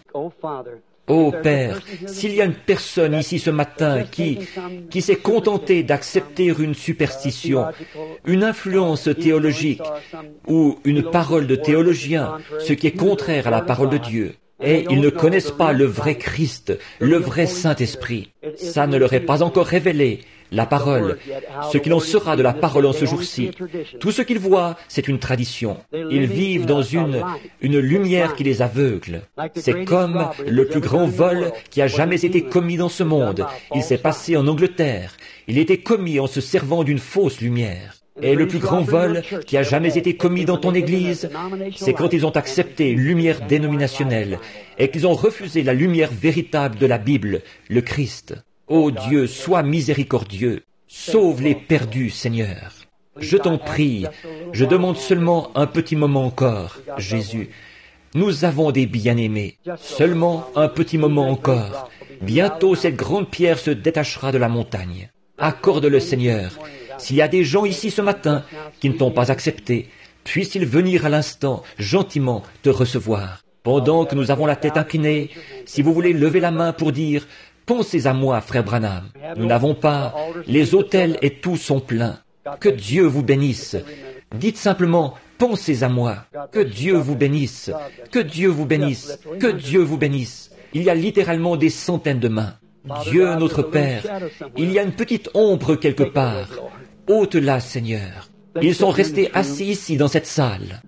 Oh Père, s'il y a une personne ici ce matin qui, qui s'est contentée d'accepter une superstition, une influence théologique ou une parole de théologien, ce qui est contraire à la parole de Dieu, et ils ne connaissent pas le vrai Christ, le vrai Saint-Esprit, ça ne leur est pas encore révélé. La parole, ce qu'il en sera de la parole en ce jour-ci. Tout ce qu'ils voient, c'est une tradition. Ils vivent dans une, une lumière qui les aveugle. C'est comme le plus grand vol qui a jamais été commis dans ce monde. Il s'est passé en Angleterre. Il a été commis en se servant d'une fausse lumière. Et le plus grand vol qui a jamais été commis dans ton Église, c'est quand ils ont accepté une lumière dénominationnelle et qu'ils ont refusé la lumière véritable de la Bible, le Christ. Ô Dieu, sois miséricordieux, sauve les perdus, Seigneur. Je t'en prie, je demande seulement un petit moment encore, Jésus. Nous avons des bien-aimés, seulement un petit moment encore. Bientôt cette grande pierre se détachera de la montagne. Accorde-le, Seigneur. S'il y a des gens ici ce matin qui ne t'ont pas accepté, puissent-ils venir à l'instant, gentiment, te recevoir. Pendant que nous avons la tête inclinée, si vous voulez lever la main pour dire « Pensez à moi, frère Branham ». Nous n'avons pas, les autels et tout sont pleins. Que Dieu vous bénisse. Dites simplement, pensez à moi. Que Dieu vous bénisse. Que Dieu vous bénisse. Que Dieu vous bénisse. Il y a littéralement des centaines de mains. Dieu notre Père, il y a une petite ombre quelque part. Ôte-la, Seigneur. Ils sont restés assis ici dans cette salle.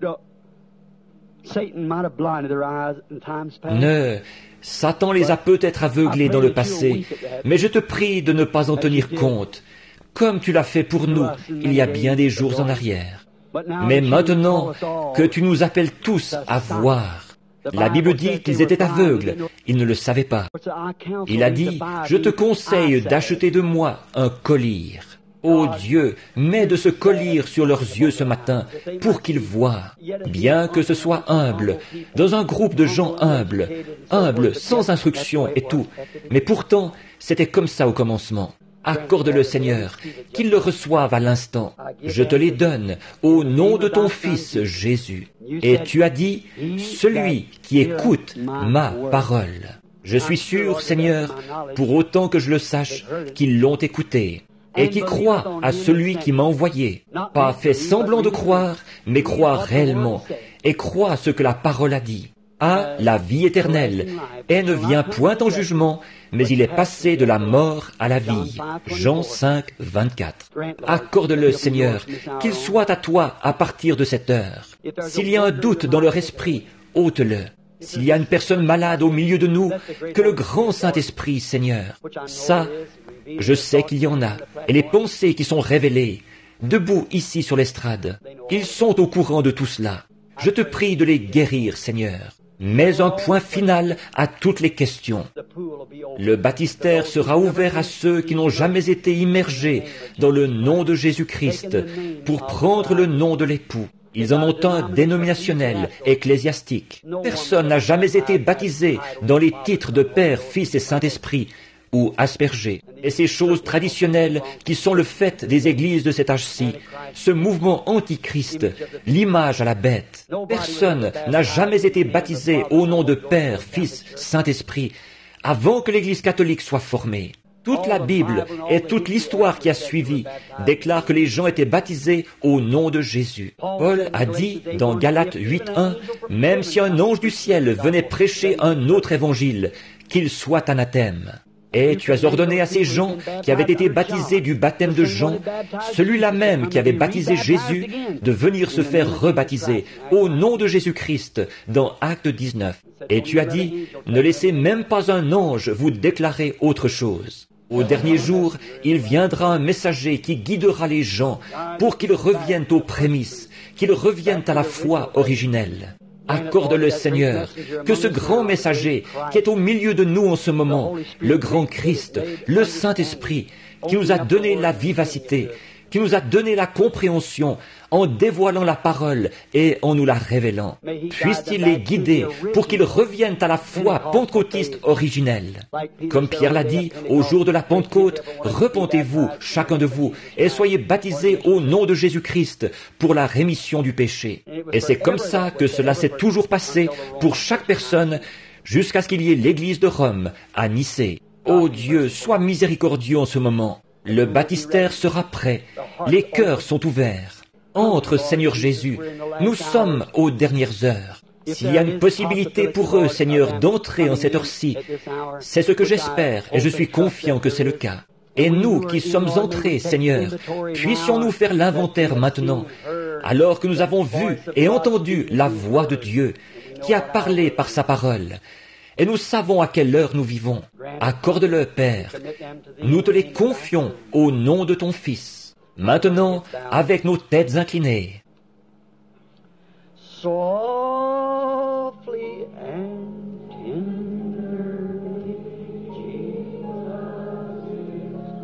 Ne, Satan les a peut-être aveuglés dans le passé, mais je te prie de ne pas en tenir compte, comme tu l'as fait pour nous il y a bien des jours en arrière. Mais maintenant que tu nous appelles tous à voir, la Bible dit qu'ils étaient aveugles, ils ne le savaient pas. Il a dit, je te conseille d'acheter de moi un collier. Ô Dieu, mets de ce collier sur leurs yeux ce matin pour qu'ils voient, bien que ce soit humble, dans un groupe de gens humbles, humbles, sans instruction et tout. Mais pourtant, c'était comme ça au commencement. Accorde-le, Seigneur, qu'ils le reçoivent à l'instant. Je te les donne au nom de ton Fils Jésus. Et tu as dit, celui qui écoute ma parole. Je suis sûr, Seigneur, pour autant que je le sache, qu'ils l'ont écouté. Et qui croit à celui qui m'a envoyé. Pas fait semblant de croire, mais croire réellement, et croit ce que la parole a dit. A la vie éternelle, et ne vient point en jugement, mais il est passé de la mort à la vie. Jean cinq, vingt-quatre. Accorde-le, Seigneur, qu'il soit à toi à partir de cette heure. S'il y a un doute dans leur esprit, ôte-le. S'il y a une personne malade au milieu de nous, que le grand Saint-Esprit, Seigneur, ça, je sais qu'il y en a, et les pensées qui sont révélées, debout ici sur l'estrade, ils sont au courant de tout cela. Je te prie de les guérir, Seigneur. Mets un point final à toutes les questions. Le baptistère sera ouvert à ceux qui n'ont jamais été immergés dans le nom de Jésus-Christ pour prendre le nom de l'époux. Ils en ont un dénominationnel, ecclésiastique. Personne n'a jamais été baptisé dans les titres de Père, Fils et Saint-Esprit, ou aspergé. Et ces choses traditionnelles qui sont le fait des églises de cet âge-ci, ce mouvement antichrist, l'image à la bête. Personne n'a jamais été baptisé au nom de Père, Fils, Saint-Esprit, avant que l'Église catholique soit formée. Toute la Bible et toute l'histoire qui a suivi déclarent que les gens étaient baptisés au nom de Jésus. Paul a dit dans Galates huit, un, « Même si un ange du ciel venait prêcher un autre évangile, qu'il soit anathème. » Et tu as ordonné à ces gens qui avaient été baptisés du baptême de Jean, celui-là même qui avait baptisé Jésus, de venir se faire rebaptiser au nom de Jésus-Christ dans Acte dix-neuf. Et tu as dit, ne laissez même pas un ange vous déclarer autre chose. Au dernier jour, il viendra un messager qui guidera les gens pour qu'ils reviennent aux prémices, qu'ils reviennent à la foi originelle. Accorde-le, Seigneur, que ce grand messager qui est au milieu de nous en ce moment, le grand Christ, le Saint-Esprit, qui nous a donné la vivacité, qui nous a donné la compréhension en dévoilant la parole et en nous la révélant. Puisse-t-il les guider pour qu'ils reviennent à la foi pentecôtiste originelle. Comme Pierre l'a dit, au jour de la Pentecôte, repentez-vous, chacun de vous, et soyez baptisés au nom de Jésus-Christ pour la rémission du péché. Et c'est comme ça que cela s'est toujours passé pour chaque personne jusqu'à ce qu'il y ait l'Église de Rome à Nicée. Ô Dieu, sois miséricordieux en ce moment. Le baptistère sera prêt. Les cœurs sont ouverts. Entre, Seigneur Jésus. Nous sommes aux dernières heures. S'il y a une possibilité pour eux, Seigneur, d'entrer en cette heure-ci, c'est ce que j'espère et je suis confiant que c'est le cas. Et nous qui sommes entrés, Seigneur, puissions-nous faire l'inventaire maintenant, alors que nous avons vu et entendu la voix de Dieu qui a parlé par sa parole. Et nous savons à quelle heure nous vivons. Accorde-le, Père. Nous te les confions au nom de ton Fils. Maintenant, avec nos têtes inclinées. Softly and tenderly, Jesus is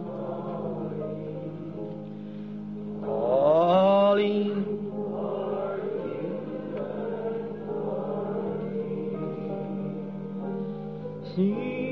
calling, calling. See